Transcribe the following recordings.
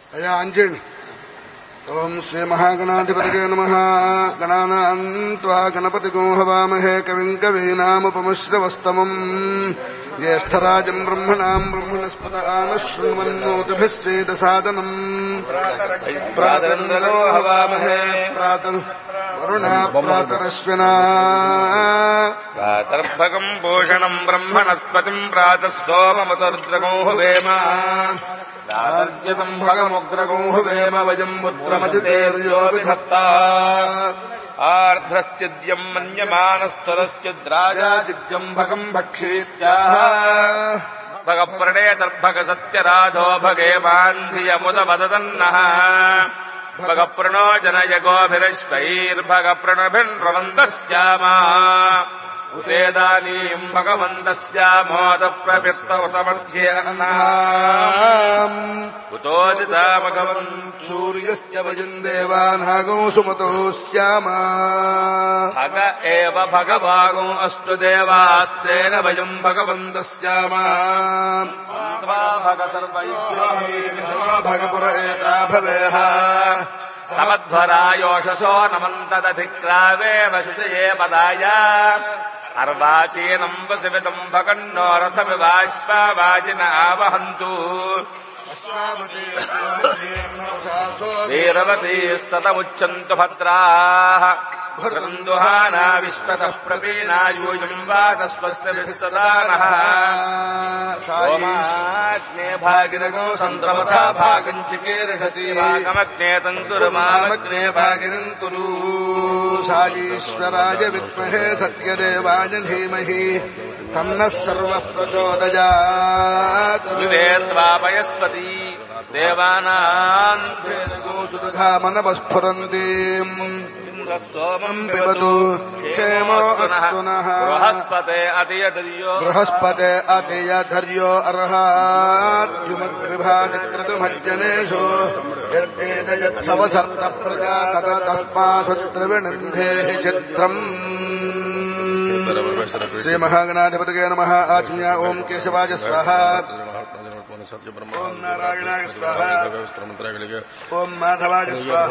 అయ్యా అంజండి. ఓం శ్రీ మహాగణాధిపతయే నమః. గణానాం త్వా గణపతిగం హవామహే కవిం కవీనాముపమశ్రవస్తమం. జ్యేష్ఠరాజం బ్రహ్మణాం బ్రహ్మణస్పతాన శృణ్వన్నోతిభిः సేదసాదనం. ప్రాతరింద్రో హవామహే ప్రాతర్ వరుణా ప్రాతరశ్వినా. ప్రాతర్భగం భూషణం బ్రహ్మణస్పతిం ప్రాతః సోమముతర్ద్రగో హువేమ. ప్రాతర్జసంభగముగ్రగో హువేమ వయం పుత్రమతితేర్యో విధత్తా. ఆర్ధ్రశ్చిద్యం మన్యమానస్తరశ్చిద్రాజాచిద్యం భగం భక్షీత్యాహ. భగప్రణేతర్భగ సత్యరాజో భగేవాన్ధియముదమదన్నః. భగప్రణో జనయ గోభిరశ్వైర్భగప్రణభిర్రవంతస్యామా. ఉదేదానీం భగవంతస్యామోద ప్రపిత్తమధ్యేనః. ఉతోదితా భగవన్ సూర్యస్య వయం దేవానాగో సుమతో శ్యామా. భగ ఏవ భగవాగో అస్తు దేవాస్తేన వయం భగవంతస్యామా. భగ భగపుర ఏతా భవేహ. సమధ్వరాయోషసో నమంతదధిక్రావేవ శుచయే పదాయ. అర్వాచీనం వసివితం భగన్నో రథమివాశ్వాజిన ఆవహంతు. వీరవతీ సతముచ్చంతు భద్రాః. దుహానా విశ్వతః ప్రవీణా యూయం వాతస్వస్తిభిः సదా నః. సోమాగ్నే భాగినగో సంతమథా భాగం చికీర్షతి. భాగమగ్నే తంతురుమామగ్నే భాగినం కురు. సాయీశ్వరాయ విద్మహే సత్యదేవాయ ధీమహి తన్నః సర్వః ప్రచోదయాత్. వివేత్వాపయస్వతి దేవానాం గోసుధామనవస్ఫురంతి. సోమం పిబతు క్షేమో అస్తు నః. బృహస్పతే అతియధర్యో బృహస్పతే అతియధర్యో అర్హాద్యుమగ్విభాగక్రతుమజ్జనేషు. యత్తేతయత్సవసర్త ప్రజా తత తస్మాసు త్రివిణంధే చిత్రం. శ్రీ మహాగణాధిపతయే నమః. ఆచమ్య ఓం కేశవాయ స్వాహ. ఓం నారాయణాయ స్వాహ. ఓం మాధవాయ స్వాహ.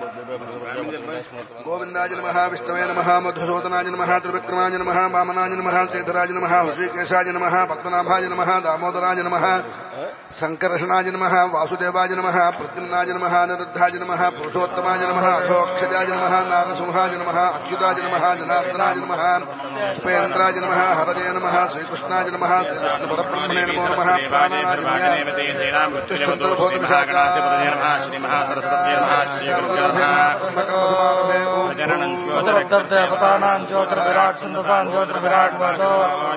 గోవిందాయ నమః. విష్ణవే నమః. మధుసూదనాయ నమః. త్రివిక్రమాయ నమః. వామనాయ నమః. శ్రీధరాయ నమః. హృషీకేశాయ నమః. పద్మనాభాయ నమః. దామోదరాయ నమః. సంకర్షణాయ నమః. వాసుదేవాయ నమః. ప్రద్యుమ్నాయ నమః. నిరుద్ధాయ నమః. పురుషోత్తమాయ నమః. అధోక్షజాయ నమః. నారసింహాయ నమః. అచ్యుతాయ నమః. జనార్దనాయ నమః. ఉపేంద్రాయ నమః. హరజయ నమః. శ్రీకృష్ణాయ నమః. శ్రీకృష్ణ పరబ్రహ్మణే నమో నమః. దేవతానాం జ్యోతిర్విరాట్ సింధుతాం జ్యోతిర్విరాట్ వాచో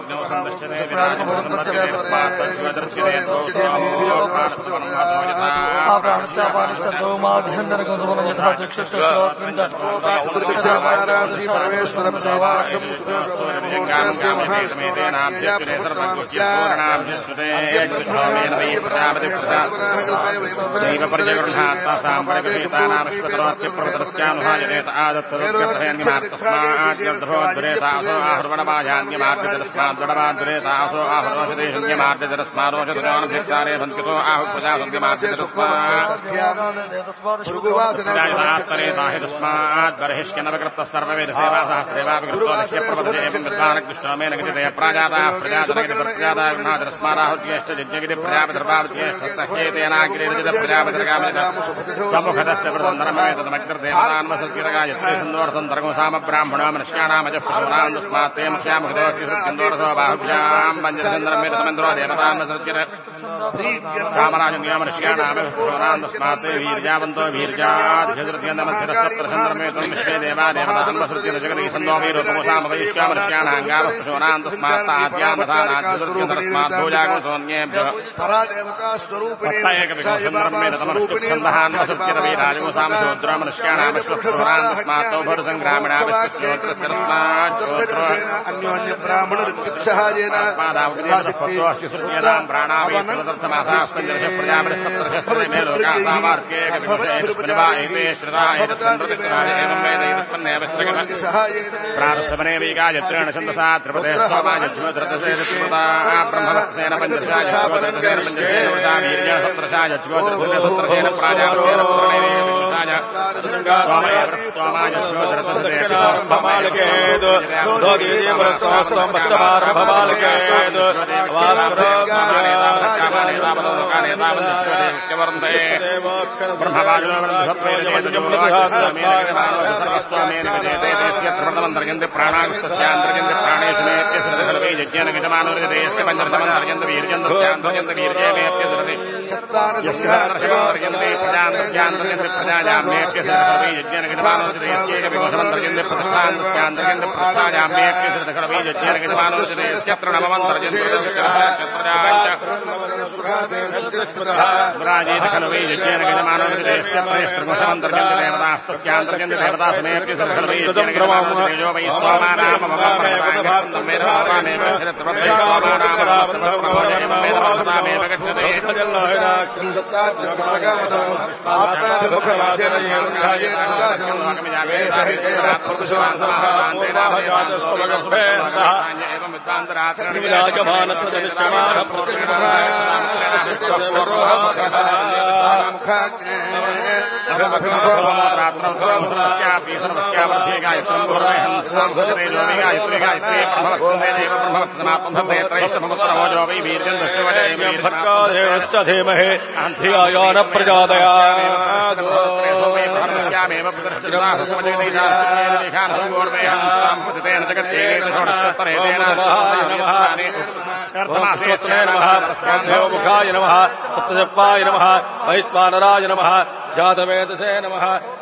బ్రాహ్మణో మనుష్యానామజస్మాతే ముఖ్యాముఖదోక్షిందోరసో బాహుభ్యాం పంచచంద్రమేతమేంద్రో దేవతాన్మసృజ్యరామరాజన్యామనుష్యానామస్మాతే వీర్యావంతో వీర్యాధ్యసృత్యందమస్థిరసప్తచంద్రమేతం విశ్వే దేవా దేవతాన్మసృజ్యజగదీ సందోమీరోపమోషామగయిష్యామనుష్యానాంగావస్మాత్తాద్యామధానాద్యసృత్యందరస్మాద్దోజాగో సోన్యేభ్యో అన్యోన్య బ్రాహ్మణ ఋత్విక్షహాయేన ప్రారస్తమనే వీగాయత్రేణ ఛందసా త్రిపదే స్తోమాయజ్యోతిరథసేన బ్రహ్మవత్సేన పంచదశాయ జ్యోతిరథసేన పంచదశేన వీర్యేణ సప్తదశాయ జ్యోతిర్పుణ్యసప్తదశేన ప్రాజాపత్యేన పుత్రణైవేశాయ స్తోమాయ జ్యోతిరథసేన బ్రహ్మమాలకేదు దోగీదేవరస్వాస్తం భక్తమారభమాలకేదు బ్రహ్మవాజులంతర్గంతి ప్రాణాగుస్తస్యాంతర్గంతి ప్రాణేశునేత్యసర్వే యజ్ఞేన విజమానుర్గదేశ పంచరథమంతర్గంతి వీర్యంతస్యాంతర్గంతి వీర్యేమేత్యసర్వే యస్యాంతర్గంతి ప్రజాంతస్యాంతర్గంతి ప్రజాయామ్యేత్యసర్వే యజ్ఞేన విజమానుర్గదేశేన విఘోషమంతర్గంతి ప్రతిష్టాంతస్యాంతర్గంతి ప్రతిష్టాయామ్యేత్యసర్వే యజ్ఞేన విజమానుర్గదేశ్యత్ర నమమంతర్గంతి రాజేత ఖలు వై యజ్ఞేన విజమానుర్గదేశ్య ప్రతిష్ఠాంతర్గంతి దేవతాస్తస్యాంతర్గంతి దేవతాసమేత్య సర్వే యజ్ఞేన విజమానుర్గదేశో వై స్వామానామ మమప్రభామే ధీమహే ధియాయాన ప్రజాదయా ముఖాయ నమ సప్తజపాయ నమ వైశ్వానరాయ నమ జాతవేదసే నమ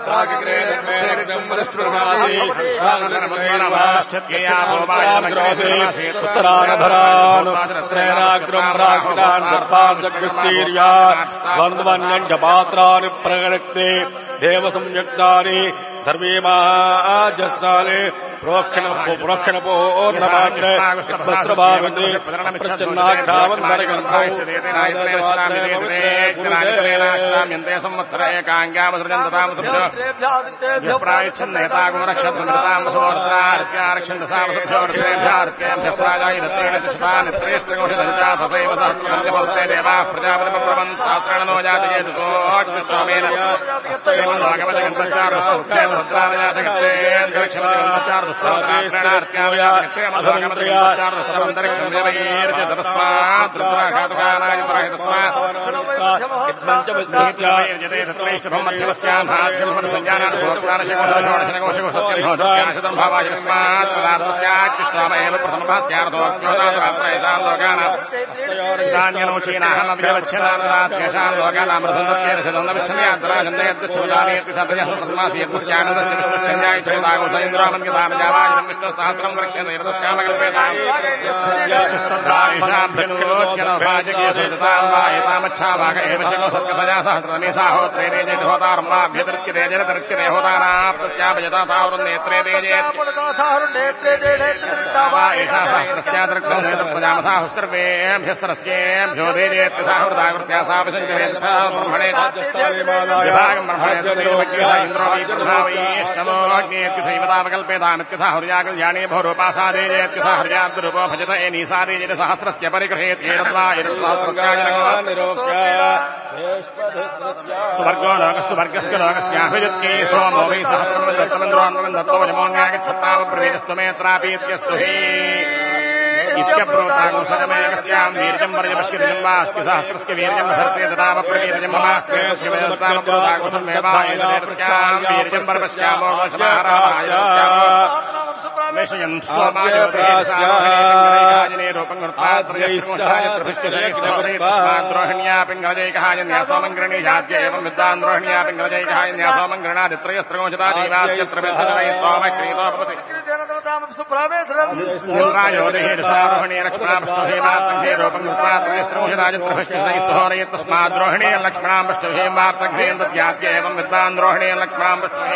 పాత్రాన్ని ప్రగణక్తే దేవ సంయుక్తాని ధర్మీమాజస్థానే హృయాగల్యాణే భౌరోపాసాదేజేత్యథా హృయాద్రూపో భజత ఏ నీసాదేజేత సహస్రస్య పరిగృహేత్ సువర్గో లోకస్సు వర్గస్య లోకస్యాభిజత్కే సోమో వై సహస్రం దత్తమంద్రోన్మగం దత్తో యమోన్యాగచ్చత్తావ ప్రవేశస్తు మేత్రాపీత్యస్తు హి ఇత్యప్రోతాగుసజమేకస్యాం వీర్యం వర్యపశ్యతిజం వాస్కి సహస్రస్య వీర్యం ధర్తే దదావ ప్రవీర్యం మమాస్కే ప్రోతాగుసం వేవాయస్యాం వీర్యం వర్పశ్యామో గోషమారాయ వేషయం స్వమాయోజనే రూపం ద్రోహిణ్యా పింగళజైకహాయ న్యాసోమంగ్రణీ జాత్య ఏవం విద్వాన్ ద్రోహిణ్యా పింగళజైకహాయ న్యాసోమంగ్రణాదిత్రయస్త్రగోచతా జీవాస్య త్రివిద్ధ సోమ క్రీతో భవతి ఇంద్రాయోధేరుషారోహిణే లక్ష్మణాపష్టోహేమార్తంఘే రూపం కృత్వాత్మేస్త్రోహిరాజప్రభశ్చైస్సోహరే తస్మాద్రోహిణే లక్ష్మణాపష్టోహేమార్తంఘేం దద్యాత్యేవం విద్వాంద్రోహిణే లక్ష్మణాపష్టోహే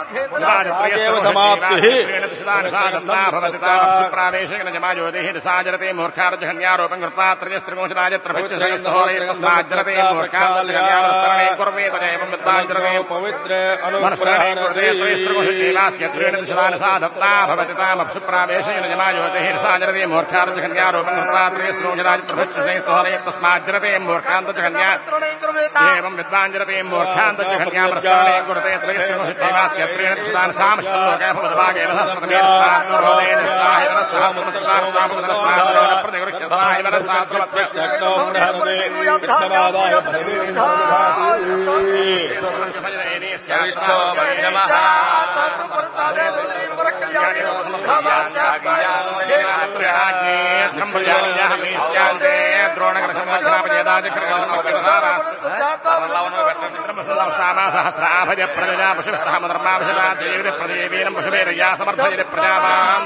ప్రావేశేన జమాయోధేరుషాజరతే మూర్ఖార్జహన్యారూపం కృత్వాత్రయస్త్రిగోషరాజప్రభశ్చైస్సోహరే తస్మాజ్జరతే మూర్ఖార్జహన్యారస్తరణే కుర్వే తదేవం విద్వాంజరతే పవిత్ర అనుష్ఠానే కుర్వే త్రయస్త్రిగోషదేవాస్య సాధప్తా భవతి తామప్సు ప్రావేశేన జమాయోధేర్సాజరతే మూర్ఖార్జహన్యారూపం కృత్వాత్రయస్త్రోషరాజప్రభశ్చైస్సోహరే తస్మాజ్జరతే మూర్ఖాంతజహన్యా ఏవం విద్వాంజరతే మూర్ఖాంతజహన్యామస్తరణే కుర్వే త్రయస్త్రిగోషదేవాస్య సామశ్లోకే సహస్రాభజ ప్రజా పశుసహమధర్మాభిషేవీరం పశువేరయా సమర్థయ ప్రజావాన్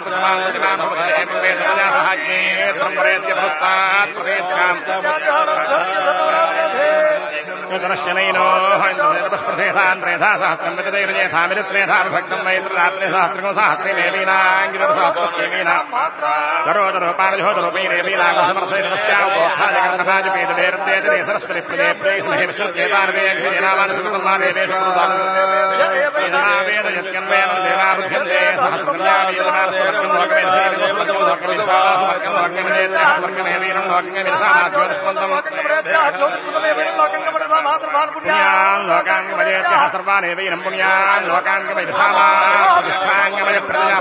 స్పృశేథాంత్రేధా సహస్రం వితైర్యేథామిత్రేథా విభక్తం వైత్రాత్రే సహస్రకం సహస్రమేవీనాంగిరోపేరేవీనాగోర్థైర్వస్యాపోత్థాజగన్నభాజపేదవేర్దేతే సరస్వతి ప్రజే ప్రేష్మహేవిషుద్ధేతార్వేదావేదయత్కన్వేదేవాబుధ్యంతే సర్వానేవైనం పుణ్యాన్ లోకాంగమయ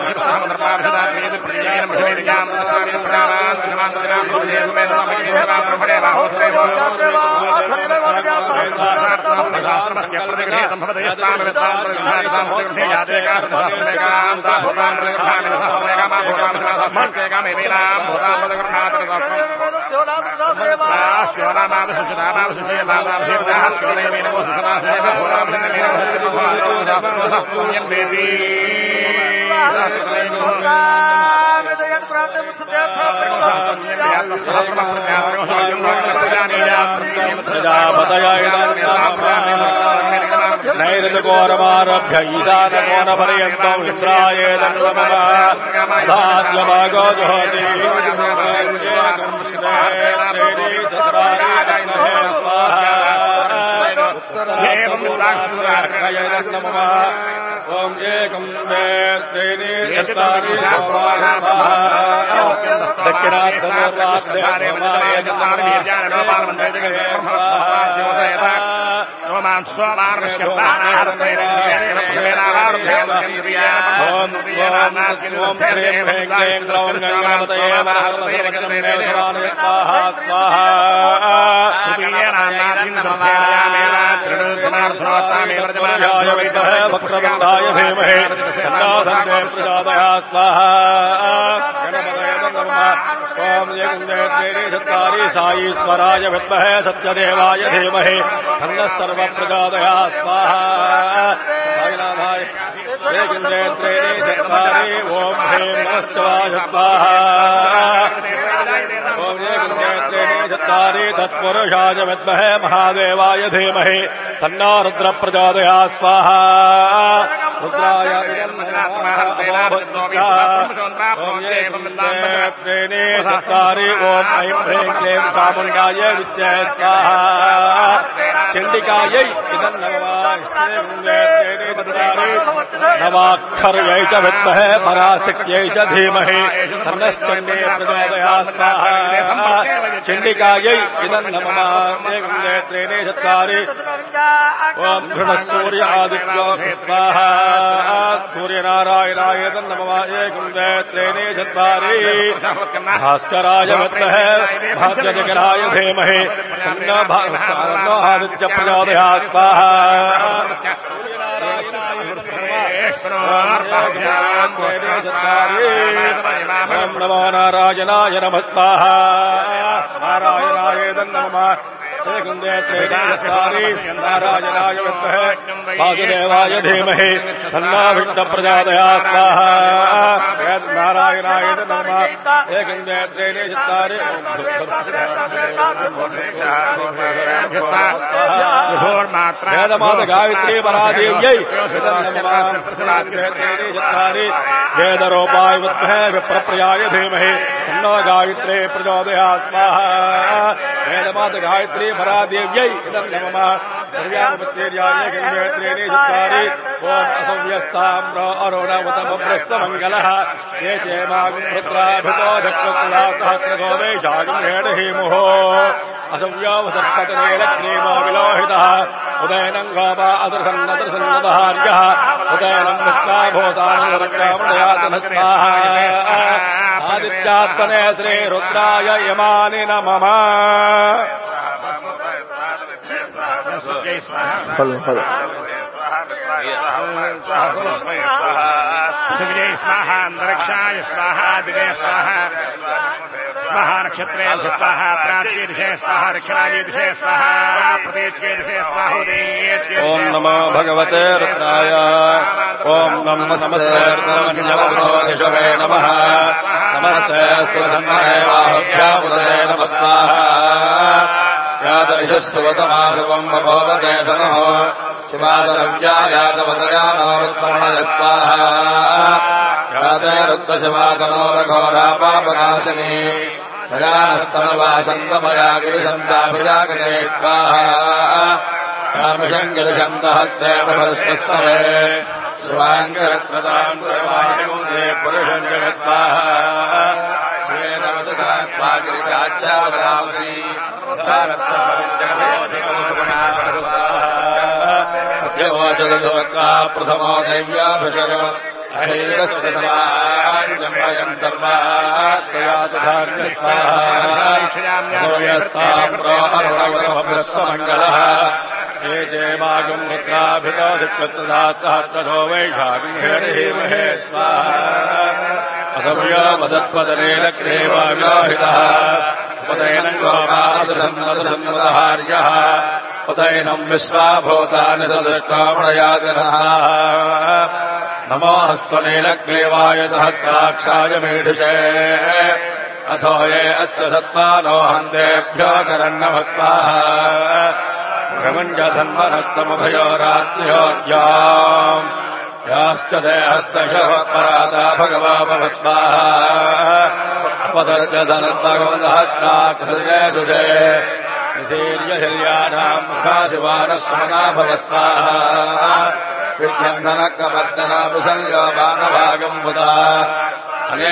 నైరుతకోరమారభ్య ఈశానకోనపర్యంతం విశ్రాయేదన్వమగాద్యమాగోజోతి ఓం ఏకం వక్రదండాయ ధీమహి తన్నో ప్రచోదయా స్వాహా ఓం జగన్నేత్రేణి సాయీశ్వరాయ విద్మహే సత్యదేవాయ ధీమహి తన్నః సర్వ ప్రచోదయా స్వాహా జగన్నేత్రేణి చత్వారి ఓం హ్రీం నమః శివాయ స్వాహా ఓం జగన్నేత్రేణి చత్వారి తత్పురుషాయ విద్మహే మహాదేవాయ ధీమహి తన్నో రుద్ర ప్రచోదయా స్వాహా రుద్రాయ చత్వారి ఓం ఐం హ్రీం క్లీం చాముండాయ విచ్చే స్వాహా చండికాయై నవాక్షర్యై చ విద్మహే పరాశక్త్యై చ ధీమహి తన్నశ్చండే ప్రచోదయా స్వాహా చండికాయై ఇదం నమః నేత్రేణి చత్వారి ఓం ఘృణసూర్య ఆదిత్యో స్వాహా సూర్యనారాయణాయ నమః ఏకం నేత్రేణి చత్వారి భాస్కరాయ విద్మహే భాగ్యజగరాయ ధీమహి తన్నో ఆదిత్య ప్రచోదయా స్వాహా నమో నారాయణాయ నమః స్వాహా నారాయణాయ నమః नारायणाय विद्महे वासुदेवाय धीमहि तन्नो विष्णु प्रचोदयात् स्वाहा नारायणाय नमः एकं नेत्रेण चत्वारि वेदमाता गायत्री परादेव्यै चत्वारि वेदरूपाय विद्महे विप्रप्रियाय धीमहि तन्नो गायत्री प्रचोदयात् स्वाहा वेदमाता गायत्री परादेव्यै नमः सर्व्यामपत्यर्याय गङ्गेत्रेण चत्वारि ओम असव्यस्ताम्र अरुणवतमभ्रस्तमङ्गलः ये चेमागुरुद्राभितो धक्ककुलासहस्रगोवे जागृहेण हेमुः असव्यावसत्पतनेन क्रीमो विलोहितः उदयनं गोपा अदर्शन्नदर्शन्नदहार्यः उदयनं दत्त्वा भूतानरक्रामणयातनस्वाः आदित्यात्मने श्रीरुद्राय यमानि नमः पृथिव्यै स्वाहा अन्तरिक्षाय स्वाहा दिवे स्वाहा स्वाहा नक्षत्रेभ्यः स्वाहा प्राच्ये दिशे स्वाहा दक्षिणाये दिशे स्वाहा प्रतीच्ये दिशे स्वाहोदये ओम नमो भगवते रुद्राय ओम नमस्ते ऋषभे नमः नमस्ते स्तुधन्महे बाहुभ्यामुदये नमस्वाहा यादविशस्वतमाशुवम् बभोवते धनुः शिवादरव्यायातवदयानो रुद्रमणय स्वाहा याते रुद्रशिवातनो रघोरापापनाशिनी भयानस्तनवासन्तमया गिरिशन्ताभिजागते स्वाहा कामशम् गिरिशन्तहस्ते बभस्तस्तवे शिवाङ्गरत्नदाङ्गुरवायुजे पुरुषम् जगत् स्वाहा श्वेनवदुगात्मा गिरिशाच्चावदावसी प्रथमो दैव्याभिषय अहेकस्तमाञ्जम्भयम् सर्वात्मयातधार्य स्वाहास्तमङ्गलः ये चेमागम् पुत्राभितो दिक्षत्रदा सहस्रशो वैशाखिमहे स्वाहा असव्यो वदत्वदनेन क्रेवाव्याहितः उदयनम् गोपादसन्नदहार्यः उदयनम् विश्वाभूतानि सदृष्टामणयाजनः नमो हस्त्वनेन क्लेवाय सहस्राक्षाय मेढुषे अथो ये अस्य सत्त्वानो हन्तेभ्यो करन्नमस्वाहा प्रमञ्जधन्वनस्तमभयोरात्मयोद्याम् याश्च देहस्तशः परादा भगवामस्वाहा अपदर्जधनद्भगवदहस्राक्षुषे निशीर्यहिल्यानाम् मुखाशिवानस्मना भवस्वाहा विद्यन्धनकवर्धनाभिसङ्गबाणभागम् मुदा अने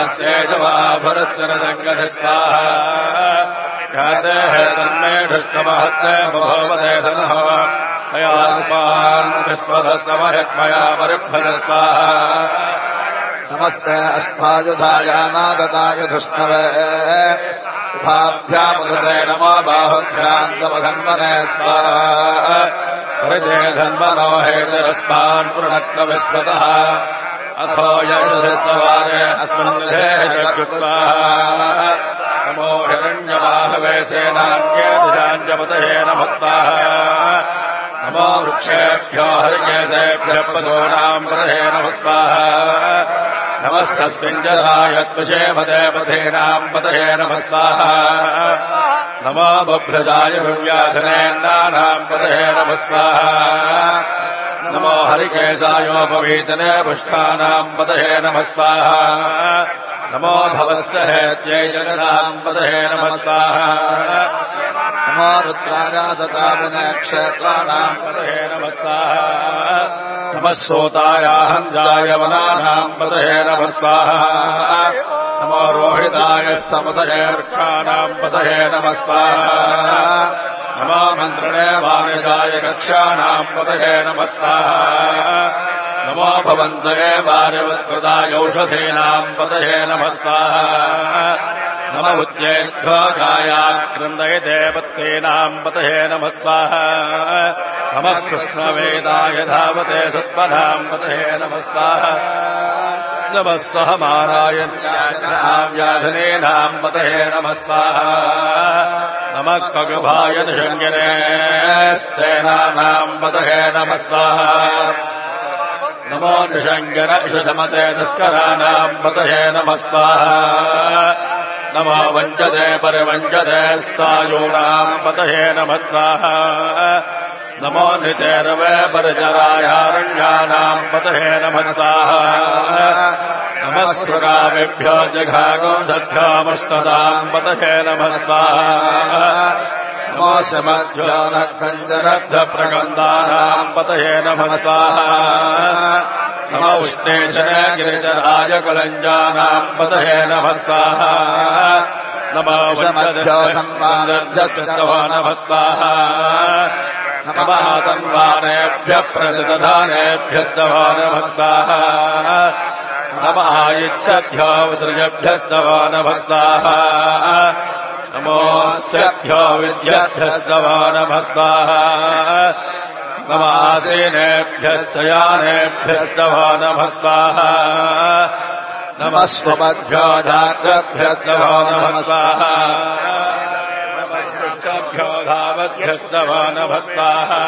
सन्नस्येषवाभरस्वरसङ्गधस्वाहा ख्याते हे तन्मेढुष्टमहत्ते भवते धनः मयास्मान् विश्वधस्तमहत्मया परिभ्रजस्वाहा नमस्ते अष्टायुधायानादताय धृष्णवे भाभ्यामुदते नमो बाहुभ्यान्तमधन्वने स्वाहा परिजे धन्वनो हेतरस्मान् पुनक्तविश्वतः अथो यजुधस्वारे अस्मिन् जगत्स्वाहा नमो हिरण्यबाहवे सेनान्ये दिशाञ्जपतये नमस्वाहा नमो वृक्षेभ्यो हरिकेशेभ्यः पदोनाम् पतये नमस्वाहा नमस्तस्मिन् जराय त्वशेमदे पथेनाम् पतये नमस्वाहा नमो बभ्रजाय भव्याधनेन्दानाम् पतये नमस्वाहा नमो हरिकेशायोपवीतने पुष्टानाम् पतये नमस्वाहा नमो भवस्य हेत्यै जगदाम् पतये नमस्वाहा नमो रुद्राजातताविनक्षेत्राणाम् पतये नमस्वाहा नमः सोतायाहञ्जाय वनानाम् पतये नमस्वाहा नमो रोहिताय स्तमतये वृक्षाणाम् पतये नमस्वाहा नमो मन्त्रणे वाणिजाय कक्षाणाम् पतये नमस्वाहा नमो भवन्तये वार्यवस्कृताय औषधीनाम् पतये नमस्वाहा नमो उच्चैर्घोगायाक्रन्दयते पत्नीनाम् पतये नमस्वाहा नमः कृष्णवेदाय धावते सत्पनाम् पतये नमस्वाहा नमः सहमानाय व्याधनेनाम् पतये नमस्वाहा नमः खगभाय निषङ्गिने स्तेनानाम् पतये नमः स्वाहा नमो निषङ्गिन इषुधमते तस्कराणाम् पतये नमः स्वाहा नमो वञ्चते परिवञ्चते स्थायूणाम् पतये नमः स्वाहा नमो निचेरवे परिचरायारण्यानाम् पतये नमः स्वाहा नमस्कृगावेभ्यो जघागोंसभ्योमस्तदाम् पतये नमः स्वाहा नमो समभ्यो नक्तञ्जनभ्यप्रगन्धानाम् पतये नमः स्वाहा नमो उष्णेशने गिरिजराजकलञ्जानाम् पतये नमः स्वाहा नमो वञ्चभ्यो धन्वानभ्यस्तवो नमः स्वाहा नमः तन्वानेभ्यः प्रतिदधानेभ्यस्तवो नमः स्वाहा नमः इच्छभ्यो विदृजभ्यस्तवो नमः स्वाहा नमोऽस्यभ्यो विद्यभ्यस्तवो नमः स्वाहा नमः आसीनेभ्यः शयानेभ्यस्तवो नमः स्वाहा नमः स्वपद्भ्यो धात्रभ्यस्तवो नमः स्वाहा नमस्भ्यो धावद्भ्यस्तवो नमः स्वाहा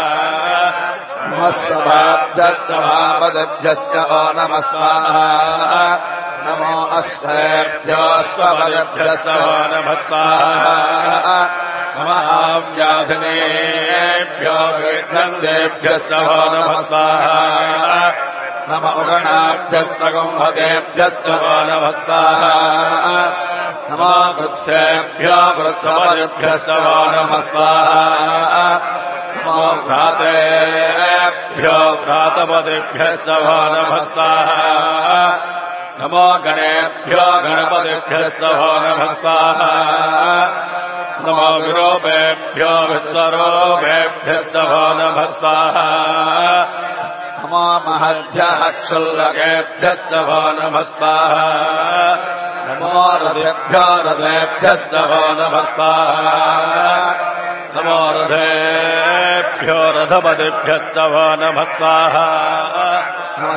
नमस्वभाब्दस्तभापदभ्यस्तवो नमः स्वाहा नमो अश्वेभ्यो स्वपदभ्यस्तवो नमः स्वाहा नमः व्याधिनेभ्यो विघ्नन्देभ्यस्तवो नमः स्वाहा नमः उगणाभ्यस्तगुंहतेभ्यस्तवो नमः स्वाहा नमो वृत्सेभ्यो वृत्सपरिभ्यस्तवो नमः स्वाहा नमो भ्रातेभ्यो भ्रातपतिभ्यस्तवो नमः स्वाहा नमो गणेभ्यो गणपतिभ्यस्तवो नमः स्वाहा नमो विरूपेभ्यो विश्वरूपेभ्यस्तवो नमः स्वाहा नमो महद्भ्यः क्षुल्लकेभ्यस्तवो नमः स्वाहा नमो रथेभ्यो रथेभ्यस्तवो नमः स्वाहा नमो रथेभ्यो रथपतिभ्यस्तवो नमः स्वाहा नमः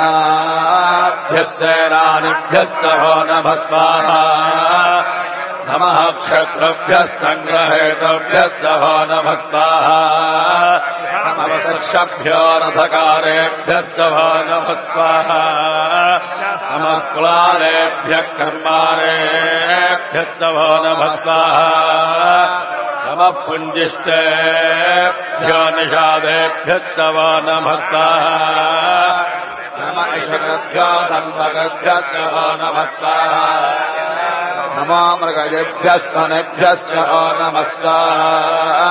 सेनाभ्यस्तेनानिभ्यस्तवो नमः स्वाहा नमः क्षत्रभ्यस्तङ्ग्रहेतुभ्यस्तवो नमः स्वाहा नमः सक्षभ्यो रथकारेभ्यस्तवो नमः स्वाहा नमः कुलालेभ्यः कर्मारेभ्यस्तवो नमः स्वाहा नमः पुञ्जिष्टेभ्यो निषादेभ्यस्तवो नमः स्वाहा नमः इषभ्यो धन्वगभ्यस्तवो नमः स्वाहा नमो मृगजेभ्यस्तनेभ्यस्तवो नमः स्वाहा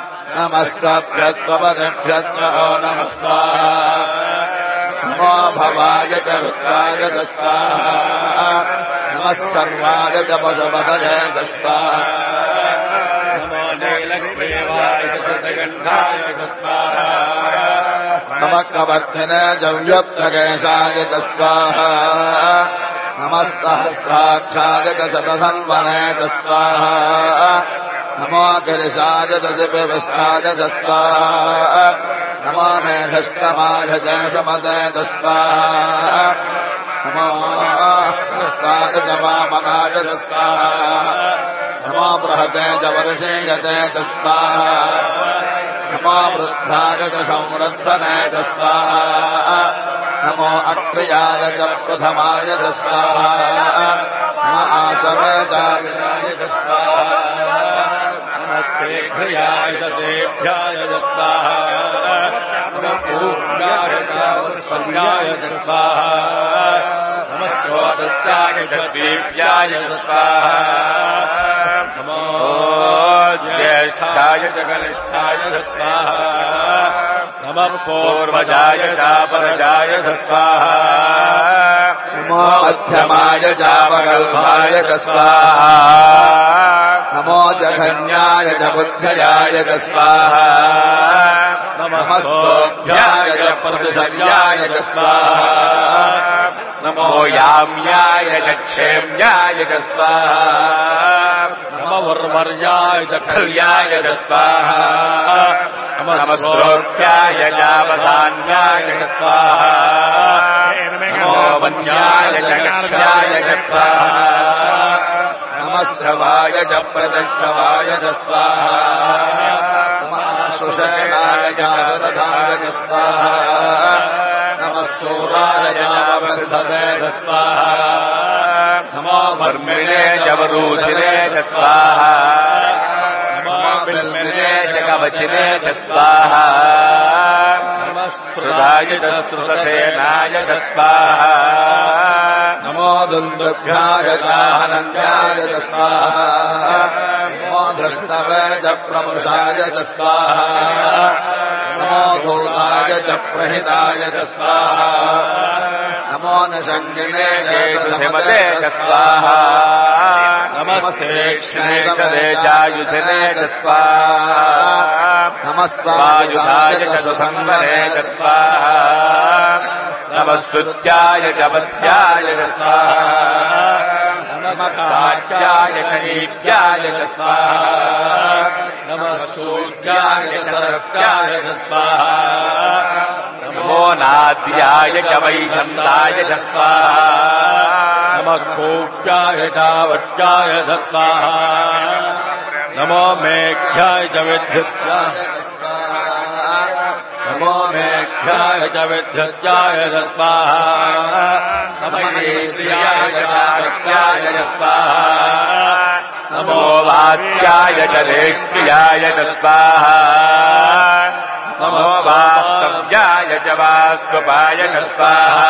नमस्तभ्यस्त्वपदेभ्यस्तवो नमः स्वाहा नमो भवाय च रुद्राय च स्वाहा नमः सर्वाय च पशुपतये च स्वाहा नमो नीलग्रीवाय च जगन्धाय च स्वाहा नमः कवर्धिने च व्युक्तकेशाय च स्वाहा नमः सहस्राक्षाय च शतधन्वने च स्वाहा नमो गिरिशाय च शिपिविष्टाय च स्वाहा नमो मेघष्टमाय च सुमते च स्वाहा नमो हस्ताय च वामनाय च स्वाहा नमो बृहते च वर्षेयते च स्वाहा नमो वृद्धाय च संवृद्धने च स्वाहा नमो अक्रियाय च प्रथमाय च स्वाहा नमो आसवे च स्वाहा नमस्ते ध्रियाय च सेभ्याय च स्वाहा नमो पूर्णाय च वत्सल्याय च स्वाहा नमस्त्वदस्याय च दीप्याय च स्वाहा नमो ज्येष्ठाय च कनिष्ठाय च स्वाहा नमः पूर्वजाय चापरजाय च स्वाहा नमो मध्यमाय चापगल्भाय च स्वाहा नमो जघन्याय च बुद्धयाय च स्वाहा नमः सोऽभ्याय च प्रतिसर्याय च स्वाहा नमो याम्याय च क्षेम्याय च स्वाहा नमो उर्वर्याय च खल्याय च स्वाहा नमः श्रोत्याय जावधान्याय च स्वाहा नमो वन्याय च गक्ष्याय च स्वाहा नमस्त्रवाय च प्रदश्रवाय च स्वाहा नमः सुषेणाय च सुरथाय च स्वाहा नमः सूराय च वर्धते च स्वाहा नमो वर्मिणे च वरूधिने च स्वाहा नमो बिल्मिने च कवचिने च स्वाहा नमः स्रुताय च श्रुतसेनाय च स्वाहा नमो दुन्दुभ्याय च हनन्याय च स्वाहा नमो द्रष्टवे च प्रमुषाय च स्वाहा नमो दूताय च प्रहिताय च स्वाहा नमो नशङ्गिने च च स्वाहा नमस्ते क्षणे चायुधने च स्वाहा नमस्वायुधाय च सुखङ्गने च स्वाहा नमः श्रुत्याय च वध्याय च स्वाहा नमः कात्याय च नीत्याय च स्वाहा नमः सूर्याय च सरस्याय च स्वाहा नमो नाद्याय च वैशन्ताय च स्वाहा नमः कोप्याय च वट्याय च स्वाहा नमो मेघ्याय च विद्युत्याय च स्वाहा नमो मेघ्याय च विद्युत्याय च स्वाहा नमः इंद्रियाय च वट्याय च स्वाहा नमो वात्याय च रेष्ट्याय च स्वाहा नमो वास्तव्याय च वास्तुपाय च स्वाहा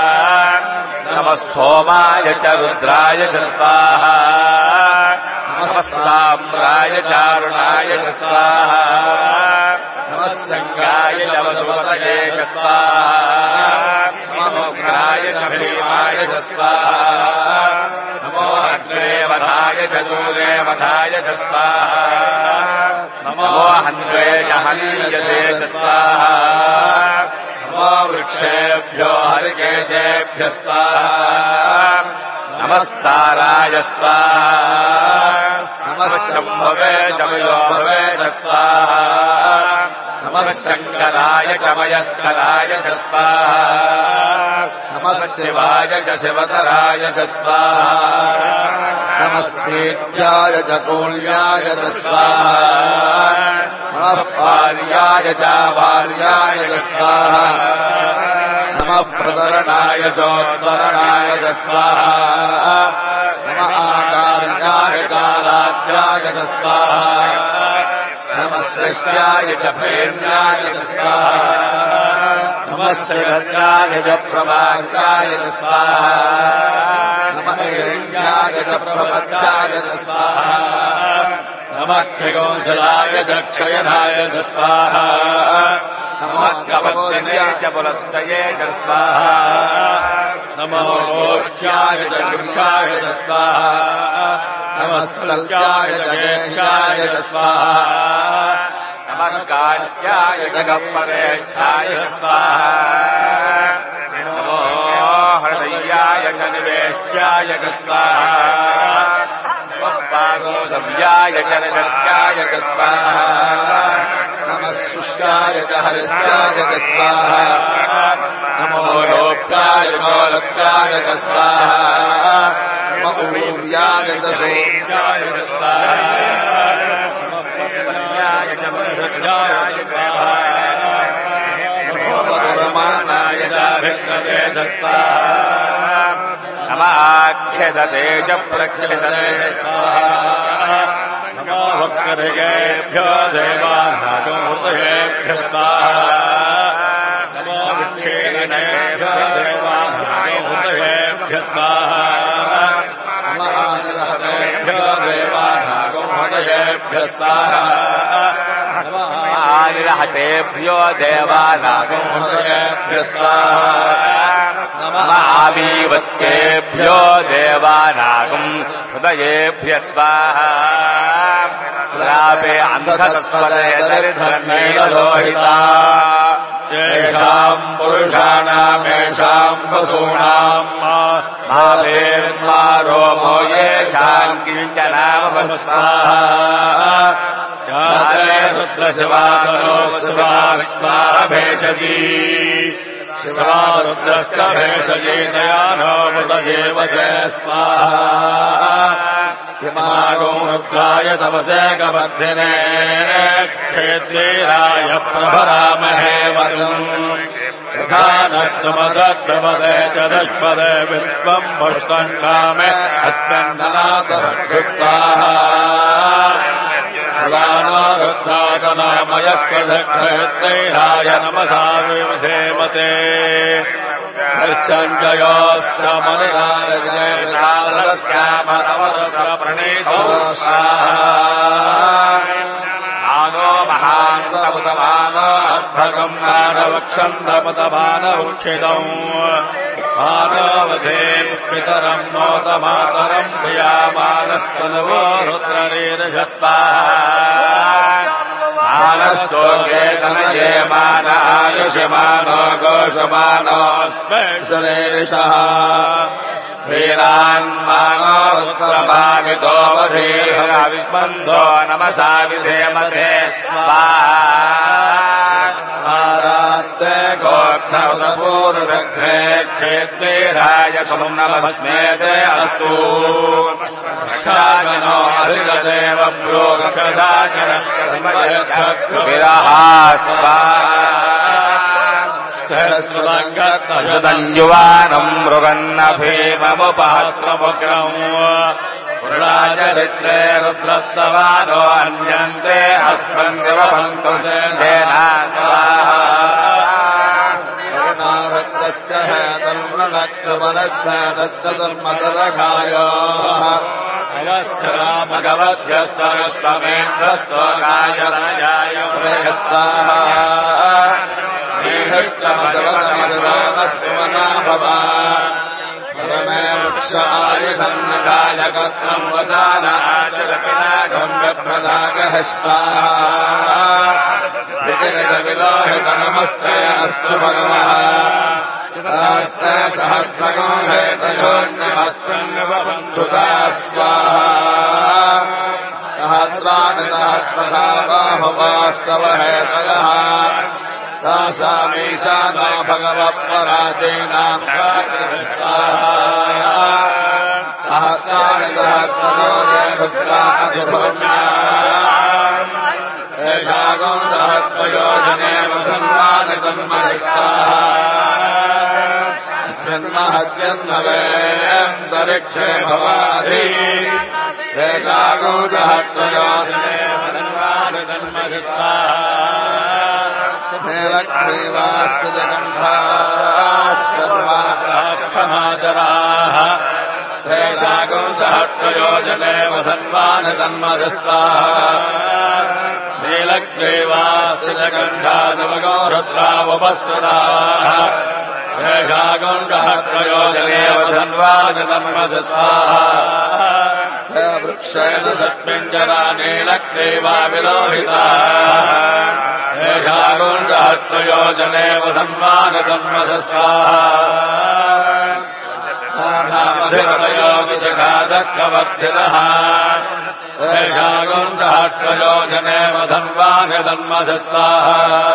नमः सोमाय च रुद्राय च स्वाहा नमः साम्राय चारुणाय च स्वाहा नमः संगाय च वसुपतये च स्वाहा नमो उग्राय च भीमाय च स्वाहा नमो अग्रे वधाय च दूरे वधाय च स्वाहा नमो हन्त्वे च हनीयते च स्वाहा नमो वृक्षेभ्यो हरिकेशेभ्यः स्वाहा नमस्ताराय स्वाहा नमः शम्भवे चमयो भवे च स्वाहा नमः शङ्कराय च मयस्कराय च स्वाहा नमः शिवाय च शिवतराय च स्वाहा नमस्तेभ्याय च कूल्याय च स्वाहा नमः पार्याय च वार्याय च स्वाहा नमः प्रतरणाय चोत्तरणाय च स्वाहा नमः आकार्याय कालाद्याय च स्वाहा नमः श्रेष्ठ्याय च भैर्याय च स्वाहा नमः श्रीभद्राय च प्रभार्याय च स्वाहा नमः हिरण्याय च प्रपत्याय च स्वाहा नमः त्रिकौशलाय च क्षयनाय च स्वाहा नमः कवत्सिने च पुलस्तये च स्वाहा नमो गोष्ठ्याय च गृह्याय च स्वाहा नमः स्थल्याय च गेह्याय च स्वाहा नमः काल्याय च गह्वरेष्ठाय च स्वाहा नमो हृदयाय च निवेश्याय च स्वाहा नमः पादोदव्याय च निगस्याय च स्वाहा नमः शुष्काय च हरिद्राय च स्वाहा नमो लोप्याय च लप्याय च स्वाहा नमः ऊर्याय च सूर्याय च स्वाहा नमः पद्मन्याय च मधुर्याय च स्वाहा नमो मधुरमाणाय च भिक्खवे च स्वाहा नमः आख्यदते च प्रक्षिदते च स्वाहा नमो भक्तऋगेभ्यो देवानागो हृदयेभ्यः स्वाहा नमो विच्छेदिनेभ्यो देवानागो हृदयेभ्यः स्वाहा नमो आनिरहतेभ्यो देवानागो हृदयेभ्यः स्वाहा नमो आनिरहतेभ्यो देवानागो हृदयेभ्यः स्वाहा नमः आवीवत्तेभ्यो देवानागं हृदयेभ्यः स्वाहा लाभे अन्धतस्पदे दरिद्रनीललोहिता येषाम् पुरुषाणामेषाम् वसूनाम् मावेन्मारो मो येषाम् किञ्चनामस्वाहा रुद्रशिवानो शिवाविष्माभेषजी शिवा रुद्रश्च भेषजी दयानो मृतदेव स्वाहा हिमागोमुद्राय तमसेकबद्धिने क्षेत्रीराय प्रभरामहे वदम् यथा नस्तमदद्भवदे च दष्पदे विश्वम् पुष्टम् कामे अस्मिन्ननातरक्षुस्ताः पुराणोरुद्धातनामयस्कधक्षयत्रैराय नमसा विधेमते आनो महान्तमुतमानो अद्भगम् मानवक्षन्दमुतमानवक्षितम् मानवधे पितरम् नोतमातरम् प्रियामानस्तनवो रुद्ररीरजस्वाहा मानस्तोगे तनये मान आयुषमानो गोषमानोऽस्मेश्वरेरिषः वीरान्मानो रुद्रभावितो वधीर्हविस्बन्धो नमसा विधेमते स्वाहारात्ते गोक्षपूर्वग्रे क्षेत्रीराय सुम् नमस्मेते अस्तु रक्षागनो अधिगदेव प्रोक्षदाचरविरहात् युवानम् मृगन्न भीममुपात्रमुग्रम् पुरुषाचरित्रे रुद्रस्तवानो अन्यन्ते अस्मन्दिवपन्तु सेना स्वाहारत्रश्च हेतन्मनक्तुमनद्धदत्तधर्मतरघायोः अवस्थरामगवध्यस्तरश्वमेन्द्रस्तोकाय राजाय ष्टमदवतमना भवा परमे वृक्षायधन्नकायकत्रम् वसानाचरपिनागम् व्यप्रदागः स्वाहा विलोहित नमस्ते अस्तु भगवः चितास्ते सहस्रगो हेतयोन्यमस्त्वन्यवबन्धुता स्वाहा सहस्राणि सहस्रधा बाहुवास्तव हेतयः तासामीशानो भगवत्पराधीनाम् सहस्राणि सहस्रजोजे रुद्राधिभूम्याम् एषागो सहस्रयोजने वसन्वानि तन्महिस्तास्मिन्महद्यन्नवेऽन्तरिक्षे भवाधि एषागो सहस्रयोजने वसन्वानि तन्महिस्ताः जगन्धाः तेषागो सहस्रयोजने वसन्वान् तन्मधस्ताः नीलग्रीवास्य जगन्धादवगो रुद्रावपस्कृताः तेषागो सहस्रयोजने वसन्वान् तन्मधस्ताः वृक्षेण सत्पिञ्जरा नीलग्रीवा विलोहिताः सहस्रयोजने वसन्वान् तन्मधस्वाहा विशखादक्कवर्धिनः तेषागो सहस्रयोजने वसन्वान् तन्मधस्वाहा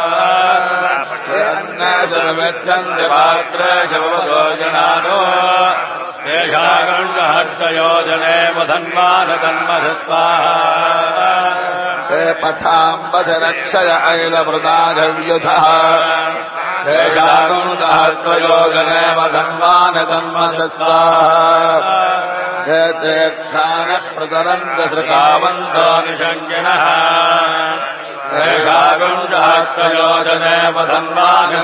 अन्यजनमित्यन्तिपात्रे शवसोजनानो तेषागो सहस्रयोजने वसन्वान् तन्मधस्वाहा ते पथाम्बधरक्षय ऐलमृदाधव्युधः तेषागो सहस्रयोजने वसन्वान् तन्मधस्वाहा ते तीर्थानप्रतरन्तसृकावन्तो निषङ्गिनः तेषागो सहस्रयोजने वसन्वान्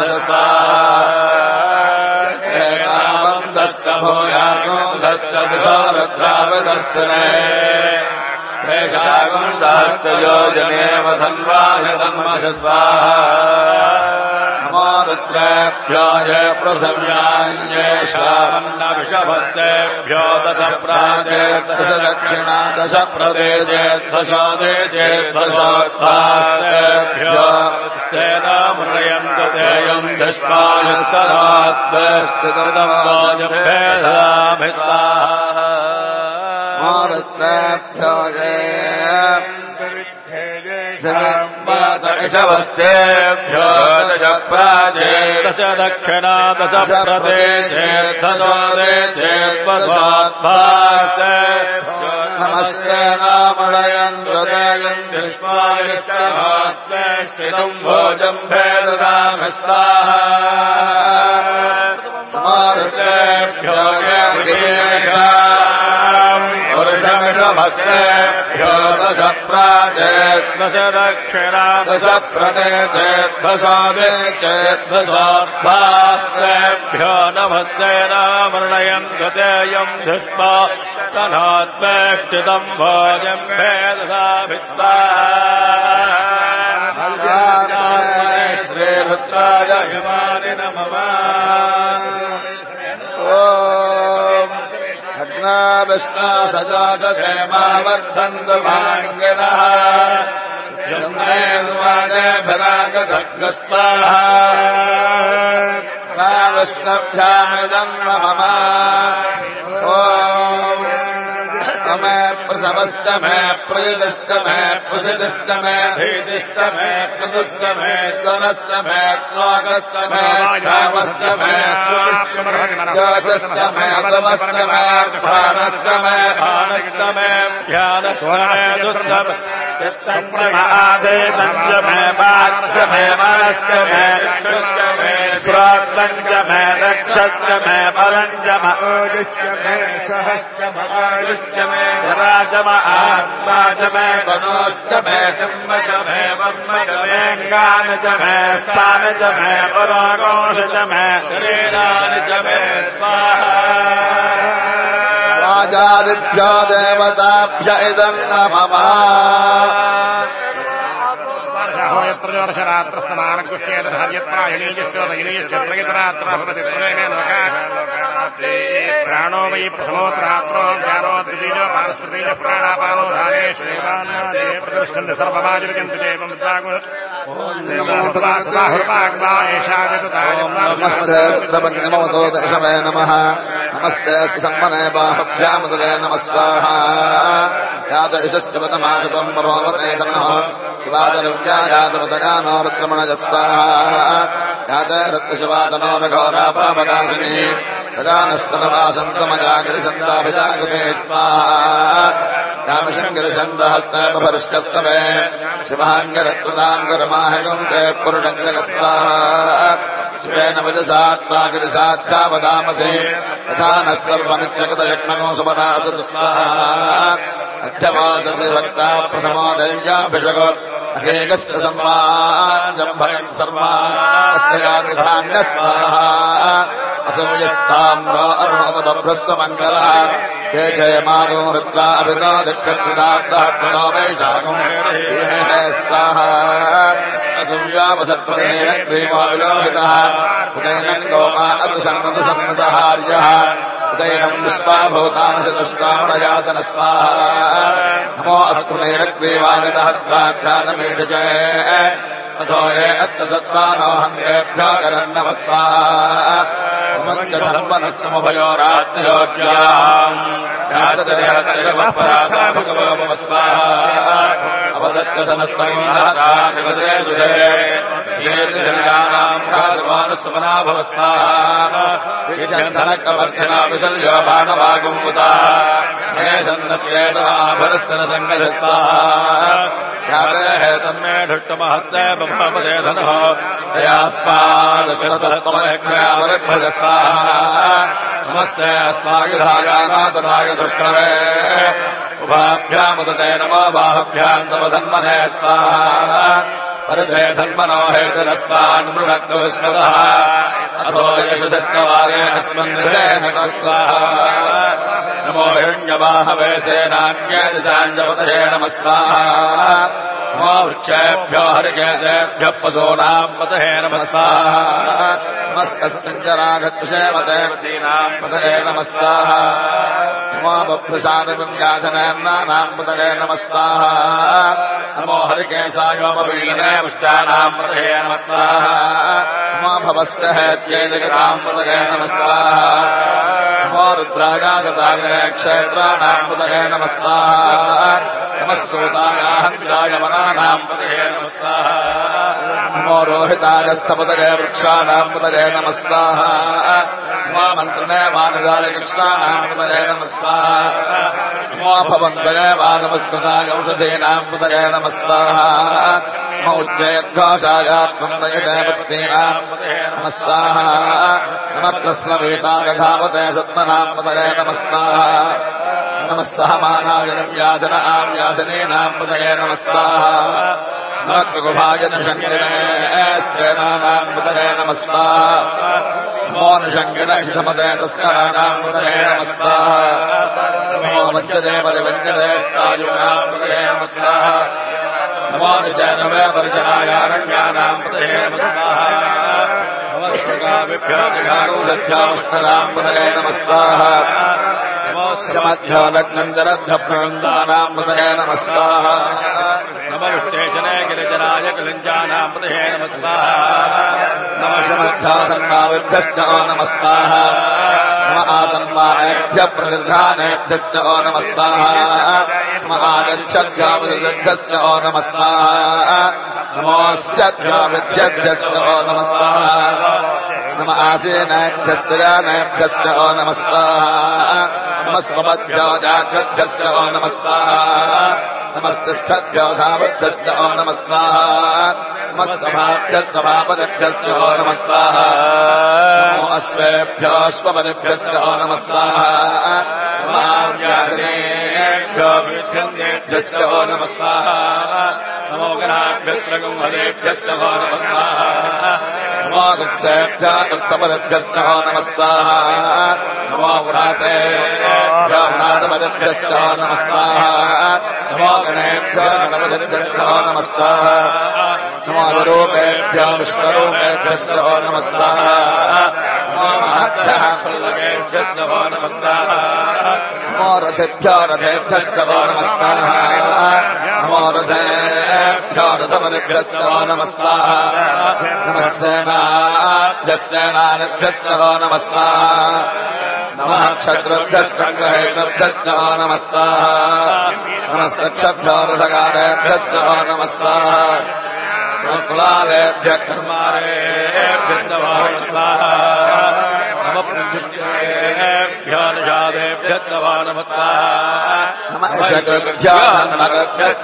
तन्मधस्वाहा दस्तभूयागो दस्तदिशोरद्रावदस्तने तेषागो सहस्रयोजने वसन्वान् तन्मधस्वाहा नमो रुद्रेभ्यो ये पृथिव्यान्येषावन्नविषभस्तेभ्यो दश प्राचेर्दश दक्षिणा दश प्रदेशेर्दशोदेशेर्दशोत्थास्तेभ्यो स्तेन मृयन्तु तेयम् दष्पायस्तदात्मस्थितम् वाजभेदाभिताः रुद्रेभ्यो ये षवस्तेभ्यो दश प्राचेर्दश दक्षिणा दश प्रदेशेर्दशोदेशेर्दशोत्थास्तेभ्यो नमस्ते नामणयन् हृदयम् विष्मायस्तमात्मेष्टितम् भोजम् भेददामि स्वाहा नमस्तेभ्यो पुरुषमिषमस्तेभ्यो दश प्राचेद्दश दक्षिणा दश प्रदेशेद्दशादे चेद्दशाभ्यास्तेभ्यो नमस्ते नामणयम् हृदयम् धृष्मा सनात्मेष्टितम् भोजम् भेददामि स्वाहा श्रीरुद्राय हिमानि नमः अग्नाविष्णा सजातसेमावर्धन्तु भाङ्गिनः जम्नेर्वाजभिरागस्वाहा विष्णभ्यामिदम् नमः मे प्रसवश्च मे प्रयुदिश्च मे प्रसिदिश्च मे भीतिश्च मे प्रदुश्च मे स्वनश्च मे त्वागश्च मे श्रावश्च मे ज्योतिश्च मे तमश्च मे प्राणश्च मे भानश्च मे ध्यानश्च मे दुर्गम चित्तम् आदेतञ्च मे वाच्च मे मनश्च मे चक्षुश्च मे श्रोत्रञ्च मे रक्षश्च मे बलञ्च मे ओजश्च मे सहश्च मे आयुश्च मे राजम आत्मा च मे तनोश्च मे जन्म च मे वर्म च मे ज्ञान च मे स्थान च मे पराकोश च मे शरीराणि च मे स्वाहा राजादिभ्यो देवताभ्य इदम् नमः प्राणो वै प्रथमोत्तरात्रो ज्ञानो द्वितीयो पारस्पतीयो प्राणापानो धारे श्रीवान्नादे प्रतिष्ठन्ते सर्वमाजविजन्ति देवं नमस्ते प्रपञ्चमवतो दशमे नमः नमस्ते सुसन्मने बाहुभ्यामुदरे नमस्वाहा यात यशस्वतमाशुपम् मरोमते धनः शिवादनुव्यायातवतयानो रुद्रमणजस्वाहा यात रत्नशिवादनो रघोरापापकाशिनी तदानस्तनवासन्तमजागरिसन्ताभिजागते स्वाहा रामशङ्करसन्दहस्तपरिष्कस्तवे शिवाङ्गरत्नदाङ्गरमाहकम् ते पुरुषङ्गस्वाहा शिवेन वजसात्मागिरिसाध्यावदामसे तथा नः सर्वमित्यगतयज्ञो सुमनासतु स्वाहा अध्यवासतिभक्ता प्रथमो दैव्याभिषको अहेकस्य सम्मानजम्भयम् सर्वास्यादिभाण्डः स्वाहा असमयस्थाम्रो अरुणोदबभ्रस्तमङ्गलः हे जयमानो रुद्रा अभितो दिक्षकृतार्थनो वैशाखम् स्वाहा असंव्यापसत्पतेन क्रीमो विलोहितः उदैनम् गोमा अदुसन्नतसन्नतहार्यः उदैनम् विश्वाभूतानशतस्तामणयातन स्वाहा नमो अस्तु नैरग्रीवानितः स्वाख्यानमेष च अथो ये अत्र सत्त्वानो हङ्गेभ्यो करन्नमः स्वाहा धर्मनस्तमभयोरात्मयोग्याम् अवदत्तधनस्तमोहते सुधे श्रीर्जनानाम् भागवानस्तमना भव स्वाहा विचन्दनकवर्धना विसर्यो बाणवागम् मुता हे सन्नस्येतमाभरस्तनसङ्गज स्वाहा ख्याते हे तन्मे ढुट्टमहस्ते ब्रह्मपदे धनः तयास्मादशरतस्तमनेभ्यज स्वाहा नमस्ते अस्मागिधागानाथनाय दुष्कवे उभाभ्यामुदते नमो बाहुभ्याम् तव धन्मने स्वाहा परते धन्मनो हेतुरस्वान् मृणक्तु विस्मृतः अथो यशुधस्तवारे अस्मन्हृदेन स्वाहा नमो हिरण्यबाहवे सेनान्ये दिशाञ्जपतये नमः स्वाहा नमो वृक्षेभ्यो हरिकेतेभ्यः पशूनाम् पतये नमः स्वाहा नमस्तस्मिञ्जराघत्षेमते पतये नमः स्वाहा नमो बभ्रुषादिव्याधनेर्नानाम् पतये नमः स्वाहा नमो हरिकेशायोमवीने पुष्टानाम् पतये नमः स्वाहा नमो भवस्तहेत्यै जगताम् पतये नमः स्वाहा नमो रुद्रागादताग्रे क्षेत्राणाम् पतये नमः स्वाहा नमस्कृताय हन्ताय वनानाम् पतये नमः स्वाहा नमो रोहितागस्थपदये वृक्षाणाम् पदये नमस्ताः नमो मन्त्रणे वानजाय कृष्णानाम् पदये नमस्ताः नमो भवन्तये वानमस्कृताय औषधीनाम् पदये नमस्ताः नमो उच्चयद्घोषायात्मन्दयदेवतीनाम् नमस्ताः नमः प्रस्रवेतागधावते सत्मनाम् पदये नमस्ताः नमः सहमानाय व्याजन आव्याजनेनाम् पदये नमस्ताः नमः कृगुभाजन शङ्किनेस्तेनानाम् पदये नमस्ताः नमो निषङ्किनशिधमदे तस्कराणाम् पदये नमस्ताः नमो वञ्जदे परिवञ्जदेस्तायुनाम् पदये नमस्ताः नमो निचैनवे परिजनायारण्यानाम् पदये नमस्ताः नमस्काविभ्योऽधिकारोषध्यामष्टनाम् पदये नमस्ताः नमोऽस्यमध्योलग्नञ्जरद्धप्रवृन्दानाम् पदये नमस्ताः नमस्तेशने गिरिजराय गिलिञ्जानाम् पदये नमस्ताः नमस्मद्धातन्माविभ्यश्च नमस्ताः नम आतन्मानेभ्यः प्रतिधानेभ्यश्च नमस्ताः नम आगच्छद्भ्याविदग्धश्च नमस्ताः नमोऽस्यद्भ्याविद्यभ्यश्च नमस्ताः नम आसीनेभ्यश्च यानेभ्यश्च नमस्ताः नमस्वमद्भ्यो जाग्रद्भ्यश्च नमस्ताः नमस्तिष्ठद्भ्यो धावद्भ्यश्च नमस्ताः नमस्सभाभ्यस्तभापदेभ्यश्च नमस्ताः नमो अश्वेभ्योऽश्वपदेभ्यश्च नमस्ताः नमाव्याजनेभ्यो विद्यन्तेभ्यश्च नमस्ताः नमो गणाभ्यस्त्रगुंहलेभ्यश्च नमस्ताः नमो गुत्सेभ्यो गुत्सपदेभ्यश्च नमस्ताः नमो व्रातेभ्यो व्रातपदेभ्यश्च नमस्ताः नमो गणेभ्यो गणपदेभ्यश्च नमस्ताः नमो विरूपेभ्यो विश्वरूपेभ्यश्च नमस्ताः नमो महद्भ्यः फल्लकेभ्यश्च नमस्ताः नमो रथेभ्यो रथेभ्यश्च नमस्ताः नमो रथेभ्यो रथपदेभ्यश्च नमस्ताः नमस्तेनाभ्यस्तेनाभ्यश्च नमस्ताः नमः क्षत्रभ्यश्च नमस्ताः नमस्तक्षभ्यो रथकारेभ्यश्च नमस्ताः कुलालेभ्यः कर्मारेभ्यश्च नमस्ताः नमः प्रभृत्येभ्यो निषादेभ्यश्च नमस्ताः नमः शकृभ्यो नमस्ताः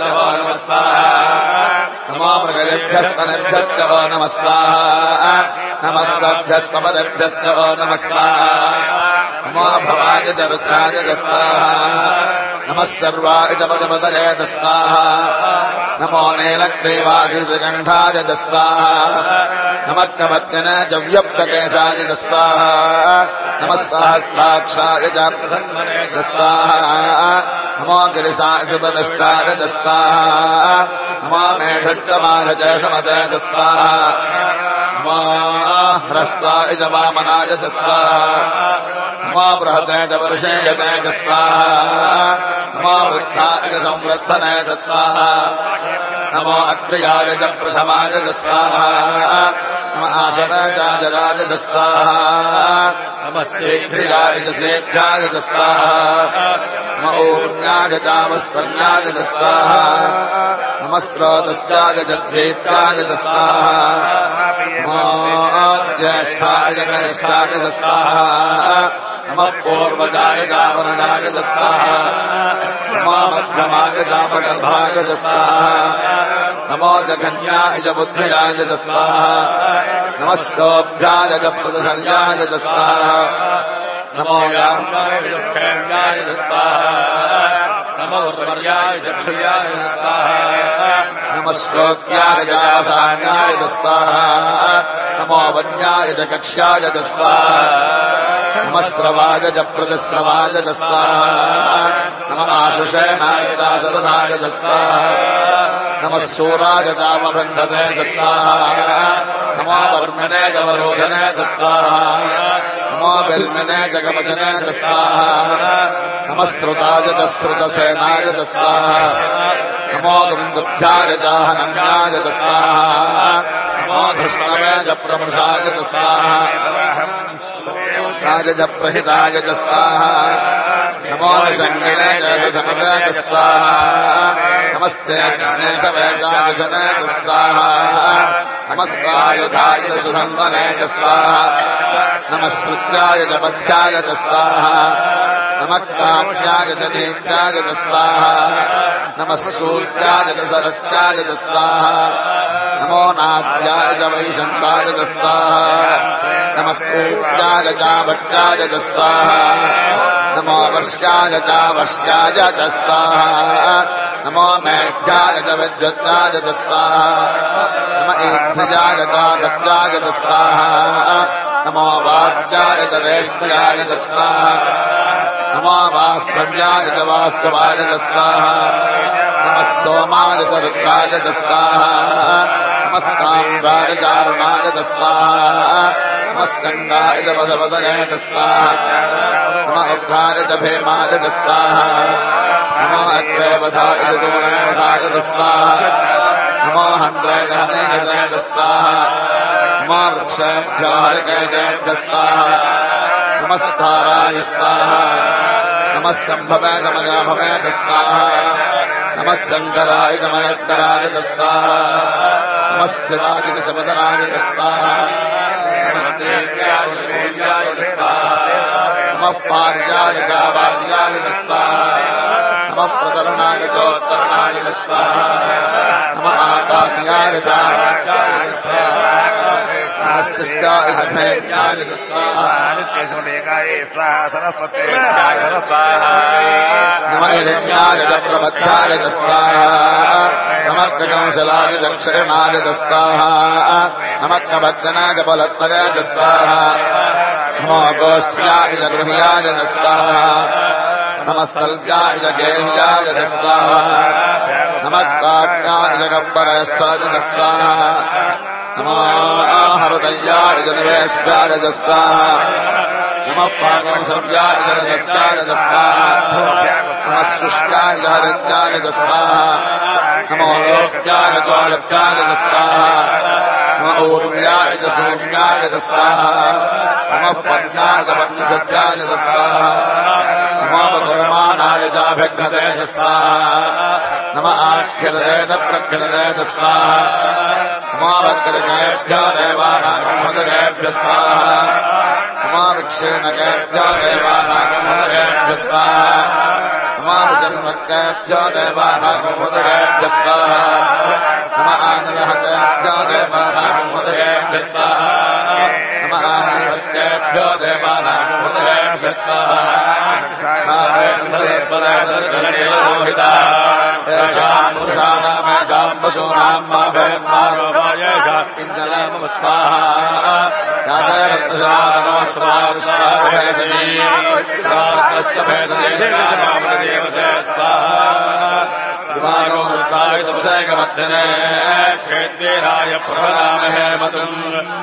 नमो मृगेभ्यस्तनेभ्यश्च नमस्ताः नमस्तभ्यस्तपदेभ्यश्च नमस्ताः नमो भवाय च रुद्राय च स्वाहा नमः सर्वाय च पदपदये च स्वाहा नमो नीलग्रीवासिकण्ठाय च स्वाहा नमः कमर्दने च व्यप्तकेशाय च स्वाहा नमः सहस्राक्षाय च स्वाहा नमो गिरिशाय च स्वाहा नमो मेढष्टमाय च समते च स्वाहा नमो ह्रस्वाय च वामनाय च स्वाहा नमो बृहते च वर्षेयते च स्वाहा नमो वृद्धाय च संवृद्धने च स्वाहा नमो अग्रयाय च प्रथमाय च स्वाहा नमः आशनाय च स्वाहा नमस्तेभ्याय च सेभ्याय च स्वाहा नमो ऊर्ण्याय च वस्त्रण्याय च स्वाहा नमः स्रोतस्याय च द्वेत्याय च स्वाहा नमो ज्येष्ठाय च कनिष्ठाय च स्वाहा नमः पूर्वजाय च वरदाय च स्वाहा नमो मध्यमाय च गर्भाय च स्वाहा नमो जघन्याय च बुद्ध्याय च स्वाहा नमः स्तोभ्याय च प्रदशल्याय च स्वाहा नमो याम्याय च क्षेम्याय च स्वाहा नमो उर्वर्याय च क्षयाय च स्वाहा नमः श्रोत्याय च वसान्याय च स्वाहा नमो वन्याय च कक्ष्याय च स्वाहा नमः श्रवाय च प्रदस्रवाय च स्वाहा नमः आशुषेणाय च सुरदाय च स्वाहा नमः सूराय च वबन्धते च स्वाहा नमो वर्मणे च वरोधने च स्वाहा नमो बिल्मने च गमजने च स्वाहा नमः श्रुताय च श्रुतसेनाय च स्वाहा नमो दुन्दुभ्याय च हनन्याय च स्वाहा नमो धृष्णवे च प्रमृषाय च स्वाहा च प्रहिताय च स्वाहा नमो निषङ्गिणे च विधमते च स्वाहा नमस्ते अक्ष्णे च वेदाय च स्वाहा नमस्कायुधाय च सुधन्वने च स्वाहा नमः श्रुत्याय च वत्स्याय च स्वाहा नमः काक्ष्याय च दीप्त्याय च स्वाहा नमः सूर्याय च सरस्याय च स्वाहा नमो नाद्याय च वैशन्ताय च स्वाहा नमः पूज्याय च भट्टाय च स्वाहा नमो वर्ष्याय च वर्ष्याय च स्वाहा नमो मेघ्याय च विद्युत्याय च स्वाहा नमः ईन्द्रजाय च दत्ताय च स्वाहा नमो वाद्याय च रेष्मयाय च स्वाहा नमो वास्तव्याय च वास्तवाय च स्वाहा नमः सोमाय च रुद्राय च स्वाहा नमः ताम्राय च अरुणाय च स्वाहा नमः संगाय च वदवदने च स्वाहा नमः उग्राय च भीमाय च स्वाहा नमो अग्रेवधाय च दूरेवधाय च स्वाहा नमो हन्त्रे च हनेन च स्वाहा नमो वृक्षेभ्यो हरिकेभ्यो स्वाहा नमस्ताराय स्वाहा नमः सम्भवे च मयाभवे च स्वाहा नमः शङ्कराय च मयस्कराय च स्वाहा नमः शिवाय च शबदनाय च स्वाहा नमस्तेभ्याय च भूयाय च स्वाहा नमः पार्याय च वाद्याय च स्वाहा नमः प्रतरणाय चोत्तरणाय च स्वाहा नमः आकाशाय च आकाशाय च स्वाहा नमः शिष्टाय च भेद्याय च स्वाहा नमः हिरण्याय च प्रबद्धाय च स्वाहा नमः कृकंशलाय च क्षरणाय च स्वाहा नमः कबद्धनाय च बलत्वराय च स्वाहा नमो गोष्ठ्याय च गृह्याय च स्वाहा नमः स्थल्याय च गेह्याय च स्वाहा नमः काट्याय च गब्बरस्थाय च स्वाहा नमो हृदयाय च निवेश्याय च स्वाहा नमः पाकंसव्याय च रजस्याय च स्वाहा नमः शुष्काय च हरिद्याय च स्वाहा नमो लोक्याय च चोलप्याय च स्वाहा नमः ऊर्व्याय च सूर्याय च स्वाहा नमः पद्माय च पद्मसद्याय च स्वाहा नमो बकुरमानाय च अभिघ्नते च स्वाहा नमः आख्यलते च प्रख्यलते च स्वाहा नमो वक्रकेभ्यो देवानागमोदरेभ्यो स्वाहा नमो वृक्षेणकेभ्यो देवानागमोदरेभ्यो स्वाहा नमो जन्मकेभ्यो देवानागमोदरेभ्यो स्वाहा नमः आनरहतेभ्यो देवानागमोदरेभ्यो स्वाहा नमः आनरहतेभ्यो देवानागमोदरेभ्यो स्वाहा क्षेत्रेराय प्रभरामहे मतुम्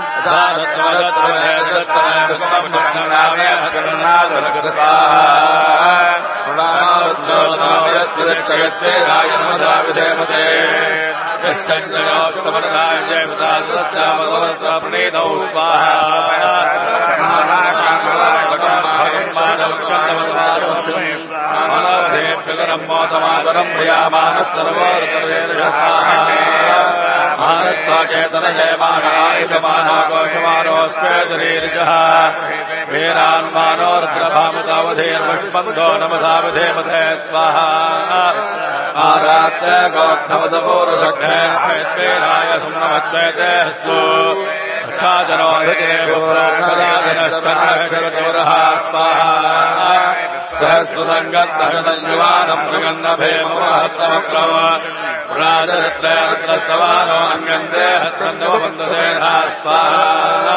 क्षेत्रेराय नमदा विधेमते यश्चञ्जयोस्तमनाय जयपदास्तस्यामदवरत्प्रणीतौ स्वाहा मानवधेक्षकरम् मोदमातरम् प्रियामानस्तरवोर्तरेर्यस्वाहानस्त्वचेतन जयमानायुषमानो कोशमानोऽस्वेदरीर्जः वीरान्मानोर्द्रभामतावधेर्मुष्पन्दो नमसा विधेमते स्वाहा आरात्य गोत्थमदपूरुषघ्ने क्षेत्रेराय सुम्नमत्वेते हस्तु अष्टाजनोऽधिदेवोराजनश्चन्द्रः स्वाहा सहस्रसङ्गत्तशतयुवानम् मृगन्नभेमोहत्तमक्रम राजरत्रयरत्रस्तवानो अङ्गन्ते हत्रन्दवबन्धसेधा स्वाहा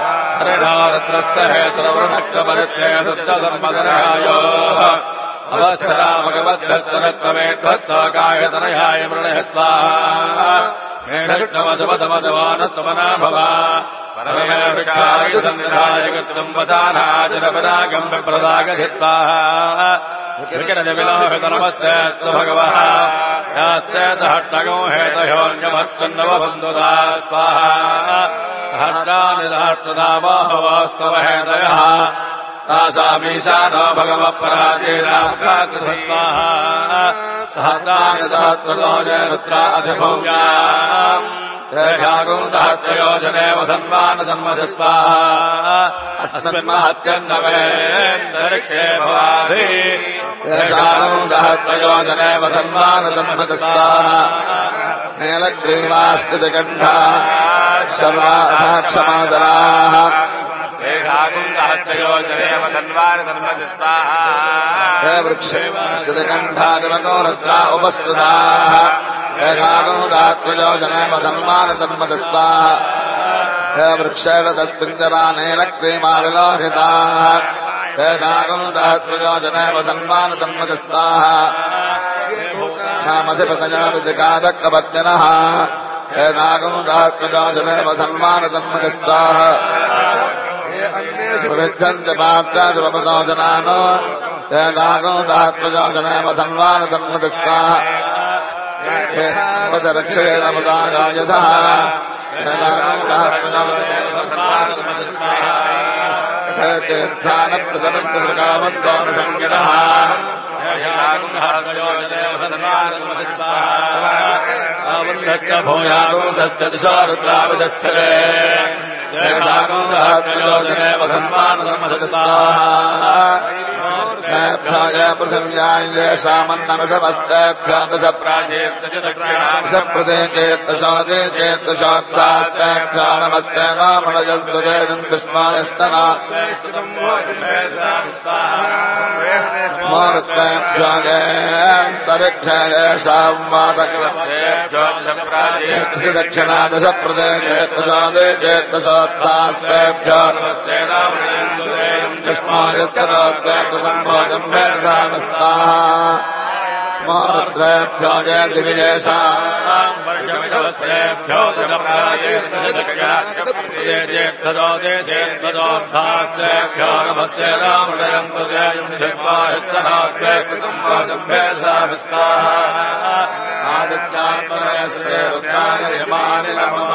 हरिणारत्रस्थहेतरवृणक्तपरित्रे सत्तसम्मदनयायोः अवस्थरामगवद्धस्तरत्वमेध्वत्तकायतनयाय मृणः स्वाहा मेढक्तमजपदमजवानस्तमना भवा परमे वृक्षायुधन्निधायकत्वम् वसानाचरपदागम् विप्रदागधित्वाः विकिरणविलोहितनमस्तेऽस्तु भगवः यास्तेतहट्टगो हेतयोऽन्यभत्सन्नवबन्धुदा स्वाहा सहस्राणि सहस्रदा बाहवस्तव हेतयः तासामीशानो भगवत्पराजेनाकृतस्वाहा सहस्राणि सहस्रतो जयरुद्राधिभूयाम् त्रयोजने वसन्मानधन्मज स्वाहा अस्मिन्महत्यन्नवेन्दरिक्षे भवाधि त्रयोजने वसन्मानधन्मज स्वाहा नीलग्रीवास्थितिकण्ठा सर्वाः क्षमादराः त्रयोजने वसन्मानधन्मज स्वाहा वृक्षेवास्थितिकण्ठादिवकोरत्रा उपस्थिताः त्रयोजने वसन्मानधन्मज स्वाहा वृक्षेण तत्पिञ्जरा नीलग्रीवा विलोहिताः त्रयोजने वसन्मानधन्मज स्वाहा नामधिपतया विदिकादक्कवर्तिनः त्रयोजने वसन्मानधन्मज स्वाहा विद्यन्ते पात्राजुपतो जनानो त्रयोजने वसन्मानधन्मज स्वाहा रक्षेण यथा तीर्थान प्रदनन्तकामन्तोऽनुसंज्ञनः भूयागोदश्चदिशोरुद्राविदस्थले त्रयोजने वसन्मानधन्मज स्वाहा पृथिव्यां येषामन्नमिषमस्तेभ्यो दशप्रदेकेतशोदेकेतशोक्तास्तेभ्यो नमस्ते नामणयन्तु देविन्दुष्मायस्तना मूर्तेभ्यो येऽन्तरिक्षे येषां वादकेभ्यो दक्षिणा दशप्रदेकेतशोदेकेतशोक्तास्तेभ्यो नमस्ते नामणयन्तु देविन्दुष्मायस्तनोत्तेभ्यो मारुद्रेभ्यो जय दिविजेषाम् वर्षमिषवस्त्रेभ्यो जगप्राजेभ्यो नमस्ते रामणयन्तु आदित्यात्मने रुद्राय यमानि नमः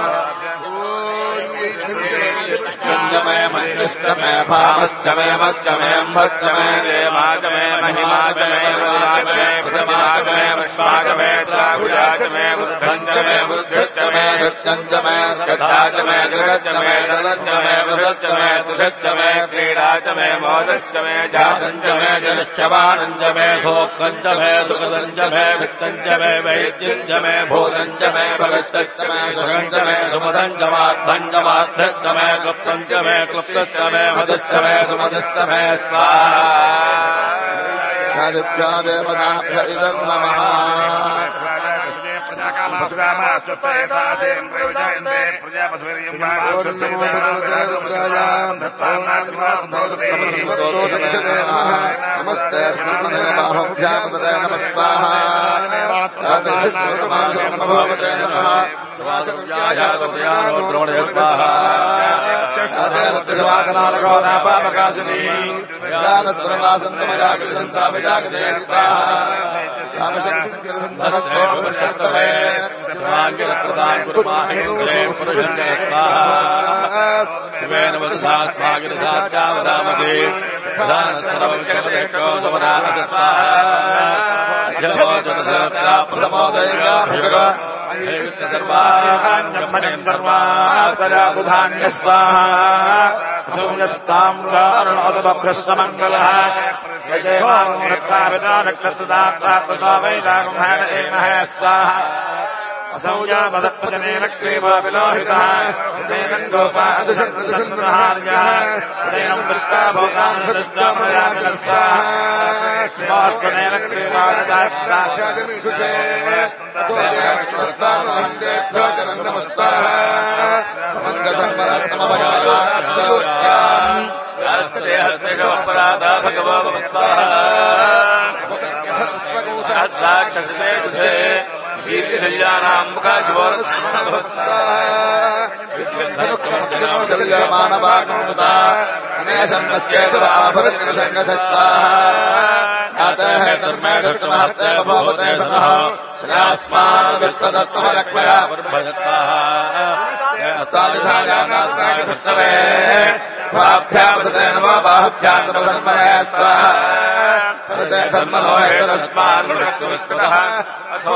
स्कन्दमे मन्दिष्टमे भामश्चमे मच्चमे अम्भच्चमे देवाचमे महिमाचमे रुद्राचमे प्रथमाचमे विश्वाचमे त्राहुजाचमे वृद्धञ्चमे वृद्धिश्चमे गच्छञ्चमे गच्छाचमे जगच्चमे दलच्चमे वृदच्चमे तुधश्चमे क्रीडाचमे मोदश्चमे जातञ्चमे जलश्चवानञ्चमे शोक्कञ्चमे सुखदञ्चमे वित्तञ्चमे वैद्यञ्चमे भूतञ्चमे भविष्यच्चमे सुखञ्चमे सुमदञ्चमार्थञ्चमार्थच्चमे क्लुप्तञ्चमे क्लुप्तच्चमे मदश्चमे सुमदश्चमे स्वाहा दिव्या देवताभ्य इदं नमः नमस्ते बाहुभ्यामुदय नमः स्वाहा भगवते नमः स्वाहाकाशिनी शिवेन वदसात्मागिरसात्यावदामते सर्वान्य स्वाहा असौजा मदत्पजनेन क्रीवा विलोहितः तेन गोपादुषन्नहार्यः तेन पुष्टा भोगान्धस्तामयामिनस्ताः स्वास्तेन क्रीवा दात्ताचमिषुचे तोयस्तत्तामहन्तेभ्यो जनं नमस्ताः मङ्गधर्मरत्नमभयाम् हस्ते हस्ते गवपराधा भगवो नमस्ताः हस्ताक्षसिते दुधे कीर्तिशल्यानाम् मुखाज्वोत्समानभागोता अनेशन्नस्येतु आभरतिर्षङ्गधस्ताः अतः धर्मे धर्तमहत्ते भवते ततः तयास्मान् विश्वदत्तमलक्ष्मया वर्भजत्ताः अस्तादिधायानास्ताय धर्तवे भाभ्यामृते नमो बाहुभ्याम् तमधर्मणे स्वाहा प्रते धर्मनो हेतरस्मान्मुक्तः अथो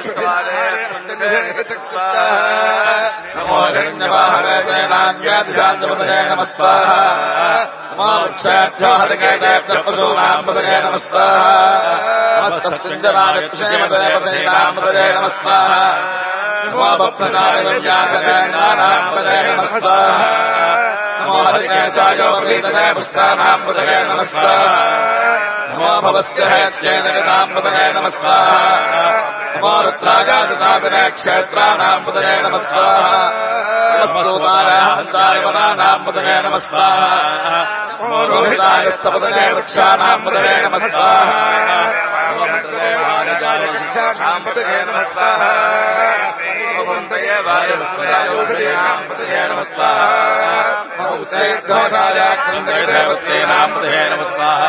नमो हिरण्यवाहवे तेनान्यादिशान्तपदये नमस्वाहा नमो वृक्षेभ्यो हरिकेतेभ्यः पशूनां पदये नमस्वाहा नमस्तस्तिञ्जनादिक्षेमते पदीनां पदये नमस्वाहा नमो बप्रदानिव्याघनेनानां पदये नमस्वाहा नमो हरिकेशायोपवीतने पुष्टानां पदये नमस्वाहा नमो भवस्य हेत्येन गतां पदये नमस्वाहा नमो रुद्रागादितापिने क्षेत्राणां पदये नमस्वाहा नमस्तूताय हन्ताय वनानां पदये नमस्वाहा नमो रोहिताय स्तपदये वृक्षाणां पदये नमस्वाहा नमो वृक्षाणां पदये नमस्वाहा नमो वन्दये वायुस्पदायोधीनां पदये नमस्वाहा नमो उच्चैर्घोषाय कन्दरेवतीनां पदये नमस्वाहा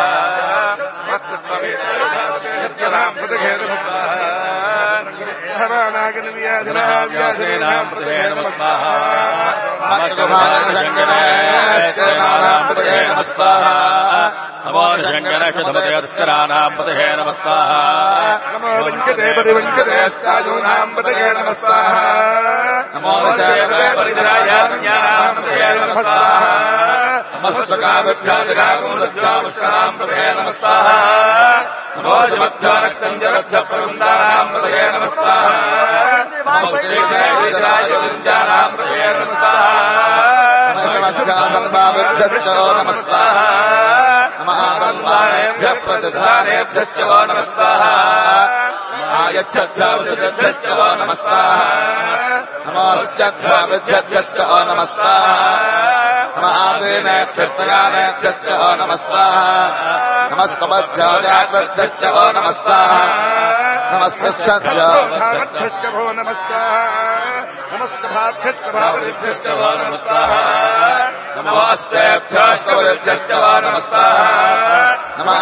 मत्स्ववेदानां पदये नमस्वाहा व्याधीनां पदये नमस्वाहा मत्स्वभागशङ्करेस्तेनानां पदये नमस्वाहा नमो शङ्करशतपदयस्कराणां पदये नमस्वाहा नमो वञ्चते परिवञ्चतेस्तायूनां पदये नमस्वाहा नमो परिचरायाज्ञानां पदये नमस्वाहा नमस्तकाभ्यो जगागुंसत्यामुष्करां पदये नमस्वाहा नमो जमभ्यो रक्तञ्जरभ्यप्रवृन्दानां पदये नमस्वाहा नमो श्रीजराजलिञ्जानां पदये नमस्वाहा नमो समस्यासन्भावेभ्यश्चो नमस्वाहा नमः तन्वानेभ्यः प्रतिधानेभ्यश्च वो नमस्वाहा आयच्छद्भ्यश्च वो नमस्वाहा नमोऽस्यद्भ्यश्च वो नमस्वाहा नमः आदिनेभ्यश्च वो नमस्वाहा नमस्तमभ्यो जाग्रद्भ्यश्च वो नमस्वाहा नमस्तभ्यो वो नमस्वाहा नमस्तभाभ्यश्च भावभ्यश्च वो नमस्वाहा नमोऽस्तेभ्यश्च वो नमस्वाहा नमः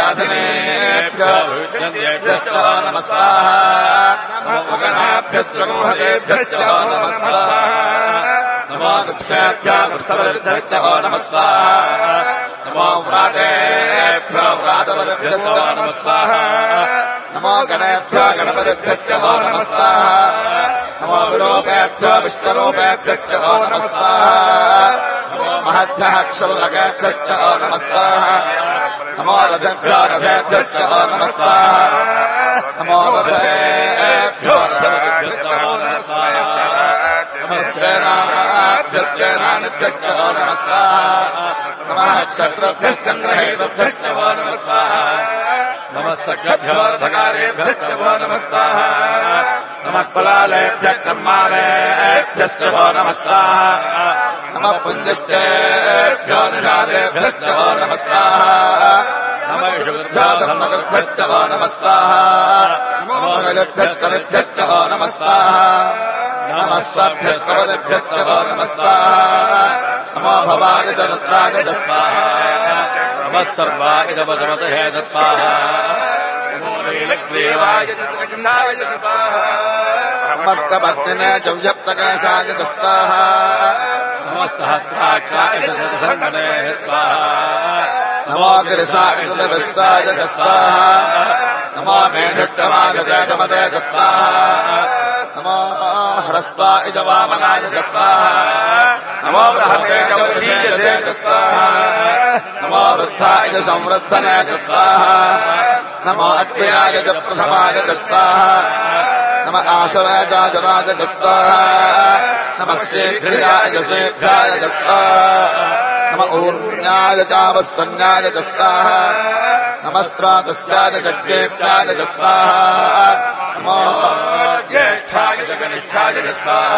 व्याधिनेभ्यश्च वो नमस्वाहा नमो गणाभ्यश्च मोहदेभ्यश्च वो नमस्वाहा नमो दुःखेभ्यश्च वो नमस्वाहा नमो व्रातेभ्यो व्रातवरेभ्यश्च वो नमस्वाहा नमो गणेभ्यो गणपतिभ्यश्च वो नमस्वाहा नमो विरूपेभ्यो विश्वरूपेभ्यश्च वो नमस्वाहा नमो महद्भ्यः क्षुल्लकेभ्यश्च वो नमस्वाहा नमो रथेभ्यो रथेभ्यश्च वो नमस्वाहा नमो रथेभ्यो रथेभ्यश्च वो नमस्वाहा नमः सेनाभ्यश्च वो नमस्वाहा नमः क्षत्रभ्यश्च ग्रहेभ्यश्च वो नमस्वाहा नमस्तक्षभ्यो धकारेभ्यश्च वो नमस्वाहा नमः कुलालेभ्यः कर्मारेभ्यश्च वो नमस्वाहा नमः पुञ्जिष्टेभ्यो निषादेभ्यश्च वो नमस्वाहा नमः शुभ्यो धर्मकृभ्यश्च वो नमस्वाहा नमो मंगलेभ्यश्च वो नमस्वाहा नमः स्वभ्यस्तवदेभ्यश्च वो नमस्वाहा नमो भवाय च रुद्राय च स्वाहा नमः सर्वाय च वसवतये च स्वाहा नमो नीलग्रीवाय च त्रिकण्ठाय च स्वाहा नमस्तभक्तिने च व्यक्तकेशाय च स्वाहा नमः सहस्राक्षाय च शतसङ्गणे स्वाहा नमो गिरिशाय च विष्टाय च स्वाहा नमो मेढष्टमाय च मते च स्वाहा नमो ह्रस्वाय च वामनाय च स्वाहा नमो बृहते च वृद्धीयते च स्वाहा नमो वृद्धाय च संवृद्धने च स्वाहा नमो अग्र्याय च प्रथमाय च स्वाहा नमः आशवेजाजराय च स्वाहा नमः शीघ्राय च शीघ्राय च स्वाहा नमः ऊर्ण्याय चावस्वन्याय च स्वाहा नमस्त्रातस्याय च ज्ञेभ्याय च स्वाहा नमो ज्येष्ठाय च कनिष्ठाय च स्वाहा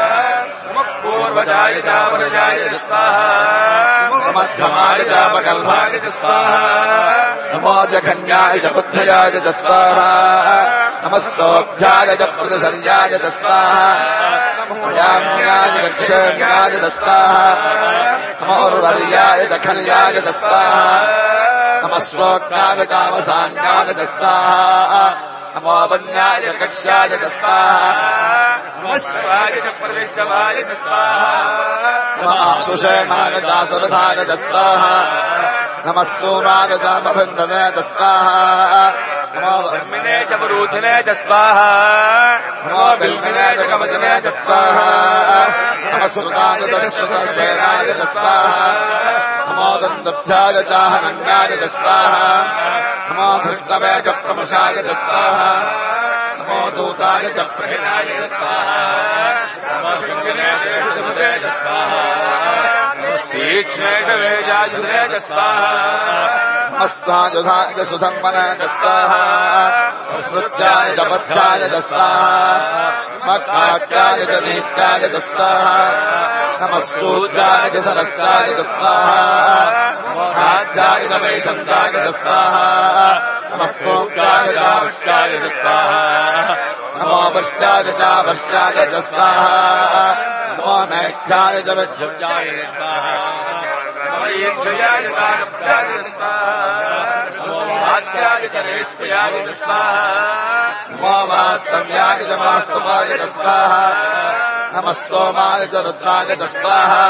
नमः पूर्वजाय च वरजाय च स्वाहा नमः मध्यमाय च अपकल्पाय च स्वाहा नमो जघन्याय च बुद्धयाय च स्वाहा नमः स्तोभ्याय च प्रतिसर्याय च स्वाहा नमो याम्याय च क्षेम्याय च स्वाहा नमो उर्वर्याय च खल्याय च स्वाहा नमः श्लोकाय च अवसान्याय च स्वाहा नमो वन्याय च कक्ष्याय च स्वाहा नमः शिवाय च परमेश्वराय च स्वाहा नमः सुषेणाय च सुरथाय च स्वाहा नमः सोमागजामभिन्दने च स्वाहा नमो ब्रह्मिणे च पुरूथिने च स्वाहा नमो बिल्मिने च कवचने च स्वाहा नमः श्रुताय च श्रुतसेनाय च स्वाहा नमो गन्धभ्याय च हनन्याय च स्वाहा नमो कृष्णवे च प्रमुषाय च स्वाहा नमो दूताय च प्रहिताय च स्वाहा नमो शङ्गिने च सुमते च स्वाहा तीक्ष्णे च वेजायुधे च स्वाहा अस्माजुधाय च सुधर्मने च स्वाहा स्मृत्याय च पथ्याय च स्वाहा मक्काट्याय च नीत्याय च स्वाहा नमः सूर्याय च धनस्याय च स्वाहा आद्याय च वैशन्ताय च स्वाहा नमः प्रोक्ताय च वृष्टाय च स्वाहा नमो वृष्टाय च वर्ष्टाय च स्वाहा नमो मैथ्याय च विद्युत्याय च स्वाहा ईन्द्रियाय च कामप्राय च स्वाहा नमो आद्याय च रेष्म्याय च स्वाहा नमो वास्तव्याय च वास्तवाय च स्वाहा नमः सोमाय च रुद्राय च स्वाहा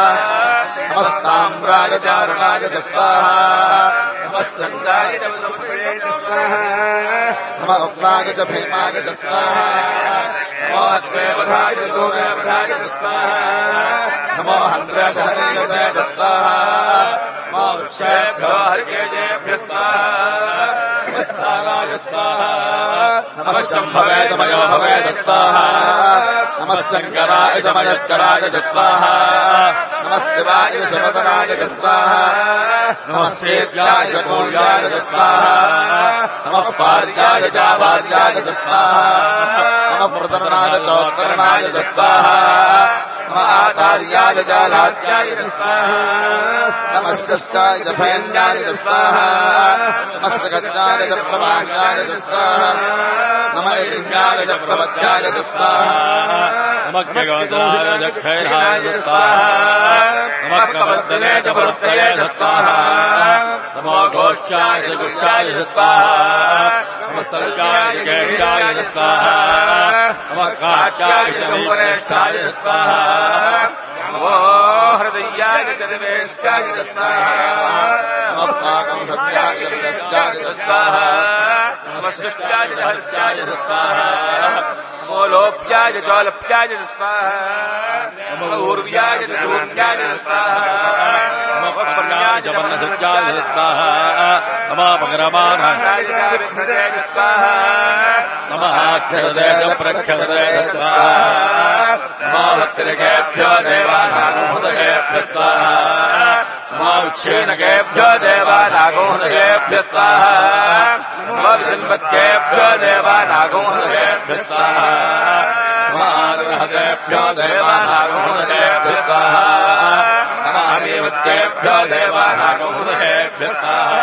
नमस्ताम्राय च अरुणाय च स्वाहा नमः शङ्गाय च वसुपते च स्वाहा नमः उग्राय च भीमाय च स्वाहा नमो अग्रेवधाय च गोरेवधाय च स्वाहा नमो हन्द्रे च हरियते च स्वाहा नमो वृक्षेभ्यो हरिकेशेभ्यः स्वाहा नमस्ताराय स्वाहा नमः शम्भवे च मयो भवे च स्वाहा नमः शङ्कराय च मयस्कराय च स्वाहा नमः शिवाय च शिवतराय च स्वाहा नमः सेव्याय च मूल्याय च स्वाहा नमः पार्याय च भार्याय च स्वाहा नमः प्रतरणाय च उत्तरणाय च स्वाहा नमः आचार्याय च लात्याय च स्वाहा नमः शिष्टाय च भयन्याय च स्वाहा नमस्तगत्याय च प्रभान्याय च स्वाहा नमः यज्ञाय च प्रवद्याय च स्वाहा नमः खगोदाय च खैराय च स्वाहा नमः कवर्दने च पुरस्तये च स्वाहा नमो घोषाय च गुच्छाय च स्वाहा नमः सर्गाय च केशाय च स्वाहा नमः काट्याय च वरेष्ठाय च स्वाहा नमो हृदयाय च निवेष्टाय च स्वाहा नमः पाकं सत्याय च विदस्याय च स्वाहा नमः सृष्ट्याय च हर्ष्याय च स्वाहा नमो लोप्याय च चोलप्याय च स्वाहा नमो ऊर्व्याय च सूर्याय च स्वाहा नमः पर्याय च वर्णसत्याय च स्वाहा नमः पगरमानाय च विघ्नते च स्वाहा नमः अक्षरते च प्रक्षरते च स्वाहा नमः भक्तिरेभ्यो देवानागोहृदयेभ्यः स्वाहा नमः क्षीणकेभ्यो देवानागोहृदयेभ्यः स्वाहा नमः विसन्वत्केभ्यो देवानागोहृदयेभ्यः स्वाहा नमः आग्रहतेभ्यो देवानागोहृदयेभ्यः स्वाहा नमः अमीवत्केभ्यो देवानागोहृदयेभ्यः स्वाहा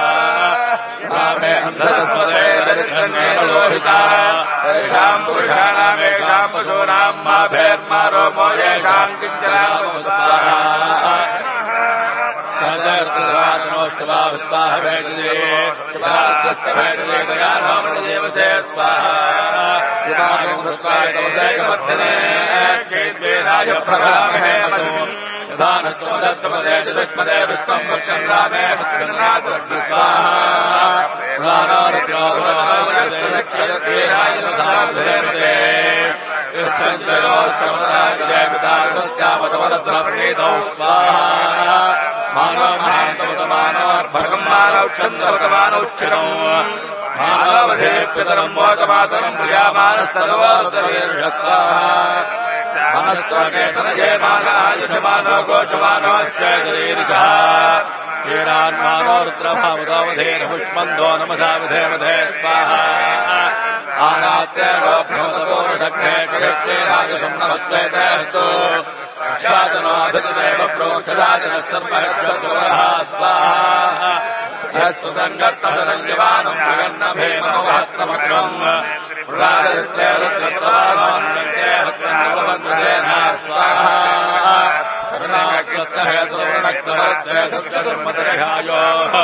रामे अन्धतस्पदे दरिद्रन्येन लोहिता येषाम् पुरुषाणामेषाम् पशूनाम् मा भेर्मा रोमो येषाम् किञ्चनामो स्वाहा स्वाहा भेजले भेजले दयादेवसे स्वाहा प्रभामहे दानस्तमदत्तपदे जगत्पदे विश्वम् भक्तम् रामे भक्तनाथ स्वाहा मानव महान्तवतमानोर्भगम् मानौच्छन्दवतमानौच्छिरम् मानवधे पितरम् मोदमातरम् प्रियामानस्तनवोर्दवीर्य स्वाहा मनस्तोकेतनये मानायुषमानो गोषमानोऽस्य शरीरिषः क्षीरान्मानो रुद्रभावदोवधेन पुष्पन्दो नमसावधेवधे स्वाहा आनात्ये लोभ्योतपोषघ्ने क्षयत्रे राजसम् नमस्ते तेऽस्तु रक्षाजनोऽधिजदेव प्रोक्षदाजनः सर्वहक्षद्वरः स्वाहा स्तुतम् गत्तसरञ्जवानम् जगन्न भीममहत्तमग्रम् राजरित्रे रुद्रस्वानोन्नते हत्रनवबन्धुसेन स्वाहा करुणाकृष्णहेतुर्णक्तभरत्रे सत्यधर्मतरहायोः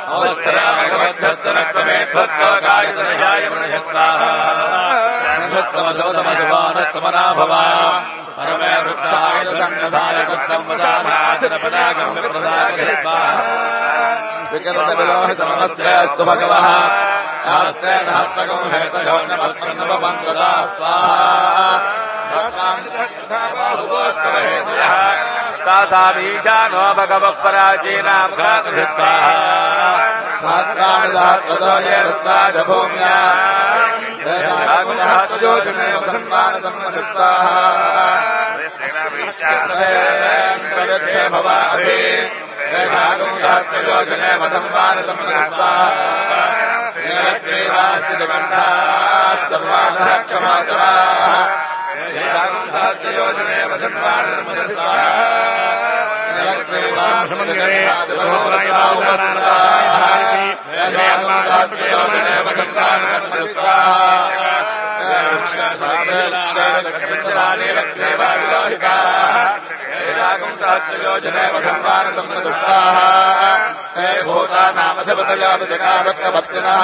अवत्सरामगमध्यस्तनक्तमेध्वत्वकायतनयाय मृणय स्वाहा नमस्तमसवतमसवानस्तमना भवा परमे वृक्षाय सन्नधाय कुत्तम् वदानाचनपदागम्य प्रदाय स्वाहा विकृत विलोहित नमस्तेऽस्तु भगवः यास्ते हस्तगो हेतयोन्यपत्नवन्ददा स्वाहा तासामीशानो भगवः पराचीनाभ्रातृत्वा सात्राणिदात्रदो ये रत्नाजभूम्या योजने वसन्मानतन्मनस्वाहा न्तरिक्षे भवाति योजने वसन्मानतन्मनस्वाहा लक्ष्मीवास्ति जगन्धाः सर्वाः क्षमातराः योजने वसन्मानतन्मनस्वाहा लक्ष्मीवास्ति योजने वसन्मानतन्मनस्वाहा भूतानामधिपतयोजकारत्वभक्तिनः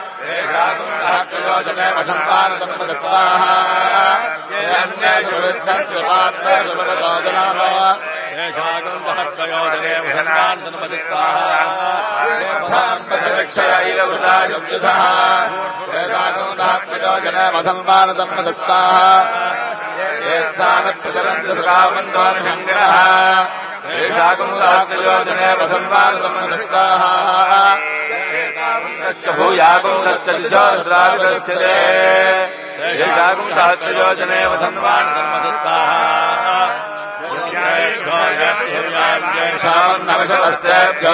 योजने वसन्मानतन्मनस्वाहा अन्येषु विद्धन्ति पात्रेषु भवतोजनानो योजने योजने वसन्मानतन्मनस्वाहा प्रचरन्ति श्रावन्तोर्षङ्गिरः योजने वसन्मानतन्मनस्वाहा भूयागुंसश्च दिशोऽस्राविदस्यते योजने वसन्मानतन्मनस्वाहा शामन्नवशवस्तेभ्यो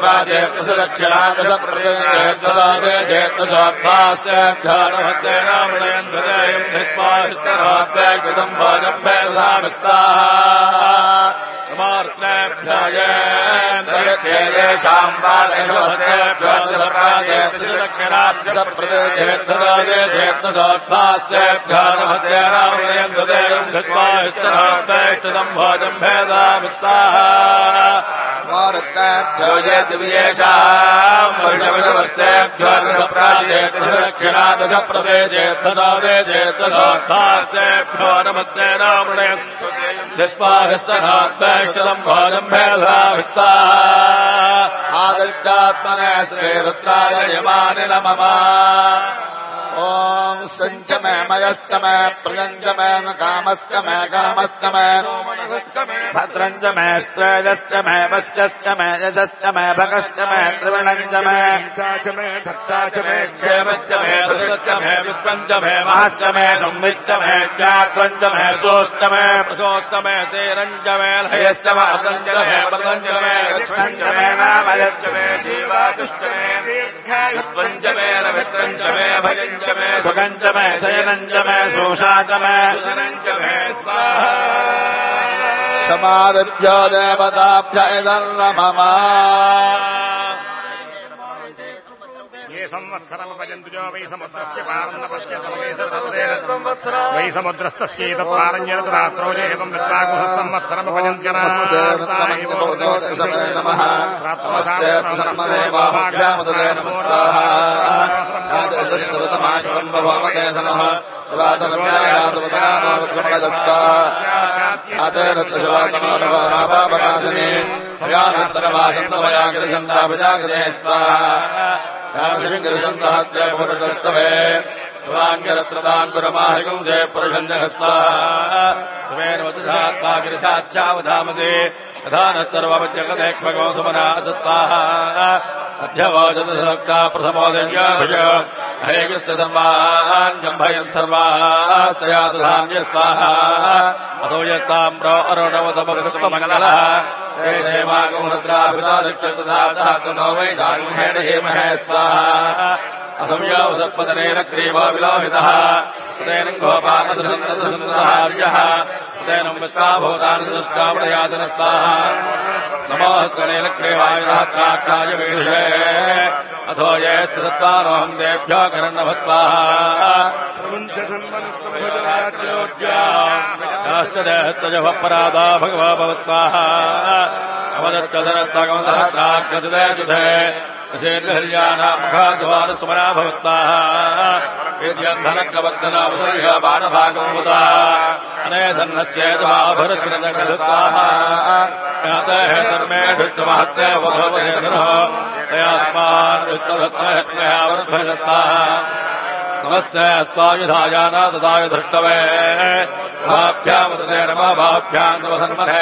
दशप्राजेत्सुदक्षिणादशप्रदेशेत्सोत्वास्तेभ्यो नमस्तेनामृयन्धरेयम् समर्थनेभ्ययेषाम् पादयशवस्तेभ्यो दशप्राजेत्सुदक्षिणादशप्रदेशेत्सोत्वास्तेभ्यो नमस्तेनामृयन्धरेयम् धृत्वाहिष्टनाथैष्टदम् भोजम् भेदामिस्ताः येषाम् वर्षवशवस्तेभ्यो दशप्राजेत्सुदक्षिणादशप्रदेशेत्सोत्वास्तेभ्यो नमस्तेनामृयम् निष्पाहिस्तनाथैष्टदम् भोजम् भेदामिस्ताः आदित्यात्मने श्रीरुद्राय यमानि नमः ॐ सञ्चमे मयस्तमे प्रियञ्चमे न कामस्तमे कामस्तमे भद्रञ्चमे श्रेयस्तमे वस्यस्तमे यजस्तमे भगस्तमे त्रिवणञ्चमे धत्ताचमे क्षेमञ्चमे धृतश्चमे विश्वञ्चमे महस्तमे संविच्चमे ज्ञात्वञ्चमे सोस्तमे प्रसोस्तमे तेरञ्चमे लयस्तमे असञ्चमे पतञ्चमे गच्छञ्चमे नामयच्चमे जीवादुष्टमे दीर्घायुत्वञ्चमे नभित्रञ्चमे भजञ्चमे सुगञ्चमे शयनञ्चमे शोषाचमे सुजनञ्चमे स्वाहा समारभ्यो देवताभ्य इदम् नमः संवत्सरमुपजन्तुजो वै समुद्रस्य पारन्नपश्य वै समुद्रस्तस्यैतत्पारञ्जनतरात्रो एवम् विद्वागुः रामशङ्करसन्ताहत्यापुरुषस्तवे स्वाङ्गरत्रदाङ्कुरमाहिगुम् जय पुरुषञ्जः स्वाहा सुमेन वधुधात्मागिरिशाच्यावधामते प्रधानः सर्वमज्जगदेक्ष्मगो सुमनासस्ताहा अध्यवोजनसक्ता प्रथमोदय्याभिज हरे कृष्णसर्वान् जम्भयन् सर्वास्तयातुधाम्य स्वाहा असौ यस्ताम्रो अरुणवतमपुष्पमङ्गलः हे क्षेमागुमरुद्राभिधानक्षतदातः वै दारुहेण हेमहे स्वाहा असंयोसत्पदनेन ग्रीवो विलोहितः तेन गोपालसुन्दरसुन्दरहार्यः तेन विश्वाभूतानुष्कामणयातनस्ताः नमोऽस्तनेन ग्रीवायुधात्राक्षाय वीषे अथो येऽस्ति सत्त्वारोऽहम् देभ्यो करन्नभस्वाहाष्टदेहस्तजभपराधा भगवा भवत्वाः अवदत्कधनस्तगमसहस्राक्षजुधे मुखाद्वारसुमना भवत्ताः विद्यन्धनकबद्धनावसर्य बाणभागमुदा अनेधन्नस्येतमाभरस्कृतकस्ताः ज्ञातः धर्मे ढुष्टमहत्य भवतेनः तयास्मान् विष्णुरत्नहत्मयावद्भजस्ताः नमस्ते अस्तायुधायाना तदाय धृष्टवे भाभ्यामुदते नमः भाभ्याम् तव सन्मने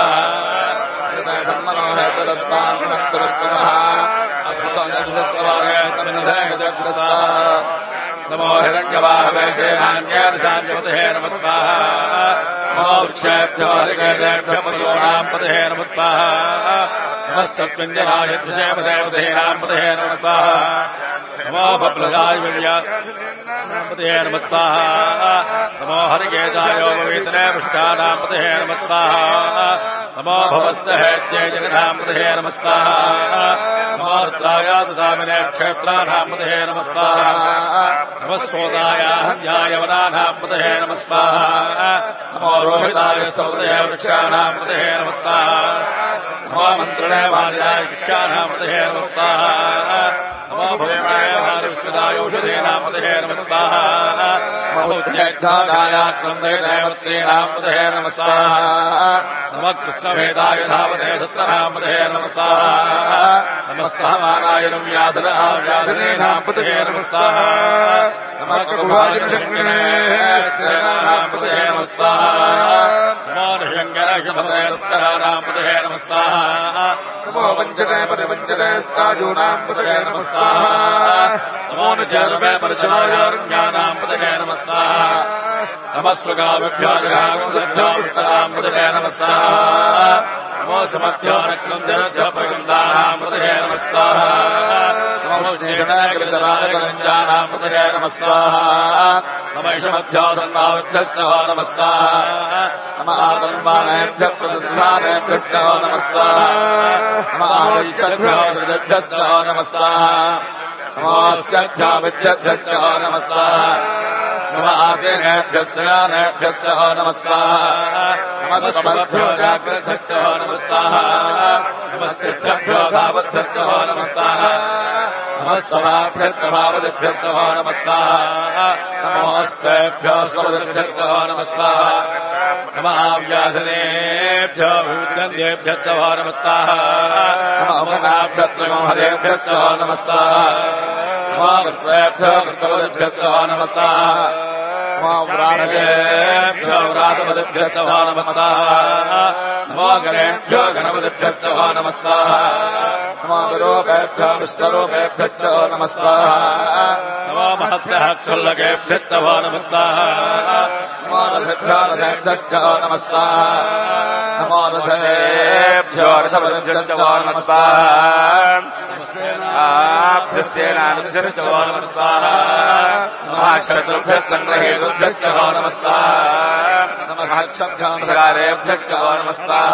नमो हिरण्यवाहवे सेनान्यर्षान्यपते नमस्वाः नमोक्षेभ्यो हरिकेभ्यो पयोनाम् पते नमस्वाः नमस्तस्मिञ्जनाय देवदेवतेनाम् पते नमस्वाः नमो बब्लजाय पते नमस्वाः नमो हरिकेशाय पवित्रे पुष्टानाम् पते नमस्वाः नमो भवस्तहेत्यै जगन्नाम् पते नमस्वाः नमो रुद्राय ददामिने क्षेत्राणाम् पते नमस्वाः नमस्कोदाय हन्याय वनानाम् पते नमस्वाः नमो रोहिताय स्तवते वृक्षाणाम् पते नमस्वाः नमो मन्त्रणे वाल्याय वृक्षाणाम् पते नमस्वाः नमो भवेनाय विष्णुदाय औषधीनाम् पते नमस्वाः नमो ज्येष्ठादाय क्रन्देनाम् पते नमस्वाः नमः कृष्णवेदाय धावते सत्तराम् पते नमस्वाः नमः सहमानाय व्याधनाम् पते नमस्वाः नमः ककुभाजनशङ्करेणाम् पते नमस्वाः नमो निषङ्गरशपतेस्तराणाम् पते नमस्वाः नमो वञ्चते परिवञ्चते स्ताजूनाम् पते नमस्वाः नमो निजर्वे परिचयारण्यानाम् पते नमस्वाः नमस्वगाभ्यो जगामुद्भ्यो पुष्कराम् पते नमस्वाः नमो समभ्यो नक्षत्रभ्यो प्रगन्धानाम् पते नमस्वाः नमोष्णेषणाकवितराजकरञ्जानाम् पते नमस्वाः नमैषमभ्यो धन्वाभ्यस्तो नमस्वाः नम आतन्वानेभ्यः प्रतिधानेभ्यस्तो नमस्वाः नम आदिच्छद्भ्यो सृजद्भ्यस्तो नमस्वाः नमोऽस्यभ्यो विद्यद्भ्यस्तो नमस्वाः नम आसेनेभ्यस्त्रानेभ्यस्तो नमस्वाः नमस्तमभ्यो जाग्रद्भ्यस्तो नमस्वाः नमस्तिष्ठभ्यो धावद्भ्यस्तो नमस्वाः नमस्तभाभ्यस्तभावदिभ्यस्तो नमस्वाः नमोऽस्तेभ्यो स्वरदिभ्यस्तो नमस्वाः नम आव्याधनेभ्यो भूतगन्धेभ्यस्तो नमस्वाः नमो हरेभ्यस्तो नमस्वाः नमो वत्सेभ्यो कृतवदिभ्यस्तो नमस्वाः नमो व्राणकेभ्यो व्रातपदिभ्यस्तो नमस्वाः नमो गणेभ्यो गणपतिभ्यस्तो नमस्वाः नमो विरूपेभ्यो विश्वरूपेभ्यस्तो नमस्वाः नमो महद्भ्यः क्षुल्लकेभ्यस्तो नमस्वाः नमो रथेभ्यो रथेभ्यस्तो नमस्वाः नमो रथेभ्यो रथपतिभ्यस्तो नमस्वाः सेनाभ्यश्चो नमस्वाः नमः सङ्ग्रहेभ्यश्चो नमस्वाः नमः क्षभ्यान्धकारेभ्यश्चो नमस्वाः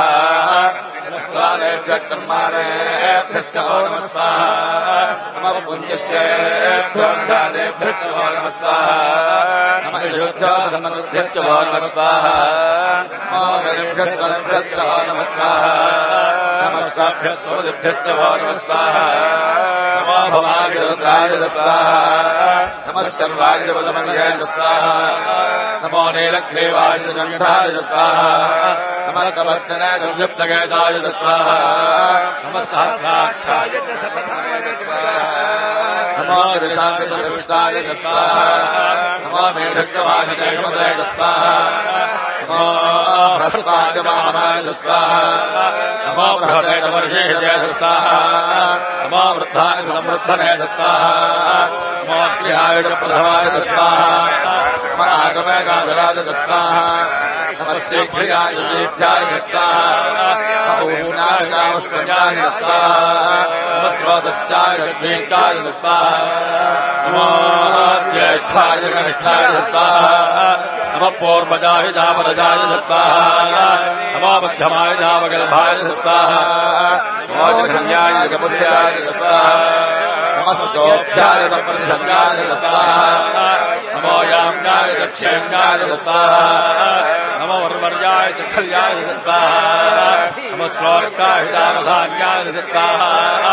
कर्मारेभ्यश्चो नमस्वाः नमः पुण्यश्चेभ्योऽन्धादेभ्यश्चो नमस्वाः नमः शुद्धोऽभ्यश्चो नमस्वाः नमोभ्यश्चो नमस्वाः नमस्ताभ्यश्चो नमस्वाः नमो भवाय स्वाहा नमः सर्वाय स्वाहा नमो नीलग्रीवाय गण्ठाय स्वाहा नमः कवर्तने दुर्युक्तगेताय स्वाहा नमः सहस्राक्षाय नमो गिरिशान्तिपुष्टाय स्वाहा नमो मेढक्रमाय स्वाहा नमो ह्रस्वाय वामनाय स्वाहा नमो बृहते वर्षेय स्वाहा नमो वृद्धाय समृद्धने स्वाहा नमो प्रियाय प्रथमाय स्वाहा नमः आगमे गाजराय स्वाहा नमः शीघ्रियाय शीघ्राय स्वाहा नमो कामस्वजाय स्वाहा नमः स्रोतश्चाय दीर्घाय स्वाहा नमो ज्येष्ठाय कनिष्ठाय स्वाहा नमः पूर्वजाय जापरजाय स्वाहा नमो मध्यमाय जावगर्भाय स्वाहा नमो जघन्याय जगबुद्ध्याय स्वाहा नमस्तोभ्याय प्रतिसंगाय स्वाहा नमो याम्याय दक्षिण्याय स्वाहा नमो वर्वर्याय चक्षल्याय स्वाहा नमो श्लोकाय दावधान्याय स्वाहा